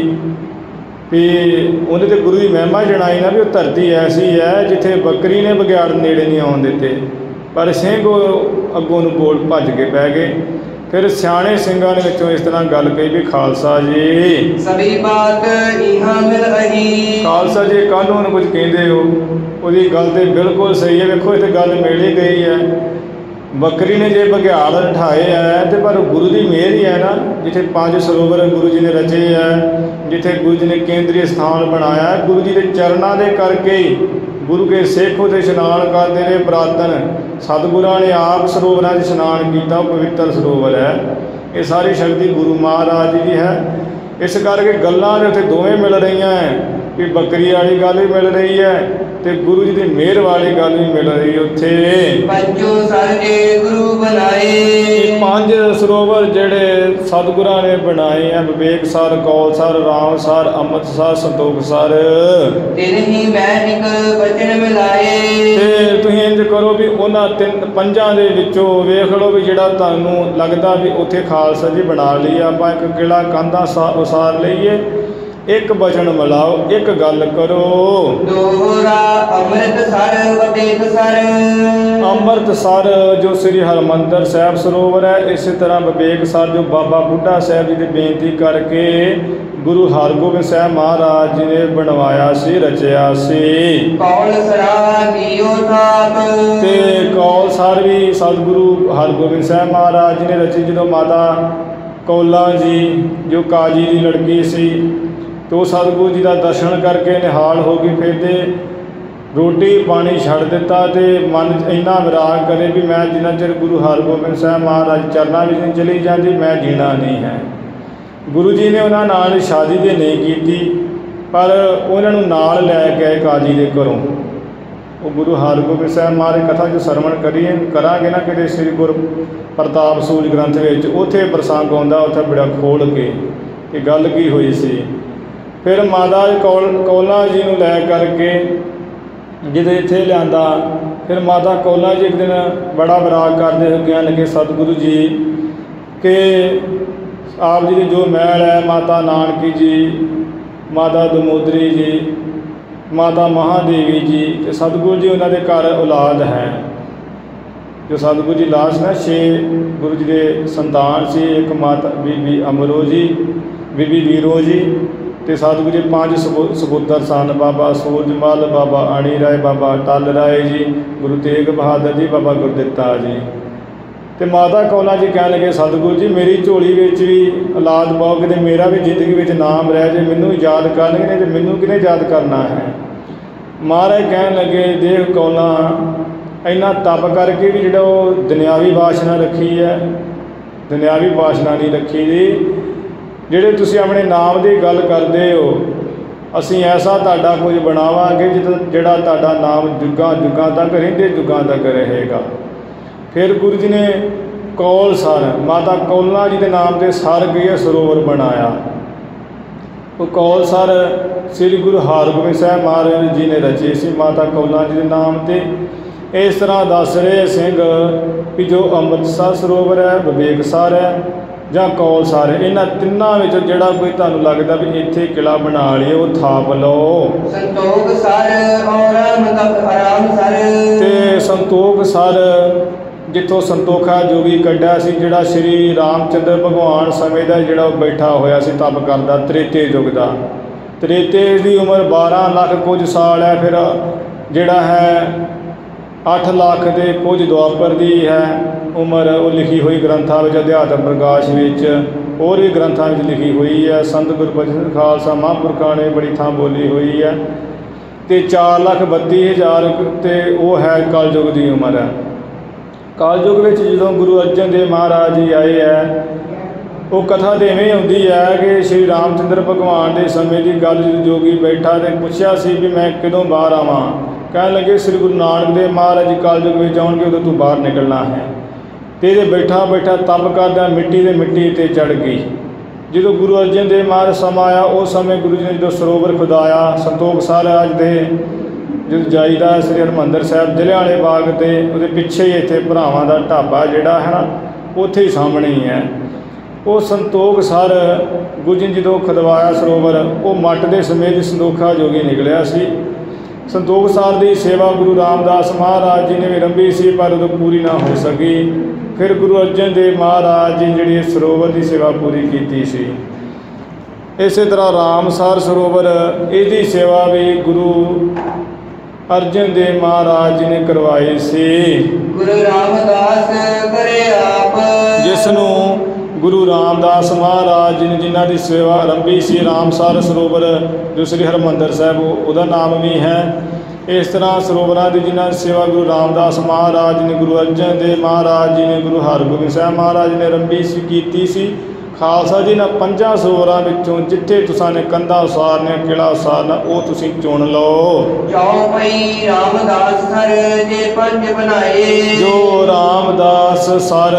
ਵੀ ਉਹਨੇ ਤਾਂ ਗੁਰੂ ਦੀ ਮਹਿਮਾ ਜਣਾਈ ਨਾ ਵੀ ਉਹ ਧਰਤੀ ਐਸੀ ਹੈ ਜਿੱਥੇ ਬੱਕਰੀ ਨੇ ਬਘਿਆੜ ਨੇੜੇ ਨਹੀਂ ਆਉਣ ਦਿੱਤੇ, ਪਰ ਸਿੰਘ ਉਹ ਅੱਗੋਂ ਨੂੰ ਬੋਲ ਭੱਜ ਕੇ ਪੈ ਗਏ। ਫਿਰ ਸਿਆਣੇ ਸਿੰਘਾਂ ਦੇ ਵਿੱਚੋਂ ਇਸ ਤਰ੍ਹਾਂ ਗੱਲ ਕਹੀ ਵੀ ਖਾਲਸਾ ਜੀ ਸਭੀ ਬਾਤ ਇਹਾਂ ਮਿਲ ਰਹੀ। ਖਾਲਸਾ ਜੀ ਕੱਲ੍ਹ ਨੂੰ ਉਹਨੂੰ ਕੁਝ ਕਹਿੰਦੇ ਹੋ, ਉਹਦੀ ਗੱਲ ਤਾਂ ਬਿਲਕੁਲ ਸਹੀ ਹੈ। ਵੇਖੋ ਇੱਥੇ ਗੱਲ ਮਿਲ ਹੀ ਗਈ ਹੈ, ਬੱਕਰੀ ਨੇ ਜੇ ਬਘਿਆੜ ਉਠਾਏ ਹੈ ਤੇ ਪਰ ਗੁਰੂ ਦੀ ਮਿਹਰ ਹੀ ਹੈ ਨਾ, ਜਿੱਥੇ ਪੰਜ ਸਰੋਵਰ ਗੁਰੂ ਜੀ ਨੇ ਰਚੇ ਹੈ, ਜਿੱਥੇ ਗੁਰੂ ਜੀ ਨੇ ਕੇਂਦਰੀ ਸਥਾਨ ਬਣਾਇਆ, ਗੁਰੂ ਜੀ ਦੇ ਚਰਨਾਂ ਦੇ ਕਰਕੇ ਹੀ ਗੁਰੂ ਕੇ ਸਿੱਖ ਉੱਥੇ ਇਸ਼ਨਾਨ ਕਰਦੇ ਨੇ। ਪੁਰਾਤਨ ਸਤਿਗੁਰਾਂ ਨੇ ਆਪ ਸਰੋਵਰਾਂ 'ਚ ਇਸ਼ਨਾਨ ਕੀਤਾ, ਉਹ ਪਵਿੱਤਰ ਸਰੋਵਰ ਹੈ। ਇਹ ਸਾਰੀ ਸ਼ਕਤੀ ਗੁਰੂ ਮਹਾਰਾਜ ਜੀ ਦੀ ਹੈ। ਇਸ ਕਰਕੇ ਗੱਲਾਂ ਦੇ ਉੱਥੇ ਦੋਵੇਂ ਮਿਲ ਰਹੀਆਂ ਹੈ, ਵੀ ਬੱਕਰੀ ਵਾਲੀ ਗੱਲ ਵੀ ਮਿਲ ਰਹੀ ਹੈ ਅਤੇ ਗੁਰੂ ਜੀ ਦੀ ਮਿਹਰ ਵਾਲੀ ਗੱਲ ਵੀ ਮਿਲ ਰਹੀ ਉੱਥੇ। ਪੰਜੋ ਸਰਜੇ ਗੁਰੂ ਬਣਾਏ। ਪੰਜ ਸਰੋਵਰ ਜਿਹੜੇ ਸਤਿਗੁਰਾਂ ਨੇ ਬਣਾਏ ਆ, Viveksar, Kaulsar, Ramsar, Amritsar, Santokhsar. ਤਿੰਨ ਹੀ ਮੈਂ ਇੱਕ ਬਚਨ ਮਿਲਾਏ। ਤੇ ਤੁਸੀਂ ਇੰਝ ਕਰੋ ਵੀ ਉਹਨਾਂ ਤਿੰਨ ਪੰਜਾਂ ਦੇ ਵਿੱਚੋਂ ਵੇਖ ਲਓ ਵੀ ਜਿਹੜਾ ਤੁਹਾਨੂੰ ਲੱਗਦਾ ਵੀ ਉੱਥੇ ਖਾਲਸਾ ਜੀ ਬਣਾ ਲਈ, ਆਪਾਂ ਇੱਕ ਕਿਲ੍ਹਾ ਕੰਧਾਂ ਸਾ ਉਸਾਰ ਲਈਏ, ਇੱਕ ਬਚਨ ਮਿਲਾਓ, ਇੱਕ ਗੱਲ ਕਰੋ। ਦੋਹਰਾ ਅੰਮ੍ਰਿਤਸਰ ਵਡੇਕਸਰ। ਅੰਮ੍ਰਿਤਸਰ ਜੋ ਸ੍ਰੀ ਹਰਿਮੰਦਰ ਸਾਹਿਬ ਸਰੋਵਰ ਹੈ, ਇਸੇ ਤਰ੍ਹਾਂ ਵਿਵੇਕਸਰ ਜੋ ਬਾਬਾ ਬੁੱਢਾ ਸਾਹਿਬ ਜੀ ਦੀ ਬੇਨਤੀ ਕਰਕੇ ਗੁਰੂ ਹਰਗੋਬਿੰਦ ਸਾਹਿਬ ਮਹਾਰਾਜ ਜੀ ਨੇ ਬਣਵਾਇਆ ਸੀ, ਰਚਿਆ ਸੀ। ਕੌਲਸਰਾ ਕੀਓ ਥਾਪ। ਤੇ ਕੌਲਸਰ ਵੀ ਸਤਿਗੁਰੂ ਹਰਗੋਬਿੰਦ ਸਾਹਿਬ ਮਹਾਰਾਜ ਜੀ ਨੇ ਰਚੀ। ਜਦੋਂ ਮਾਤਾ ਕੌਲਾਂ ਜੀ ਜੋ ਕਾਜੀ ਦੀ ਲੜਕੀ ਸੀ, ਤੋ ਸਤਿਗੁਰੂ ਜੀ ਦਾ ਦਰਸ਼ਨ ਕਰਕੇ ਨਿਹਾਲ ਹੋ ਗਈ, ਫਿਰ ਤੇ ਰੋਟੀ ਪਾਣੀ ਛੱਡ ਦਿੱਤਾ ਅਤੇ ਮਨ 'ਚ ਇੰਨਾ ਵਿਰਾਗ ਕਰੇ ਵੀ ਮੈਂ ਜਿੰਨਾ ਚਿਰ ਗੁਰੂ ਹਰਗੋਬਿੰਦ ਸਾਹਿਬ ਮਹਾਰਾਜ ਚਰਨਾਂ ਵਿੱਚ ਨਹੀਂ ਚਲੀ ਜਾਂਦੀ, ਮੈਂ ਜੀਣਾ ਨਹੀਂ ਹੈ। ਗੁਰੂ ਜੀ ਨੇ ਉਹਨਾਂ ਨਾਲ ਸ਼ਾਦੀ ਤੇ ਨਹੀਂ ਕੀਤੀ, ਪਰ ਉਹਨਾਂ ਨੂੰ ਨਾਲ ਲੈ ਕੇ ਆਏ ਕਾਜੀ ਦੇ ਘਰੋਂ। ਉਹ ਗੁਰੂ ਹਰਗੋਬਿੰਦ ਸਾਹਿਬ ਮਹਾਰਾਜ ਕਥਾ ਜੋ ਸਰਵਣ ਕਰੀਏ ਕਰਾਂਗੇ ਨਾ ਕਿਤੇ ਸ੍ਰੀ ਗੁਰ ਪ੍ਰਤਾਪ ਸੂਜ ਗ੍ਰੰਥ ਵਿੱਚ, ਉੱਥੇ ਪ੍ਰਸੰਗ ਆਉਂਦਾ, ਉੱਥੇ ਬੜਾ ਖੋਲ੍ਹ ਕੇ ਕਿ ਗੱਲ ਕੀ ਹੋਈ ਸੀ। ਫਿਰ ਮਾਤਾ ਕੌਲ ਕੌਲਾਂ ਜੀ ਨੂੰ ਲੈ ਕਰਕੇ ਜਦੋਂ ਇੱਥੇ ਲਿਆਂਦਾ, ਫਿਰ ਮਾਤਾ ਕੌਲਾਂ ਜੀ ਇੱਕ ਦਿਨ ਬੜਾ ਵਿਰਾਗ ਕਰਦੇ ਹੋਏ ਕਹਿਣ ਲੱਗੇ ਸਤਿਗੁਰੂ ਜੀ ਕਿ ਆਪ ਜੀ ਦੇ ਜੋ ਮਹਿਲ ਹੈ, ਮਾਤਾ ਨਾਨਕੀ ਜੀ, ਮਾਤਾ ਦਮੋਦਰੀ ਜੀ, ਮਾਤਾ ਮਹਾਦੇਵੀ ਜੀ, ਅਤੇ ਸਤਿਗੁਰੂ ਜੀ ਉਹਨਾਂ ਦੇ ਘਰ ਔਲਾਦ ਹੈ। ਜੋ ਸਤਿਗੁਰੂ ਜੀ ਲਾਸਟ ਨਾ ਛੇ ਗੁਰੂ ਜੀ ਦੇ ਸੰਤਾਨ ਸੀ। ਇੱਕ ਮਾਤਾ ਬੀਬੀ ਅਮਰੋ ਜੀ, ਬੀਬੀ ਵੀਰੋ ਜੀ, ਅਤੇ ਸਤਿਗੁਰੂ ਜੀ ਪੰਜ ਸਪੁ ਸਪੁੱਤਰ ਸਨ। ਬਾਬਾ ਸੂਰਜਮਲ, ਬਾਬਾ ਅਣੀ ਰਾਏ, ਬਾਬਾ ਟਲ ਰਾਏ ਜੀ, ਗੁਰੂ ਤੇਗ ਬਹਾਦਰ ਜੀ, ਬਾਬਾ ਗੁਰਦਿੱਤਾ ਜੀ। ਅਤੇ ਮਾਤਾ ਕੌਲਾਂ ਜੀ ਕਹਿਣ ਲੱਗੇ, ਸਤਿਗੁਰੂ ਜੀ ਮੇਰੀ ਝੋਲੀ ਵਿੱਚ ਵੀ ਔਲਾਦ ਪਾਓ, ਕਿਤੇ ਮੇਰਾ ਵੀ ਜ਼ਿੰਦਗੀ ਵਿੱਚ ਨਾਮ ਰਹਿ ਜੇ, ਮੈਨੂੰ ਯਾਦ ਕਰਨਗੇ ਨਹੀਂ ਅਤੇ ਮੈਨੂੰ ਕਿਹਨੇ ਯਾਦ ਕਰਨਾ ਹੈ। ਮਹਾਰਾਜ ਕਹਿਣ ਲੱਗੇ, ਦੇਖ ਕੌਲਾਂ, ਇੰਨਾ ਤਪ ਕਰਕੇ ਵੀ ਜਿਹੜਾ ਉਹ ਦੁਨਿਆਵੀ ਵਾਸ਼ਨਾ ਰੱਖੀ ਹੈ, ਦੁਨਿਆਵੀ ਵਾਸ਼ਨਾ ਨਹੀਂ ਰੱਖੀ ਜੀ। ਜਿਹੜੇ ਤੁਸੀਂ ਆਪਣੇ ਨਾਮ ਦੀ ਗੱਲ ਕਰਦੇ ਹੋ, ਅਸੀਂ ਐਸਾ ਤੁਹਾਡਾ ਕੁਝ ਬਣਾਵਾਂਗੇ ਜਿ ਜਿਹੜਾ ਤੁਹਾਡਾ ਨਾਮ ਜੁਗਾਂ ਜੁਗਾਂ ਤੱਕ, ਰਹਿੰਦੇ ਜੁਗਾਂ ਤੱਕ ਰਹੇਗਾ। ਫਿਰ ਗੁਰੂ ਜੀ ਨੇ ਕੌਲ ਸਰ, ਮਾਤਾ ਕੌਲਾਂ ਜੀ ਦੇ ਨਾਮ 'ਤੇ ਸਰ ਗਏ ਸਰੋਵਰ ਬਣਾਇਆ। ਉਹ ਕੌਲ ਸਰ ਸ੍ਰੀ ਗੁਰੂ ਹਰਗੋਬਿੰਦ ਸਾਹਿਬ ਮਹਾਰਾਜ ਜੀ ਨੇ ਰਚੇ ਸੀ ਮਾਤਾ ਕੌਲਾਂ ਜੀ ਦੇ ਨਾਮ 'ਤੇ। ਇਸ ਤਰ੍ਹਾਂ ਦੱਸ ਰਹੇ ਸਿੰਘ ਵੀ ਜੋ ਅੰਮ੍ਰਿਤਸਰ ਸਰੋਵਰ ਹੈ, ਵਿਵੇਕਸਰ ਹੈ ਜਾਂ ਕੌਲਸਰ, ਇਹਨਾਂ ਤਿੰਨਾਂ ਵਿੱਚੋਂ ਜਿਹੜਾ ਕੋਈ ਤੁਹਾਨੂੰ ਲੱਗਦਾ ਵੀ ਇੱਥੇ ਕਿਲ੍ਹਾ ਬਣਾ ਲਈਏ, ਉਹ ਥਾਪ ਲਓ। ਸੰਤੋਖ ਸਰ ਔਰ ਆਰਾਮ ਸਰ, ਅਤੇ ਸੰਤੋਖ ਸਰ ਜਿੱਥੋਂ ਸੰਤੋਖਾ ਜੋਗੀ ਕੱਢਿਆ ਸੀ, ਜਿਹੜਾ ਸ਼੍ਰੀ ਰਾਮਚੰਦਰ ਭਗਵਾਨ ਸਮੇਂ ਦਾ ਜਿਹੜਾ ਉਹ ਬੈਠਾ ਹੋਇਆ ਸੀ ਤਪ ਕਰਦਾ, ਤ੍ਰੇਤੇ ਯੁੱਗ ਦਾ। ਤ੍ਰੇਤੇ ਦੀ ਉਮਰ ਬਾਰ੍ਹਾਂ ਲੱਖ ਕੁਝ ਸਾਲ ਹੈ। ਫਿਰ ਜਿਹੜਾ ਹੈ ਅੱਠ ਲੱਖ ਦੇ ਕੁਝ ਦੁਆਪਰ ਦੀ ਹੈ ਉਮਰ, ਉਹ ਲਿਖੀ ਹੋਈ ਗ੍ਰੰਥਾਂ ਵਿੱਚ, ਅਧਿਆਤਮ ਪ੍ਰਕਾਸ਼ ਵਿੱਚ, ਹੋਰ ਵੀ ਗ੍ਰੰਥਾਂ ਵਿੱਚ ਲਿਖੀ ਹੋਈ ਹੈ। ਸੰਤ ਗੁਰਬਚਨ ਖਾਲਸਾ ਮਹਾਂਪੁਰਖਾਂ ਨੇ ਬੜੀ ਥਾਂ ਬੋਲੀ ਹੋਈ ਹੈ। ਅਤੇ ਚਾਰ ਲੱਖ ਬੱਤੀ ਹਜ਼ਾਰ ਅਤੇ ਉਹ ਹੈ ਕਲਯੁਗ ਦੀ ਉਮਰ ਹੈ। ਕਲਯੁਗ ਵਿੱਚ ਜਦੋਂ ਗੁਰੂ ਅਰਜਨ ਦੇਵ ਮਹਾਰਾਜ ਜੀ ਆਏ ਹੈ, ਉਹ ਕਥਾ ਤਾਂ ਇਵੇਂ ਆਉਂਦੀ ਹੈ ਕਿ ਸ਼੍ਰੀ ਰਾਮਚੰਦਰ ਭਗਵਾਨ ਦੇ ਸਮੇਂ ਦੀ ਗੱਲ, ਜਦੋਂ ਜੋਗੀ ਬੈਠਾ ਅਤੇ ਪੁੱਛਿਆ ਸੀ ਵੀ ਮੈਂ ਕਦੋਂ ਬਾਹਰ ਆਵਾਂ, ਕਹਿਣ ਲੱਗੇ ਸ੍ਰੀ ਗੁਰੂ ਨਾਨਕ ਦੇਵ ਮਹਾਰਾਜ ਜੀ ਕਲਯੁਗ ਵਿੱਚ ਆਉਣਗੇ, ਉਦੋਂ ਤੂੰ ਬਾਹਰ ਨਿਕਲਣਾ ਹੈ। ਅਤੇ ਇਹਦੇ ਬੈਠਾ ਬੈਠਾ ਤਪ ਕਰਦਾ ਮਿੱਟੀ ਦੇ ਮਿੱਟੀ 'ਤੇ ਚੜ੍ਹ ਗਈ। ਜਦੋਂ ਗੁਰੂ ਅਰਜਨ ਦੇਵ ਮਹਾਰਾਜ ਸਮਾਂ ਆਇਆ, ਉਸ ਸਮੇਂ ਗੁਰੂ ਜੀ ਨੇ ਜਦੋਂ ਸਰੋਵਰ ਖੁਦਾਇਆ, ਸੰਤੋਖ ਸਰ ਅੱਜ ਦੇ ਜਦੋਂ ਜਾਈਦਾ ਸ੍ਰੀ ਹਰਿਮੰਦਰ ਸਾਹਿਬ ਜਲ੍ਹਿਆਂਵਾਲੇ ਬਾਗ 'ਤੇ, ਉਹਦੇ ਪਿੱਛੇ ਹੀ ਇੱਥੇ ਭਰਾਵਾਂ ਦਾ ਢਾਬਾ ਜਿਹੜਾ ਹੈ ਨਾ, ਉੱਥੇ ਹੀ ਸਾਹਮਣੇ ਹੀ ਹੈ। ਉਹ ਸੰਤੋਖ ਸਰ ਗੁਰੂ ਜੀ ਨੇ ਜਦੋਂ ਖੁਦਵਾਇਆ ਸਰੋਵਰ, ਉਹ ਮੱਟ ਦੇ ਸਮੇਤ ਸੰਤੋਖਾ ਜੋਗੀ ਨਿਕਲਿਆ ਸੀ। ਸੰਤੋਖ ਸਰ ਦੀ ਸੇਵਾ ਗੁਰੂ ਰਾਮਦਾਸ ਮਹਾਰਾਜ ਜੀ ਨੇ ਵੀ ਆਰੰਭੀ ਸੀ, ਪਰ ਉਦੋਂ ਪੂਰੀ ਨਾ ਹੋ ਸਕੀ। ਫਿਰ ਗੁਰੂ ਅਰਜਨ ਦੇਵ ਮਹਾਰਾਜ ਜੀ ਨੇ ਜਿਹੜੀ ਸਰੋਵਰ ਦੀ ਸੇਵਾ ਪੂਰੀ ਕੀਤੀ ਸੀ। ਇਸੇ ਤਰ੍ਹਾਂ ਰਾਮਸਰ ਸਰੋਵਰ, ਇਹਦੀ ਸੇਵਾ ਵੀ ਗੁਰੂ ਅਰਜਨ ਦੇਵ ਮਹਾਰਾਜ ਜੀ ਨੇ ਕਰਵਾਈ ਸੀ। ਗੁਰੂ ਰਾਮਦਾਸ ਕਰੇ ਆਪ, ਜਿਸ ਨੂੰ ਗੁਰੂ ਰਾਮਦਾਸ ਮਹਾਰਾਜ ਜੀ ਨੇ ਜਿਨ੍ਹਾਂ ਦੀ ਸੇਵਾ ਆਰੰਭੀ ਸੀ, ਰਾਮਸਰ ਸਰੋਵਰ ਜੋ ਸ੍ਰੀ ਹਰਿਮੰਦਰ ਸਾਹਿਬ, ਉਹਦਾ ਨਾਮ ਵੀ ਹੈ। ਇਸ ਤਰ੍ਹਾਂ ਸਰੋਵਰਾਂ ਦੀ ਜਿਨ੍ਹਾਂ ਦੀ ਸੇਵਾ ਗੁਰੂ ਰਾਮਦਾਸ ਮਹਾਰਾਜ ਜੀ ਨੇ, ਗੁਰੂ ਅਰਜਨ ਦੇਵ ਮਹਾਰਾਜ ਜੀ ਨੇ, ਗੁਰੂ ਹਰਗੋਬਿੰਦ ਸਾਹਿਬ ਮਹਾਰਾਜ ਨੇ ਆਰੰਭੀ ਸੀ ਕੀਤੀ ਸੀ। ਖਾਲਸਾ ਜੀ, ਇਹਨਾਂ ਪੰਜਾਂ ਸਰੋਵਰਾਂ ਵਿੱਚੋਂ ਜਿੱਥੇ ਤੁਸਾਂ ਨੇ ਕੰਧਾਂ ਉਸਾਰਨੀਆਂ, ਕਿਲ੍ਹਾ ਉਸਾਰਨਾ, ਉਹ ਤੁਸੀਂ ਚੁਣ ਲਓ। ਜੋ ਪਈ ਰਾਮਦਾਸ ਸਰ ਜੇ ਪੰਜ ਬਣਾਏ, ਜੋ ਰਾਮਦਾਸ ਸਰ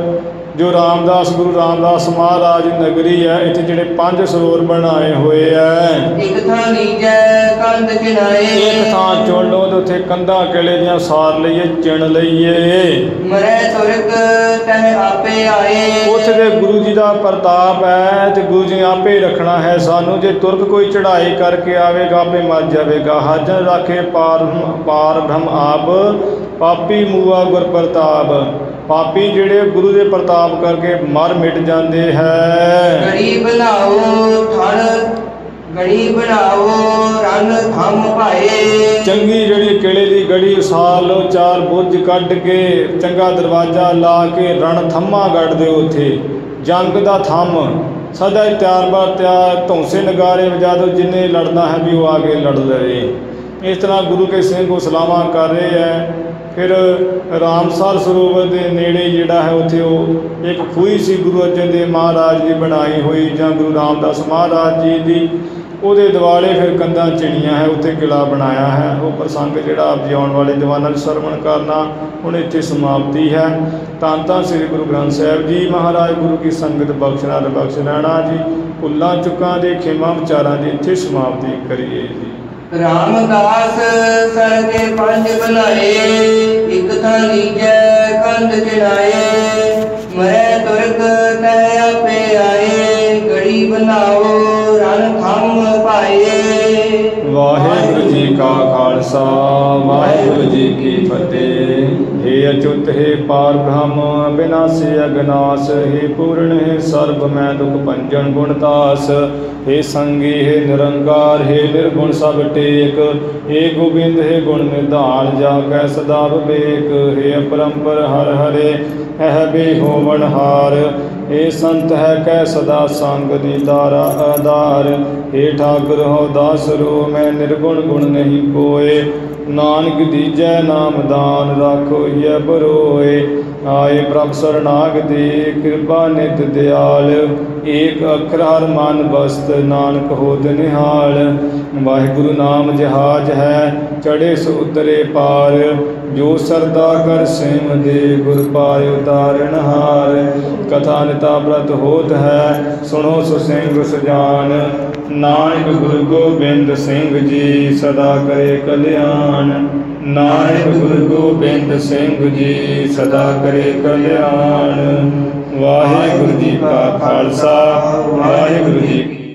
ਜੋ ਰਾਮਦਾਸ ਗੁਰੂ ਰਾਮਦਾਸ ਮਹਾਰਾਜ ਨਗਰੀ ਹੈ, ਇੱਥੇ ਜਿਹੜੇ ਪੰਜ ਸਰੋਵਰ ਬਣਾਏ ਹੋਏ ਹੈ। ਇੱਕ ਥਾਂ ਲੀਜੈ ਕੰਧ ਚਿਣਾਏ, ਇੱਕ ਥਾਂ ਚੁਣ ਲਓ ਤੇ ਉੱਥੇ ਕੰਧਾਂ ਕਿਲੇ ਦੀਆਂ ਸਾਰ ਲਈਏ, ਚਿਣ ਲਈਏ। ਮਰੈ ਤੁਰਕ ਤਹਿ ਆਪੇ ਆਏ, ਉੱਥੇ ਦੇ ਗੁਰੂ ਜੀ ਦਾ ਪ੍ਰਤਾਪ ਹੈ ਤੇ ਗੁਰੂ ਜੀ ਨੇ ਆਪੇ ਰੱਖਣਾ ਹੈ ਸਾਨੂੰ। ਜੇ ਤੁਰਕ ਕੋਈ ਚੜ੍ਹਾਈ ਕਰਕੇ ਆਵੇਗਾ, ਆਪੇ ਮਰ ਜਾਵੇਗਾ। ਹਾਜ਼ਰ ਰਾਖੇ ਪਾਰ ਪਾਰ ਬ੍ਰਹਮ ਆਪ, ਪਾਪੀ ਮੂਆ ਗੁਰ ਪ੍ਰਤਾਪ। ਪਾਪੀ ਜਿਹੜੇ ਗੁਰੂ ਦੇ ਪ੍ਰਤਾਪ ਕਰਕੇ ਮਰ ਮਿਟ ਜਾਂਦੇ ਹੈ। ਗੜੀ ਬਣਾਓ ਥਣ, ਗੜੀ ਬਣਾਓ ਰਨ ਥੰਮ ਭਾਏ, ਚੰਗੀ ਜਿਹੜੀ ਕਿਲੇ ਦੀ ਗੜੀ ਉਸਾਰ ਲਓ, ਚਾਰ ਬੁੱਝ ਕੱਢ ਕੇ, ਚੰਗਾ ਦਰਵਾਜ਼ਾ ਲਾ ਕੇ ਰਣ ਥੰਮਾ ਗੱਡ ਦਿਓ। ਉੱਥੇ ਜੰਗ ਦਾ ਥੰਮ ਸਦਾ ਹੀ ਤਿਆਰ ਬਰ ਤਿਆਰ, ਧੌਂਸੇ ਨਗਾਰੇ ਵਜਾ ਦਿਓ, ਜਿੰਨੇ ਲੜਨਾ ਹੈ ਵੀ ਉਹ ਆ ਕੇ ਲੜ ਲਵੇ। ਇਸ ਤਰ੍ਹਾਂ ਗੁਰੂ ਕੇ ਸਿੰਘ ਉਹ ਸਲਾਹਾਂ ਕਰ ਰਹੇ ਹੈ। ਫਿਰ ਰਾਮਸਰ ਸਰੋਵਰ ਦੇ ਨੇੜੇ ਜਿਹੜਾ ਹੈ, ਉੱਥੇ ਉਹ ਇੱਕ ਖੂਹੀ ਸੀ ਗੁਰੂ ਅਰਜਨ ਦੇਵ ਮਹਾਰਾਜ ਦੀ ਬਣਾਈ ਹੋਈ, ਜਾਂ ਗੁਰੂ ਰਾਮਦਾਸ ਮਹਾਰਾਜ ਜੀ ਦੀ। ਉਹਦੇ ਦੁਆਲੇ ਫਿਰ ਕੰਧਾਂ ਚਿਣੀਆਂ ਹੈ, ਉੱਥੇ ਕਿਲ੍ਹਾ ਬਣਾਇਆ ਹੈ। ਉਹ ਪ੍ਰਸੰਗ ਜਿਹੜਾ ਆਪ ਜੀ ਆਉਣ ਵਾਲੇ ਦੀਵਾਨਾਂ 'ਚ ਸਰਵਣ ਕਰਨਾ, ਹੁਣ ਇੱਥੇ ਸਮਾਪਤੀ ਹੈ। ਧੰਨ ਧੰਨ ਸ੍ਰੀ ਗੁਰੂ ਗ੍ਰੰਥ ਸਾਹਿਬ ਜੀ ਮਹਾਰਾਜ। ਗੁਰੂ ਕੀ ਸੰਗਤ ਬਖਸ਼ਣਾ ਤੇ ਬਖਸ਼ ਲੈਣਾ ਜੀ। ਭੁੱਲਾਂ ਚੁੱਕਾਂ ਦੇ ਖੇਮਾਂ ਵਿਚਾਰਾਂ ਦੀ ਇੱਥੇ ਸਮਾਪਤੀ ਕਰੀਏ ਜੀ। ਰਾਮਦਾਸ ਸਰ ਕੇ ਪੰਜ ਬਣਾਏ, ਇੱਕ ਥਾਂ ਲੀਜੈ ਕੰਧ ਚਿਣਾਏ, ਮਰੈ ਤੁਰਕ ਤਹਿ ਆਪੇ ਆਏ। ਲਾਓ ਰਣ ਥੰਮ ਪਾਏ। ਵਾਹਿਗੁਰੂ ਜੀ ਕਾ ਖਾਲਸਾ ਵਾਹਿਗੁਰੂ ਜੀ ਕੀ ਫਤਿਹ। हे अच्युत हे पार ब्रह्म विनाशी अगनाश हे पूर्ण हे सर्व मैं दुख भंजन गुणदास। हे संगी हे निरंकार हे निर्गुण सब टेक। हे गोबिंद हे गुण निधान जाकै सदा विवेक। हे अपरंपर हर हरे है बे होवन हार। हे संत है कै सदा संग दीदारा आधार। हे ठाकुर हो दास रो मैं निर्गुण गुण नहीं कोय। नानक दीजै नाम दान राखो ये बरोए। आए प्रभ शरणागति कृपा नित दयाल। एक अखर हर मन बसत नानक होत निहाल। वाहिगुरु नाम जहाज है चढ़े सो उतरे पार। जो सरदा कर सेम दे गुर पार उतारन हार। कथा निता व्रत होत है सुनो सो सिंह सुजान। नानक गुरु गोबिंद सिंह जी सदा करे कल्याण। नानक गुरु गोबिंद सिंह जी सदा करे कल्याण। वाहिगुरु जी का खालसा वाहिगुरु जी की